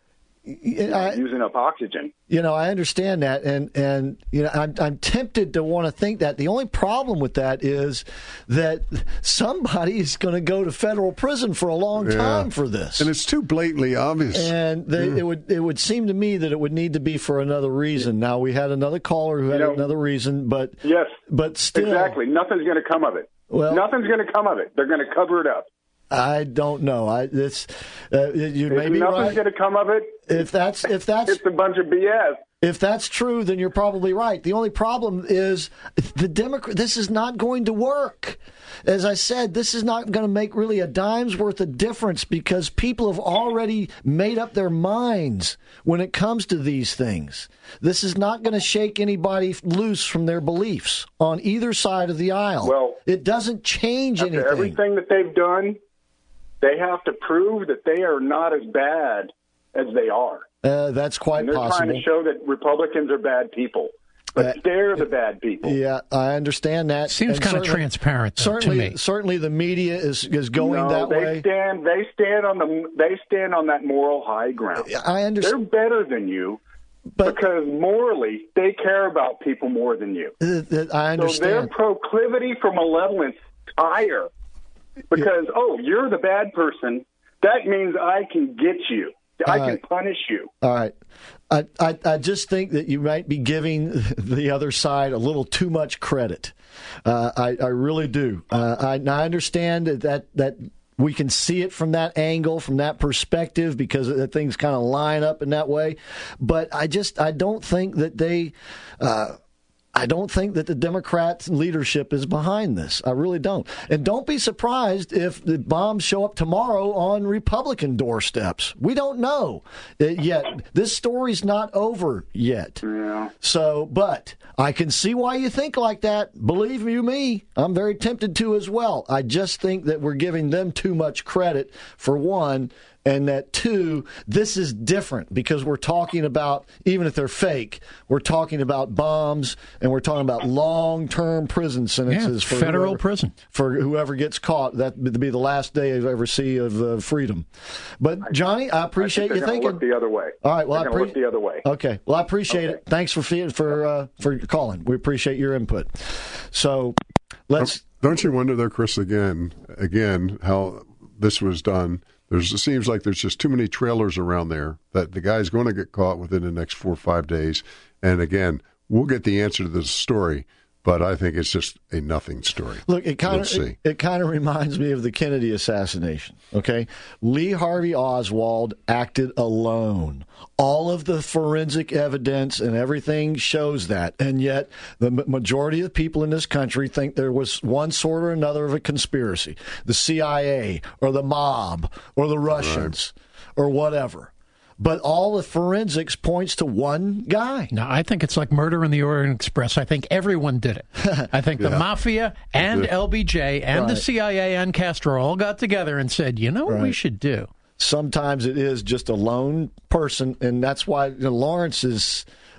S3: I,
S15: using up oxygen.
S3: You know, I understand that, and, and you know, I'm, I'm tempted to want to think that. The only problem with that is that somebody is going to go to federal prison for a long
S4: Yeah.
S3: time for this,
S4: And it's too blatantly obvious.
S3: and they,
S4: Yeah.
S3: it would it would seem to me that it would need to be for another reason. Now, we had another caller who had
S15: You know,
S3: another reason, but
S15: Yes,
S3: but still,
S15: exactly. Nothing's going to come of it.
S3: Well-
S15: Nothing's going to come of it. They're going to cover it up.
S3: I don't know. I this uh, you may
S15: If
S3: be
S15: nothing's
S3: right.
S15: going to come of it,
S3: If that's if that's
S15: it's a bunch of B S.
S3: If that's true, then you're probably right. The only problem is the Democrat. This is not going to work. As I said, this is not going to make really a dime's worth of difference because people have already made up their minds when it comes to these things. This is not going to shake anybody loose from their beliefs on either side of the aisle.
S15: Well,
S3: it doesn't change
S15: After
S3: anything.
S15: everything that they've done, they have to prove that they are not as bad as they are.
S3: Uh, that's quite
S15: And they're
S3: possible.
S15: trying to show that Republicans are bad people. But
S3: Uh,
S15: they're the bad people.
S3: Yeah, I understand that.
S23: Seems
S3: And
S23: kind of
S3: certainly-
S23: transparent though, to
S3: Certainly,
S23: me.
S3: certainly, the media is is going
S15: no,
S3: that
S15: they
S3: way.
S15: stand. They stand on the. They stand on that moral high ground.
S3: I understand.
S15: They're better than you, because morally they care about people more than you.
S3: Uh, uh, I
S15: So their
S3: understand.
S15: proclivity for malevolence is higher. Because oh, you're the bad person. That means I can get you. I
S3: All
S15: can
S3: right.
S15: punish you.
S3: All right. I, I I just think that you might be giving the other side a little too much credit. Uh, I I really do. Uh, I, I understand that, that that we can see it from that angle, from that perspective, because the things kind of line up in that way. But I just I don't think that they. Uh, I don't think that the Democrat leadership is behind this. I really don't. And don't be surprised if the bombs show up tomorrow on Republican doorsteps. We don't know yet. This story's not over yet.
S15: Yeah.
S3: So, but I can see why you think like that. Believe you me, I'm very tempted to as well. I just think that we're giving them too much credit, for one. And that, two, this is different because we're talking about, even if they're fake, we're talking about bombs and we're talking about long-term prison sentences.
S23: Yeah,
S3: for
S23: federal
S3: whoever,
S23: prison.
S3: For whoever gets caught. That would be the last day I ever see of uh, freedom. But, Johnny, I appreciate
S15: I think
S3: you
S15: they're
S3: thinking.
S15: Look the other way.
S3: All right, well,
S15: they're
S3: I
S15: gonna
S3: appreciate
S15: look the other way.
S3: Okay, well, I appreciate
S15: Okay.
S3: it. Thanks for for uh, for calling. We appreciate your input. So, let's.
S4: Don't you wonder, though, Chris, again, again, how this was done? There's, it seems like there's just too many trailers around there that the guy's going to get caught within the next four or five days. And again, we'll get the answer to this story, but I think it's just a nothing story.
S3: Look, it kind
S4: We'll
S3: of
S4: see.
S3: it, it kind of reminds me of the Kennedy assassination. Okay, Lee Harvey Oswald acted alone. All of the forensic evidence and everything shows that, and yet the m- majority of the people in this country think there was one sort or another of a conspiracy: the C I A or the mob or the Russians or whatever. But all the forensics points to one guy.
S23: No, I think it's like Murder in the Orient Express. I think everyone did it. I think the
S3: Yeah.
S23: mafia and
S3: Yeah.
S23: L B J and the
S3: Right.
S23: C I A and Castro all got together and said, you know what we
S3: Right.
S23: should do?
S3: Sometimes it is just a lone person, and that's why you know, Lawrence is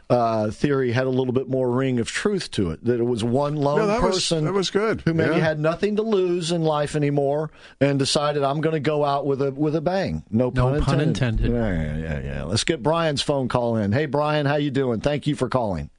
S3: uh, theory had a little bit more ring of truth to it. That it was one lone
S4: No, that was-
S3: person
S4: that was good.
S3: who maybe
S4: Yeah.
S3: had nothing to lose in life anymore and decided, I'm going to go out with a with a bang. No pun
S23: No pun
S3: intended.
S23: intended.
S3: Yeah, yeah, yeah. Let's get Brian's phone call in. Hey, Brian, how you doing? Thank you for calling.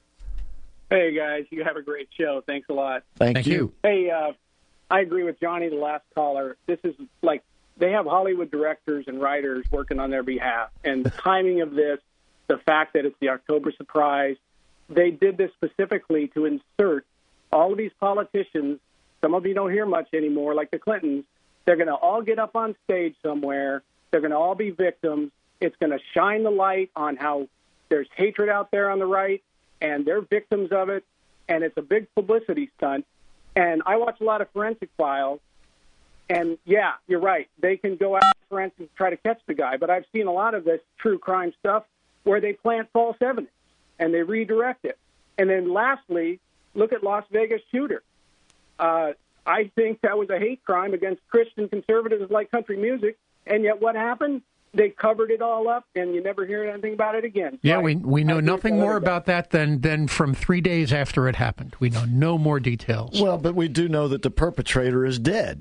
S16: Hey, guys, you have a great show. Thanks a lot.
S3: Thank, Thank you. you.
S16: Hey, uh, I agree with Johnny, the last caller. This is like they have Hollywood directors and writers working on their behalf. And the timing of this, the fact that it's the October surprise, they did this specifically to insert all of these politicians. Some of you don't hear much anymore, like the Clintons. They're going to all get up on stage somewhere. They're going to all be victims. It's going to shine the light on how there's hatred out there on the right, and they're victims of it, and it's a big publicity stunt. And I watch a lot of Forensic Files, and, yeah, you're right. They can go out, for instance, try to catch the guy, but I've seen a lot of this true crime stuff where they plant false evidence, and they redirect it. And then lastly, look at Las Vegas shooter. Uh, I think that was a hate crime against Christian conservatives like country music, and yet what happened? They covered it all up, and you never hear anything about it again. So
S23: Yeah,
S16: I-
S23: we we know
S16: I
S23: nothing
S16: think
S23: more
S16: that-
S23: about that than than from three days after it happened. We know no more details.
S3: Well, but we do know that the perpetrator is dead.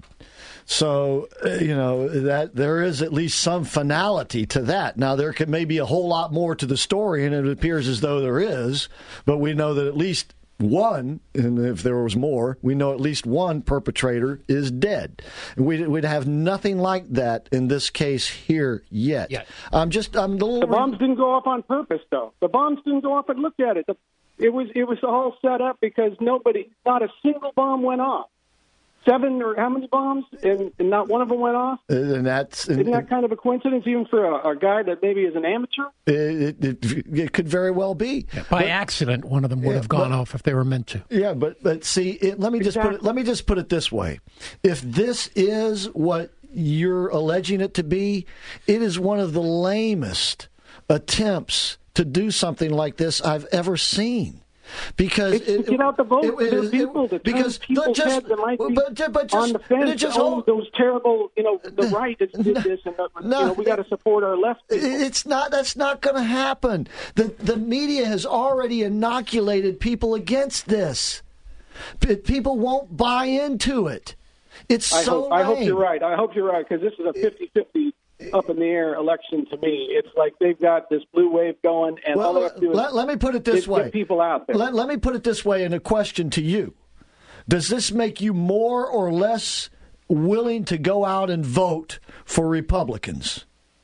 S3: So, uh, you know, that there is at least some finality to that. Now, there could maybe a whole lot more to the story, and it appears as though there is, but we know that at least one, and if there was more, we know at least one perpetrator is dead. And we'd, we'd have nothing like that in this case here yet.
S16: Yet.
S3: I'm just, I'm a little...
S16: The bombs didn't go off on purpose, though. The bombs didn't go off and looked at it. The, it was it was all set up because nobody, not a single bomb went off. Seven or how many bombs, and, and not one of them went off?
S3: And that's...
S16: Isn't that kind of a coincidence, even for a, a guy that maybe is an amateur?
S3: It, it, it could very well be.
S23: By
S3: But-
S23: accident, one of them would
S3: Yeah,
S23: have gone
S3: but-
S23: off if they were meant to.
S3: Yeah, but but see, it, let me just put it, let me just put it this way: if this is what you're alleging it to be, it is one of the lamest attempts to do something like this I've ever seen. Because
S16: It's
S3: it,
S16: to get out the vote
S3: it-
S16: for
S3: it-
S16: their
S3: it-
S16: people, to
S3: because
S16: turn people's
S3: just-
S16: heads that might be
S3: but, but just,
S16: on the fence.
S3: it just
S16: oh,
S3: hold-
S16: those terrible, you know, the right that did this, and the, you know, we got to support our left people.
S3: It's not. That's not going to happen. The the media has already inoculated people against this. P- People won't buy into it. It's
S16: I
S3: so
S16: hope, I hope
S3: lame.
S16: you're right. I hope you're right, because this is a fifty-fifty up in the air election to me. It's like they've got this blue wave going, and all they have to do is
S3: let, let me put it this
S16: get,
S3: way.
S16: get people out there.
S3: Let, let me put it this way in a question to you. Does this make you more or less willing to go out and vote for Republicans?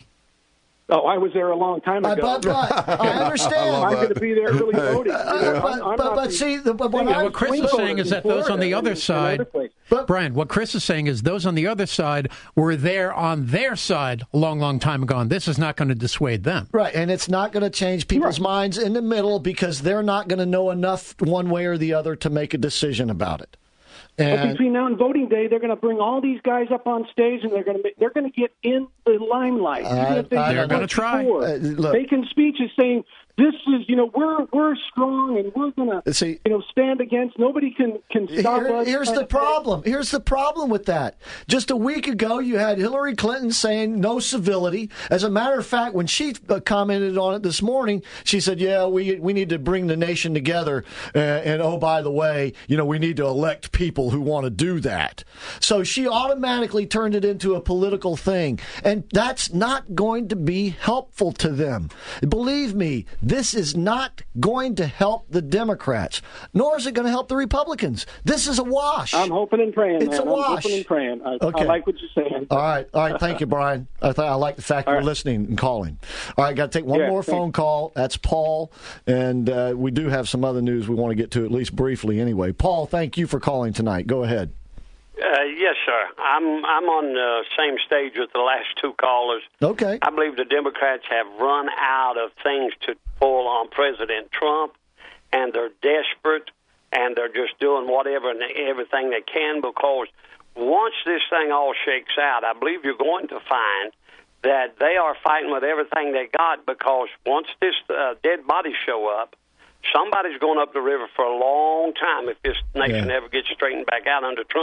S16: Oh, I was there a long time
S3: Uh,
S16: ago.
S3: but, but, I understand.
S16: I'm going to be there early voting.
S3: Uh,
S16: You know,
S3: but,
S16: I'm- I'm
S3: but,
S16: not
S3: but
S16: the-
S3: see, the, but what,
S23: Yeah,
S3: I'm,
S23: what Chris is saying is that those on the other side,
S16: But,
S23: Brian, what Chris is saying is those on the other side were there on their side a long, long time ago, and this is not going to dissuade them.
S3: Right, and it's not going to change people's minds in the middle because they're not going to know enough one way or the other to make a decision about it.
S16: But
S3: And
S16: between now and voting day, they're going to bring all these guys up on stage, and they're going to they're going to get in the limelight. Even
S3: I-
S16: if they
S3: I
S16: did
S3: don't know.
S16: once before.
S3: Uh, look.
S16: Making speeches saying this is, you know, we're we're strong and we're going to,
S3: See,
S16: you know, stand against. Nobody can can stop
S3: Here-
S16: us.
S3: here's the problem. Here's the problem with that. Just a week ago, you had Hillary Clinton saying no civility. As a matter of fact, when she uh, commented on it this morning, she said, "Yeah, we we need to bring the nation together, uh, and oh, by the way, you know, we need to elect people who want to do that." So she automatically turned it into a political thing, and that's not going to be helpful to them. Believe me, this is not going to help the Democrats, nor is it going to help the Republicans. This is a wash.
S16: I'm hoping and praying.
S3: It's
S16: man.
S3: a wash.
S16: I'm hoping and praying. I,
S3: Okay.
S16: I like what you're saying.
S3: All right, all right. Thank you, Brian. I, th- I like the fact you're listening and calling. All right, got to take one
S16: Yeah,
S3: more
S16: thanks.
S3: phone call. That's Paul, and uh, we do have some other news we want to get to at least briefly. Anyway, Paul, thank you for calling tonight. Go ahead.
S17: Uh, yes, sir. I'm I'm on the same stage with the last two callers.
S3: Okay.
S17: I believe the Democrats have run out of things to pull on President Trump, and they're desperate, and they're just doing whatever and everything they can, because once this thing all shakes out, I believe you're going to find that they are fighting with everything they got, because once this uh, dead bodies show up, somebody's going up the river for a long time if this nation
S3: Yeah.
S17: ever gets straightened back out under Trump.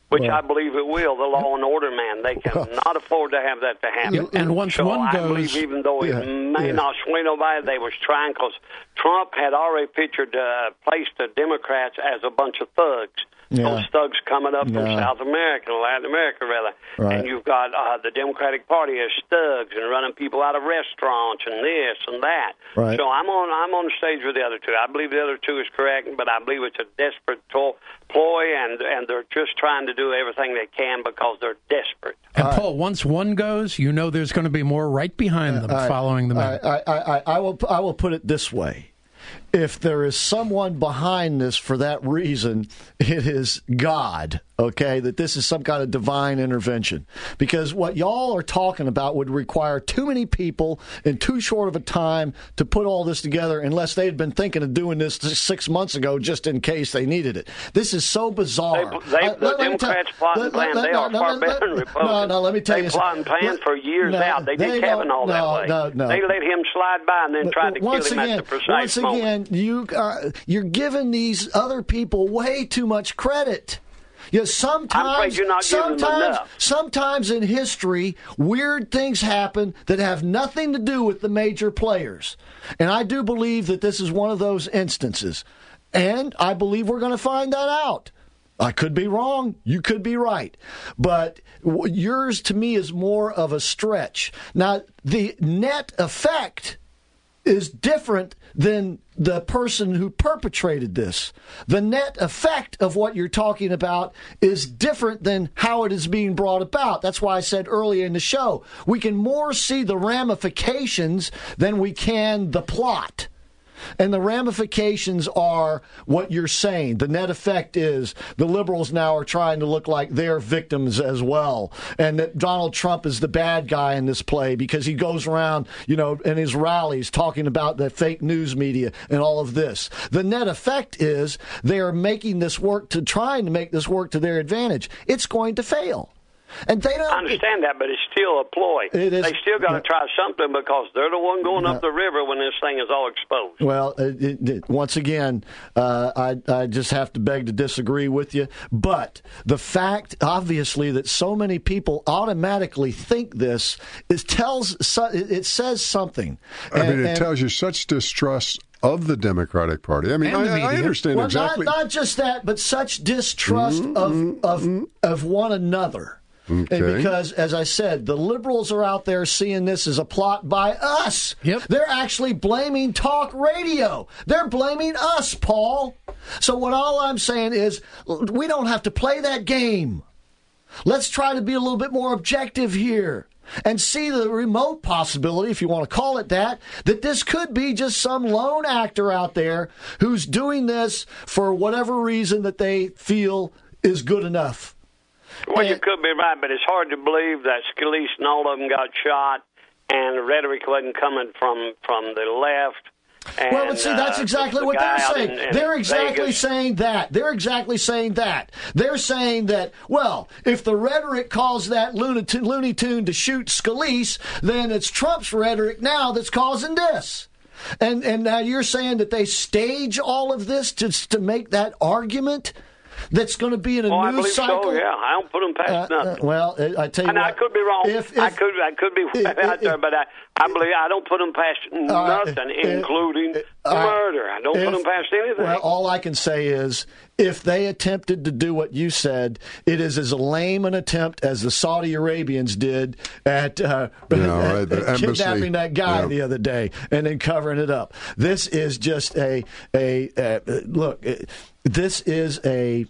S17: which
S3: well,
S17: I believe it will, the law and order man. They cannot afford to have that to happen.
S23: Yeah, and once
S17: so
S23: one
S17: I
S23: goes,
S17: believe even though
S23: yeah,
S17: it may
S23: yeah.
S17: not sway nobody, they was trying, because Trump had already pictured, uh, placed the Democrats as a bunch of thugs.
S3: Yeah.
S17: Those thugs coming up from
S3: Yeah.
S17: South America, Latin America, rather.
S3: Right.
S17: And you've got uh, the Democratic Party as thugs and running people out of restaurants and this and that.
S3: Right.
S17: So I'm on I'm on the stage with the other two. I believe the other two is correct, but I believe it's a desperate to- ploy, and, and they're just trying to do everything they can because they're desperate.
S23: And Paul, once one goes, you know there's going to be more right behind them
S3: I-
S23: following the man.
S3: I, I, I, I will I will put it this way. If there is someone behind this for that reason, it is God, okay, that this is some kind of divine intervention. Because what y'all are talking about would require too many people in too short of a time to put all this together, unless they had been thinking of doing this six months ago just in case they needed it. This is so bizarre.
S17: They, they,
S3: I-
S17: the
S3: let- let me
S17: Democrats
S3: tell-
S17: plot and
S3: let-
S17: plan.
S3: let-
S17: They
S3: no,
S17: are
S3: no,
S17: far
S3: no,
S17: better than
S3: no,
S17: Republicans.
S3: No, no, let me tell
S17: they
S3: you.
S17: plot and plan for years
S3: no,
S17: out. They did
S3: they
S17: Kavanaugh
S3: don't-
S17: that
S3: no,
S17: way.
S3: no, no.
S17: They let him slide by and then
S3: But
S17: tried to kill
S3: once
S17: him
S3: again,
S17: at the precise
S3: once
S17: moment.
S3: again, you uh, you're giving these other people way too much credit. You know, sometimes,
S17: I'm afraid you're not giving them
S3: sometimes,
S17: enough.
S3: sometimes in history, weird things happen that have nothing to do with the major players, and I do believe that this is one of those instances, and I believe we're going to find that out. I could be wrong. You could be right. But w- yours, to me, is more of a stretch. Now, the net effect is different than the person who perpetrated this. The net effect of what you're talking about is different than how it is being brought about. That's why I said earlier in the show, we can more see the ramifications than we can the plot. And the ramifications are what you're saying. The net effect is the liberals now are trying to look like they're victims as well. And that Donald Trump is the bad guy in this play because he goes around, you know, in his rallies talking about the fake news media and all of this. The net effect is they are making this work to trying to make this work to their advantage. It's going to fail. And they don't
S17: I understand that, but it's still a ploy.
S3: It is,
S17: they still got to try something because they're the one going
S3: No.
S17: up the river when this thing is all exposed.
S3: Well, it, it, it, once again, uh, I, I just have to beg to disagree with you. But the fact, obviously, that so many people automatically think this is tells it, it says something.
S4: I
S3: And-
S4: mean, it
S3: and-
S4: tells you such distrust of the Democratic Party. I mean,
S3: And the
S4: I, I
S3: media.
S4: understand
S3: well,
S4: exactly.
S3: Not, not just that, but such distrust of, of of one another.
S4: Okay.
S3: And because, as I said, the liberals are out there seeing this as a plot by us. Yep. They're actually blaming talk radio. They're blaming us, Paul. So what all I'm saying is we don't have to play that game. Let's try to be a little bit more objective here and see the remote possibility, if you want to call it that, that this could be just some lone actor out there who's doing this for whatever reason that they feel is good enough.
S17: Well, you could be right, but it's hard to believe that Scalise and all of them got shot, and the rhetoric wasn't coming from, from the left. And,
S3: well, but see, that's
S17: uh,
S3: exactly
S17: the
S3: what
S17: guy
S3: they're
S17: out
S3: saying.
S17: in- in
S3: they're exactly
S17: Vegas.
S3: saying that. They're exactly saying that. They're saying that, well, if the rhetoric caused that Looney Tune, Looney Tune to shoot Scalise, then it's Trump's rhetoric now that's causing this. And and now you're saying that they stage all of this to to make that argument that's going to be in a
S17: Oh, I
S3: news
S17: believe
S3: cycle?
S17: so, yeah. I don't put them past
S3: Uh, uh,
S17: nothing.
S3: well, uh, I tell you
S17: and
S3: what.
S17: I could be wrong.
S3: If-
S17: I
S3: if-
S17: could I could be way out there, but I, I believe I don't put them past
S3: Uh,
S17: nothing,
S3: if-
S17: including
S3: uh,
S17: murder. I don't
S3: if-
S17: put them past anything.
S3: Well, all I can say is if they attempted to do what you said, it is as lame an attempt as the Saudi Arabians did at, uh,
S4: Yeah,
S3: at-
S4: right, the
S3: at
S4: embassy.
S3: kidnapping that guy
S4: Yeah.
S3: the other day and then covering it up. This is just a, a, a look, it- this is a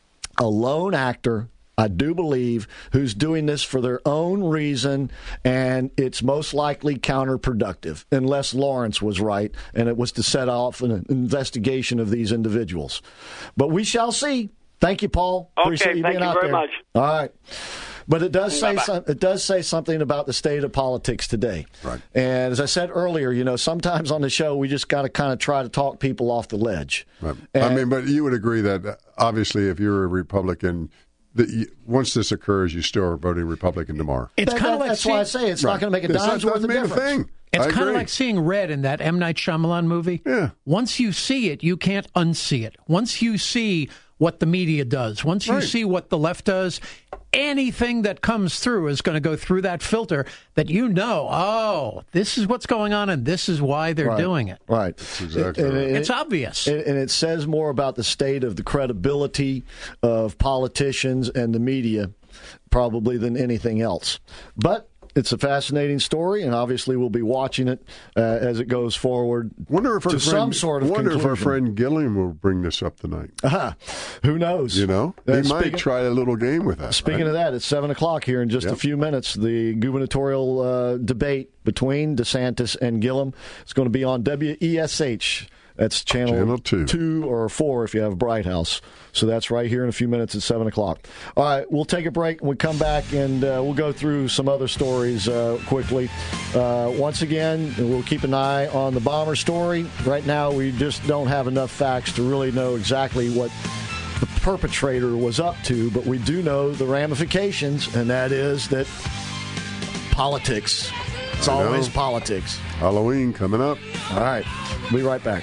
S3: a lone actor, I do believe, who's doing this for their own reason, and it's most likely counterproductive, unless Lawrence was right, and it was to set off an investigation of these individuals. But we shall see. Thank you, Paul.
S17: Okay,
S3: Appreciate you
S17: thank
S3: being
S17: you
S3: out
S17: very
S3: there.
S17: much.
S3: All right. But it does say
S17: Bye-bye.
S3: some, it does say something about the state of politics today.
S4: Right.
S3: And as I said earlier, you know, sometimes on the show we just got to kind of try to talk people off the ledge.
S4: Right.
S3: And-
S4: I mean, but you would agree that uh, obviously, if you're a Republican, that you, once this occurs, you still are voting Republican tomorrow.
S23: It's
S3: That-
S23: kind of
S3: that-
S23: like
S3: that's
S23: seeing,
S3: why I say it's
S4: Right.
S3: not going to make a
S4: It's not-
S3: dime's worth of
S4: doesn't mean a
S3: difference.
S4: thing.
S23: It's
S4: I
S23: kind of
S4: agree.
S23: like seeing red in that M. Night Shyamalan movie.
S4: Yeah.
S23: Once you see it, you can't unsee it. Once you see what the media does. Once you
S4: Right.
S23: see what the left does, anything that comes through is going to go through that filter that you know, oh, this is what's going on and this is why they're
S3: Right.
S23: doing it.
S3: Right.
S4: That's exactly
S3: And
S4: right.
S3: it-
S23: It's obvious.
S3: And and it says more about the state of the credibility of politicians and the media probably than anything else. But it's a fascinating story, and obviously we'll be watching it uh, as it goes forward.
S4: Wonder if our
S3: to
S4: friend,
S3: some sort of
S4: wonder if our
S3: conclusion.
S4: friend Gilliam will bring this up tonight.
S3: Uh-huh. Who knows?
S4: You know,
S3: Uh,
S4: he might
S3: speaking-
S4: try a little game with that.
S3: Speaking
S4: right?
S3: of that, it's seven o'clock here in just
S4: Yep.
S3: a few minutes. The gubernatorial uh, debate between DeSantis and Gillum is going to be on W E S H. That's channel,
S4: Channel two.
S3: two or four if you have Bright House. So that's right here in a few minutes at seven o'clock. All right, we'll take a break and we come back and uh, we'll go through some other stories uh, quickly. Uh, once again, we'll keep an eye on the bomber story. Right now, we just don't have enough facts to really know exactly what the perpetrator was up to, but we do know the ramifications, and that is that politics. It's
S4: I know.
S3: always politics.
S4: Halloween coming up.
S3: All right, we'll be right back.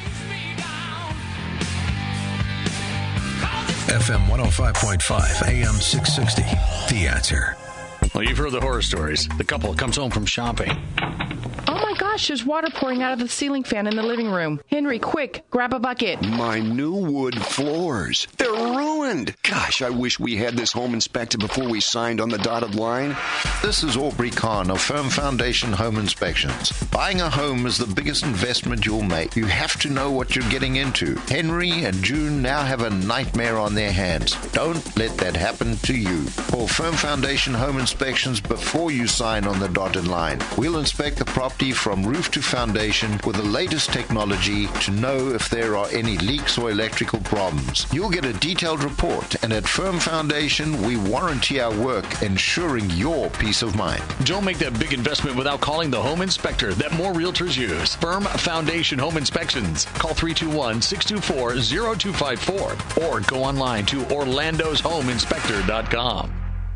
S6: F M one oh five point five, A M six sixty. The Answer.
S13: Well, you've heard the horror stories. The couple comes home from shopping.
S9: Oh my gosh, there's water pouring out of the ceiling fan in the living room. Henry, quick, grab a bucket.
S18: My new wood floors. They're ruined. Gosh, I wish we had this home inspected before we signed on the dotted line.
S19: This is Aubrey Kahn of Firm Foundation Home Inspections. Buying a home is the biggest investment you'll make. You have to know what you're getting into. Henry and June now have a nightmare on their hands. Don't let that happen to you. Call Firm Foundation Home Inspections before you sign on the dotted line. We'll inspect the property from roof to foundation with the latest technology to know if there are any leaks or electrical problems. You'll get a detailed report, and at Firm Foundation, we warranty our work, ensuring your peace of mind.
S13: Don't make that big investment without calling the home inspector that more realtors use. Firm Foundation Home Inspections. Call three two one, six two four, zero two five four or go online to orlandos home inspector dot com.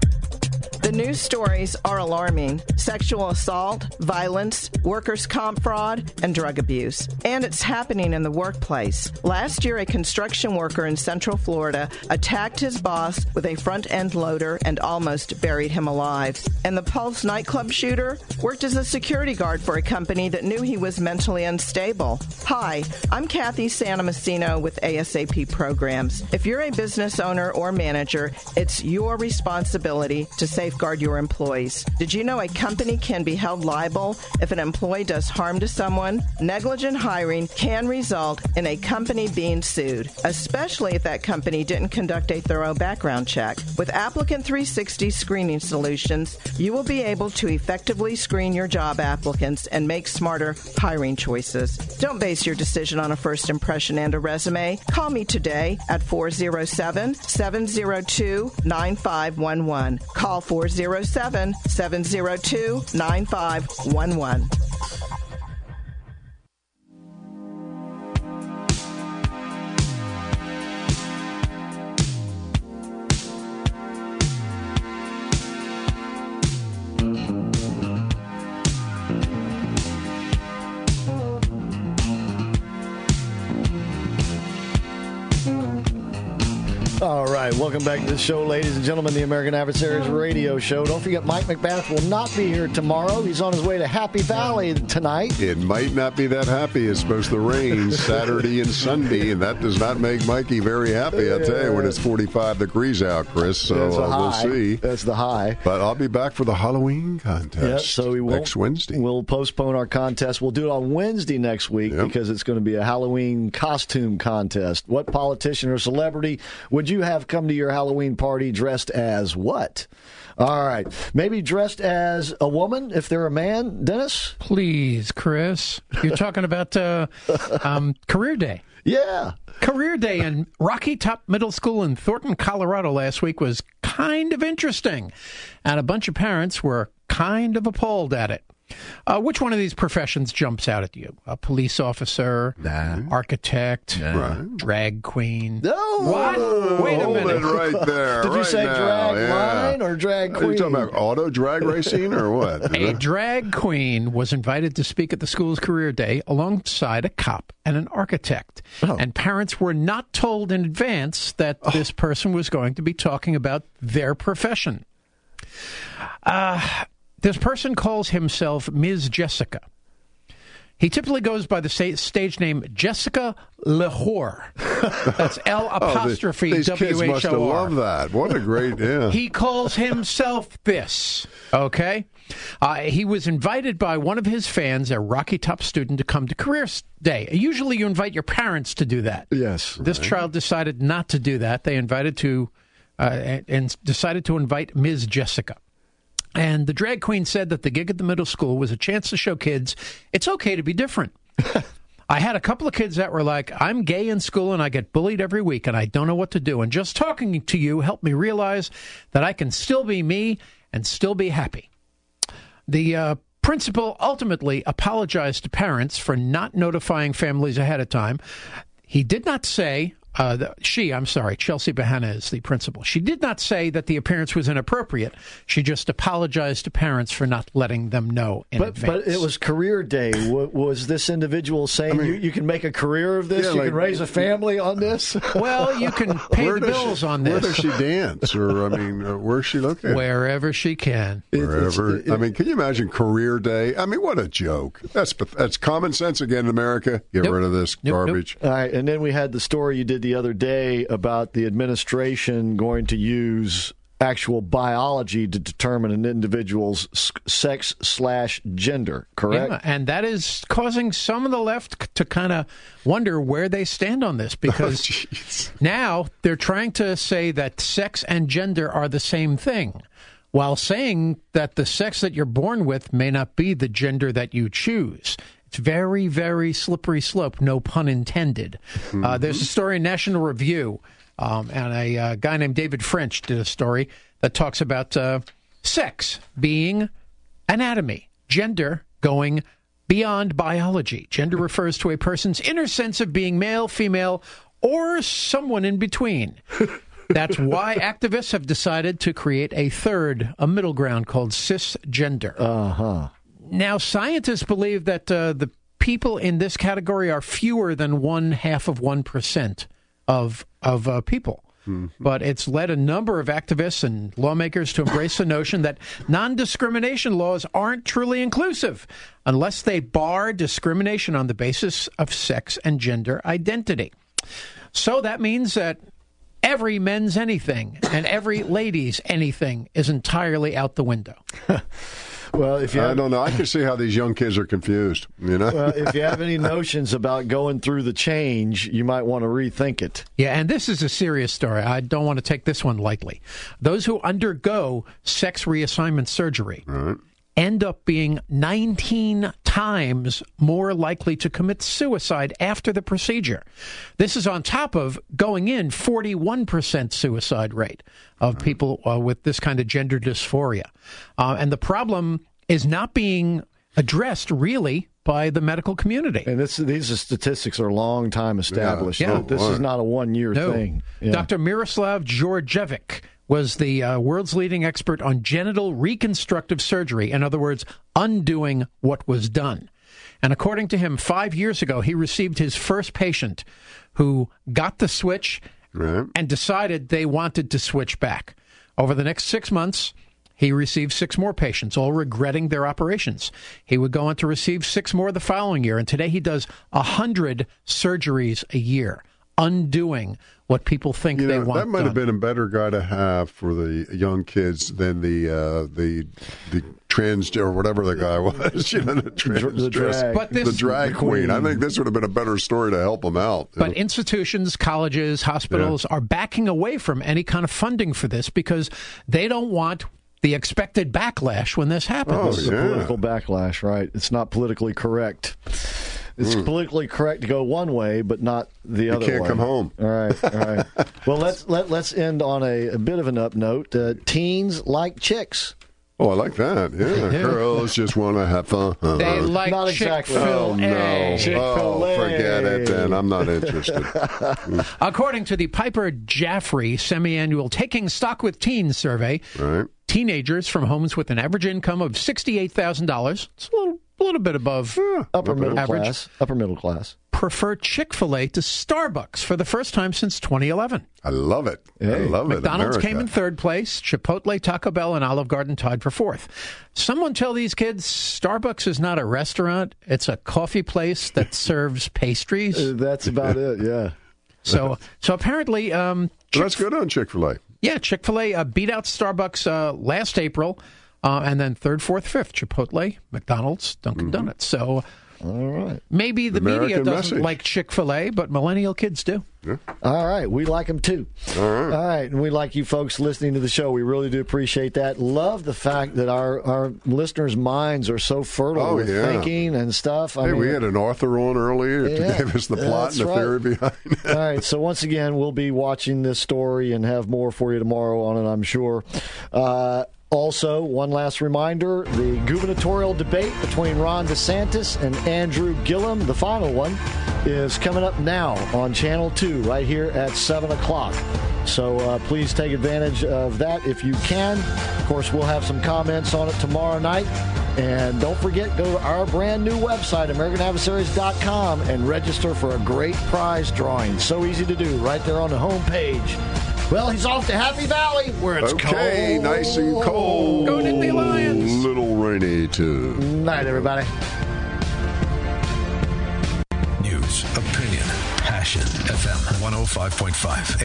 S20: The news stories are alarming. Sexual assault, violence, workers' comp fraud, and drug abuse. And it's happening in the workplace. Last year, a construction worker in Central Florida attacked his boss with a front-end loader and almost buried him alive. And the Pulse nightclub shooter worked as a security guard for a company that knew he was mentally unstable. Hi, I'm Kathy Santomassino with A S A P Programs. If you're a business owner or manager, it's your responsibility to safeguard your employees. Did you know a company can be held liable if an employee does harm to someone? Negligent hiring can result in a company being sued, especially if that company didn't conduct a thorough background check. With Applicant three sixty Screening Solutions, you will be able to effectively screen your job applicants and make smarter hiring choices. Don't base your decision on a first impression and a resume. Call me today at four oh seven, seven oh two, nine five one one. Call four oh seven, seven oh two, nine five one one.
S3: All right, welcome back to the show, ladies and gentlemen, the American Adversaries Radio Show. Don't forget, Mike McBath will not be here tomorrow. He's on his way to Happy Valley tonight.
S4: It might not be that happy. It's supposed to rain Saturday and Sunday, and that does not make Mikey very happy, I'll tell you, when it's forty-five degrees out, Chris. So
S3: That's a
S4: uh, we'll
S3: high.
S4: see.
S3: That's the high.
S4: But I'll be back for the Halloween contest
S3: Yeah, so we won't,
S4: next Wednesday.
S3: We'll postpone our contest. We'll do it on Wednesday next week
S4: Yep.
S3: because it's going to be a Halloween costume contest. What politician or celebrity would you have come to your Halloween party dressed as what? All right. Maybe dressed as a woman if they're a man. Dennis?
S23: Please, Chris. You're talking about uh, um, Career Day.
S3: Yeah.
S23: Career Day in Rocky Top Middle School in Thornton, Colorado last week was kind of interesting. And a bunch of parents were kind of appalled at it. Uh, which one of these professions jumps out at you? A police officer,
S3: nah.
S23: architect,
S3: nah.
S23: drag queen.
S3: No,
S23: what? Wait a
S4: Hold
S23: minute,
S4: it right there.
S3: Did
S4: right
S3: you say
S4: now.
S3: drag
S4: yeah.
S3: line or drag queen?
S4: Are you talking about auto drag racing or what?
S23: A drag queen was invited to speak at the school's career day alongside a cop and an architect. Oh. And parents were not told in advance that oh. this person was going to be talking about their profession. Uh, this person calls himself Miz Jessica. He typically goes by the stage name Jessica Lahore. That's L apostrophe
S4: oh, these, these
S23: W H O R.
S4: kids must have loved that. What a great, yeah.
S23: He calls himself this, okay? Uh, he was invited by one of his fans, a Rocky Top student, to come to Career Day. Usually you invite your parents to do that.
S3: Yes.
S23: This
S3: right.
S23: child decided not to do that. They invited to, uh, and, and decided to invite Miz Jessica. And the drag queen said that the gig at the middle school was a chance to show kids it's okay to be different. I had a couple of kids that were like, I'm gay in school and I get bullied every week and I don't know what to do. And just talking to you helped me realize that I can still be me and still be happy. The uh, principal ultimately apologized to parents for not notifying families ahead of time. He did not say... Uh, the, she, I'm sorry, Chelsea Bahana is the principal. She did not say that the appearance was inappropriate. She just apologized to parents for not letting them know in
S3: but,
S23: advance.
S3: But it was career day. W- was this individual saying, I mean, you, you can make a career of this? Yeah, you like, can raise a family on this?
S23: Well, you can pay the bills
S4: she,
S23: on this.
S4: Where does she dance? Or, I mean, uh, where's she located?
S23: Wherever she can.
S4: Wherever.
S23: It, it,
S4: I mean, can you imagine career day? I mean, what a joke. That's that's common sense again in America. Get nope, rid of this nope, garbage.
S3: Nope. All right, and then we had the story you did the other day about the administration going to use actual biology to determine an individual's sex slash gender, correct?
S23: Yeah, and that is causing some of the left to kind of wonder where they stand on this, because oh, now they're trying to say that sex and gender are the same thing, while saying that the sex that you're born with may not be the gender that you choose. It's very, very slippery slope, no pun intended. Mm-hmm. Uh, there's a story in National Review, um, and a uh, guy named David French did a story that talks about uh, sex being anatomy, gender going beyond biology. Gender refers to a person's inner sense of being male, female, or someone in between. That's why activists have decided to create a third, a middle ground called cisgender.
S3: Uh-huh.
S23: Now, scientists believe that uh, the people in this category are fewer than one half of one percent of of uh, people. Mm-hmm. But it's led a number of activists and lawmakers to embrace the notion that non-discrimination laws aren't truly inclusive unless they bar discrimination on the basis of sex and gender identity. So that means that every men's anything and every lady's anything is entirely out the window.
S3: Well, if you have,
S4: I don't know. I can see how these young kids are confused. You know,
S3: well, if you have any notions about going through the change, you might want to rethink it.
S23: Yeah, and this is a serious story. I don't want to take this one lightly. Those who undergo sex reassignment surgery right. end up being nineteen times more likely to commit suicide after the procedure. This is on top of going in forty-one percent suicide rate of right. people uh, with this kind of gender dysphoria. Uh, and the problem is not being addressed really by the medical community.
S3: And this, these are statistics are long time established.
S23: Yeah. Yeah.
S3: This is not a one-year
S23: no.
S3: thing. Yeah.
S23: Doctor Miroslav Georgievic was the uh, world's leading expert on genital reconstructive surgery. In other words, undoing what was done. And according to him, five years ago, he received his first patient who got the switch right. and decided they wanted to switch back. Over the next six months, he received six more patients, all regretting their operations. He would go on to receive six more the following year, and today he does one hundred surgeries a year, undoing what people think
S4: you
S23: they
S4: know,
S23: want
S4: That might
S23: done.
S4: have been a better guy to have for the young kids than the uh, the the trans or whatever the guy was. You know, the, trans,
S3: the drag,
S23: but this,
S4: the drag queen. I think this would have been a better story to help them out.
S23: But
S4: know?
S23: institutions, colleges, hospitals yeah. are backing away from any kind of funding for this because they don't want the expected backlash when this happens.
S3: Oh, yeah. The political backlash, right? It's not politically correct. It's mm. politically correct to go one way, but not the
S4: you
S3: other way.
S4: You can't come home.
S3: All right, all right. Well, let's let let's end on a, a bit of an up note. Uh, teens like chicks.
S4: Oh, I like that. Yeah,
S23: Yeah.
S4: girls just want to have fun.
S23: They like
S3: Not exactly.
S4: Oh, no.
S23: Chick-fil-A.
S3: Chick-fil-A.
S4: Oh, forget it then. I'm not interested.
S23: According to the Piper Jaffray semi-annual Taking Stock with Teens survey,
S4: Right.
S23: teenagers from homes with an average income of sixty-eight thousand dollars, it's a little, a little bit above
S3: Upper middle
S23: average,
S3: class. Upper middle class.
S23: prefer Chick-fil-A to Starbucks for the first time since twenty eleven.
S4: I love it. I
S3: Hey.
S4: love it.
S23: McDonald's
S4: America.
S23: came in third place. Chipotle, Taco Bell, and Olive Garden tied for fourth. Someone tell these kids Starbucks is not a restaurant. It's a coffee place that serves pastries.
S3: Uh, that's about it, yeah.
S23: So, so apparently, um,
S4: Well, that's good on Chick-fil-A.
S23: yeah, Chick-fil-A uh, beat out Starbucks uh, last April, uh, and then third, fourth, fifth, Chipotle, McDonald's, Dunkin'
S4: Mm-hmm.
S23: Donuts. So
S3: All right.
S23: maybe the
S4: American
S23: media doesn't
S4: message.
S23: like Chick-fil-A, but millennial kids do.
S3: All right. We like them too.
S4: All right.
S3: All right. And we like you folks listening to the show. We really do appreciate that. Love the fact that our, our listeners' minds are so fertile
S4: Oh,
S3: with
S4: yeah.
S3: thinking and stuff. I
S4: Hey,
S3: mean,
S4: we had an author on earlier to
S3: Yeah,
S4: give us the plot
S3: that's
S4: and the
S3: right.
S4: theory behind it.
S3: All right. So once again, we'll be watching this story and have more for you tomorrow on it, I'm sure. Uh, Also, one last reminder, the gubernatorial debate between Ron DeSantis and Andrew Gillum, the final one, is coming up now on Channel two right here at seven o'clock. So uh, please take advantage of that if you can. Of course, we'll have some comments on it tomorrow night. And don't forget, go to our brand new website, American Adversaries dot com, and register for a great prize drawing. So easy to do right there on the home page. Well, he's off to Happy Valley, where it's
S4: Okay,
S3: cold.
S4: nice and cold.
S23: Go Nittany Lions.
S4: Little rainy, too.
S3: Night, everybody.
S6: News, opinion, passion. F M one oh five point five.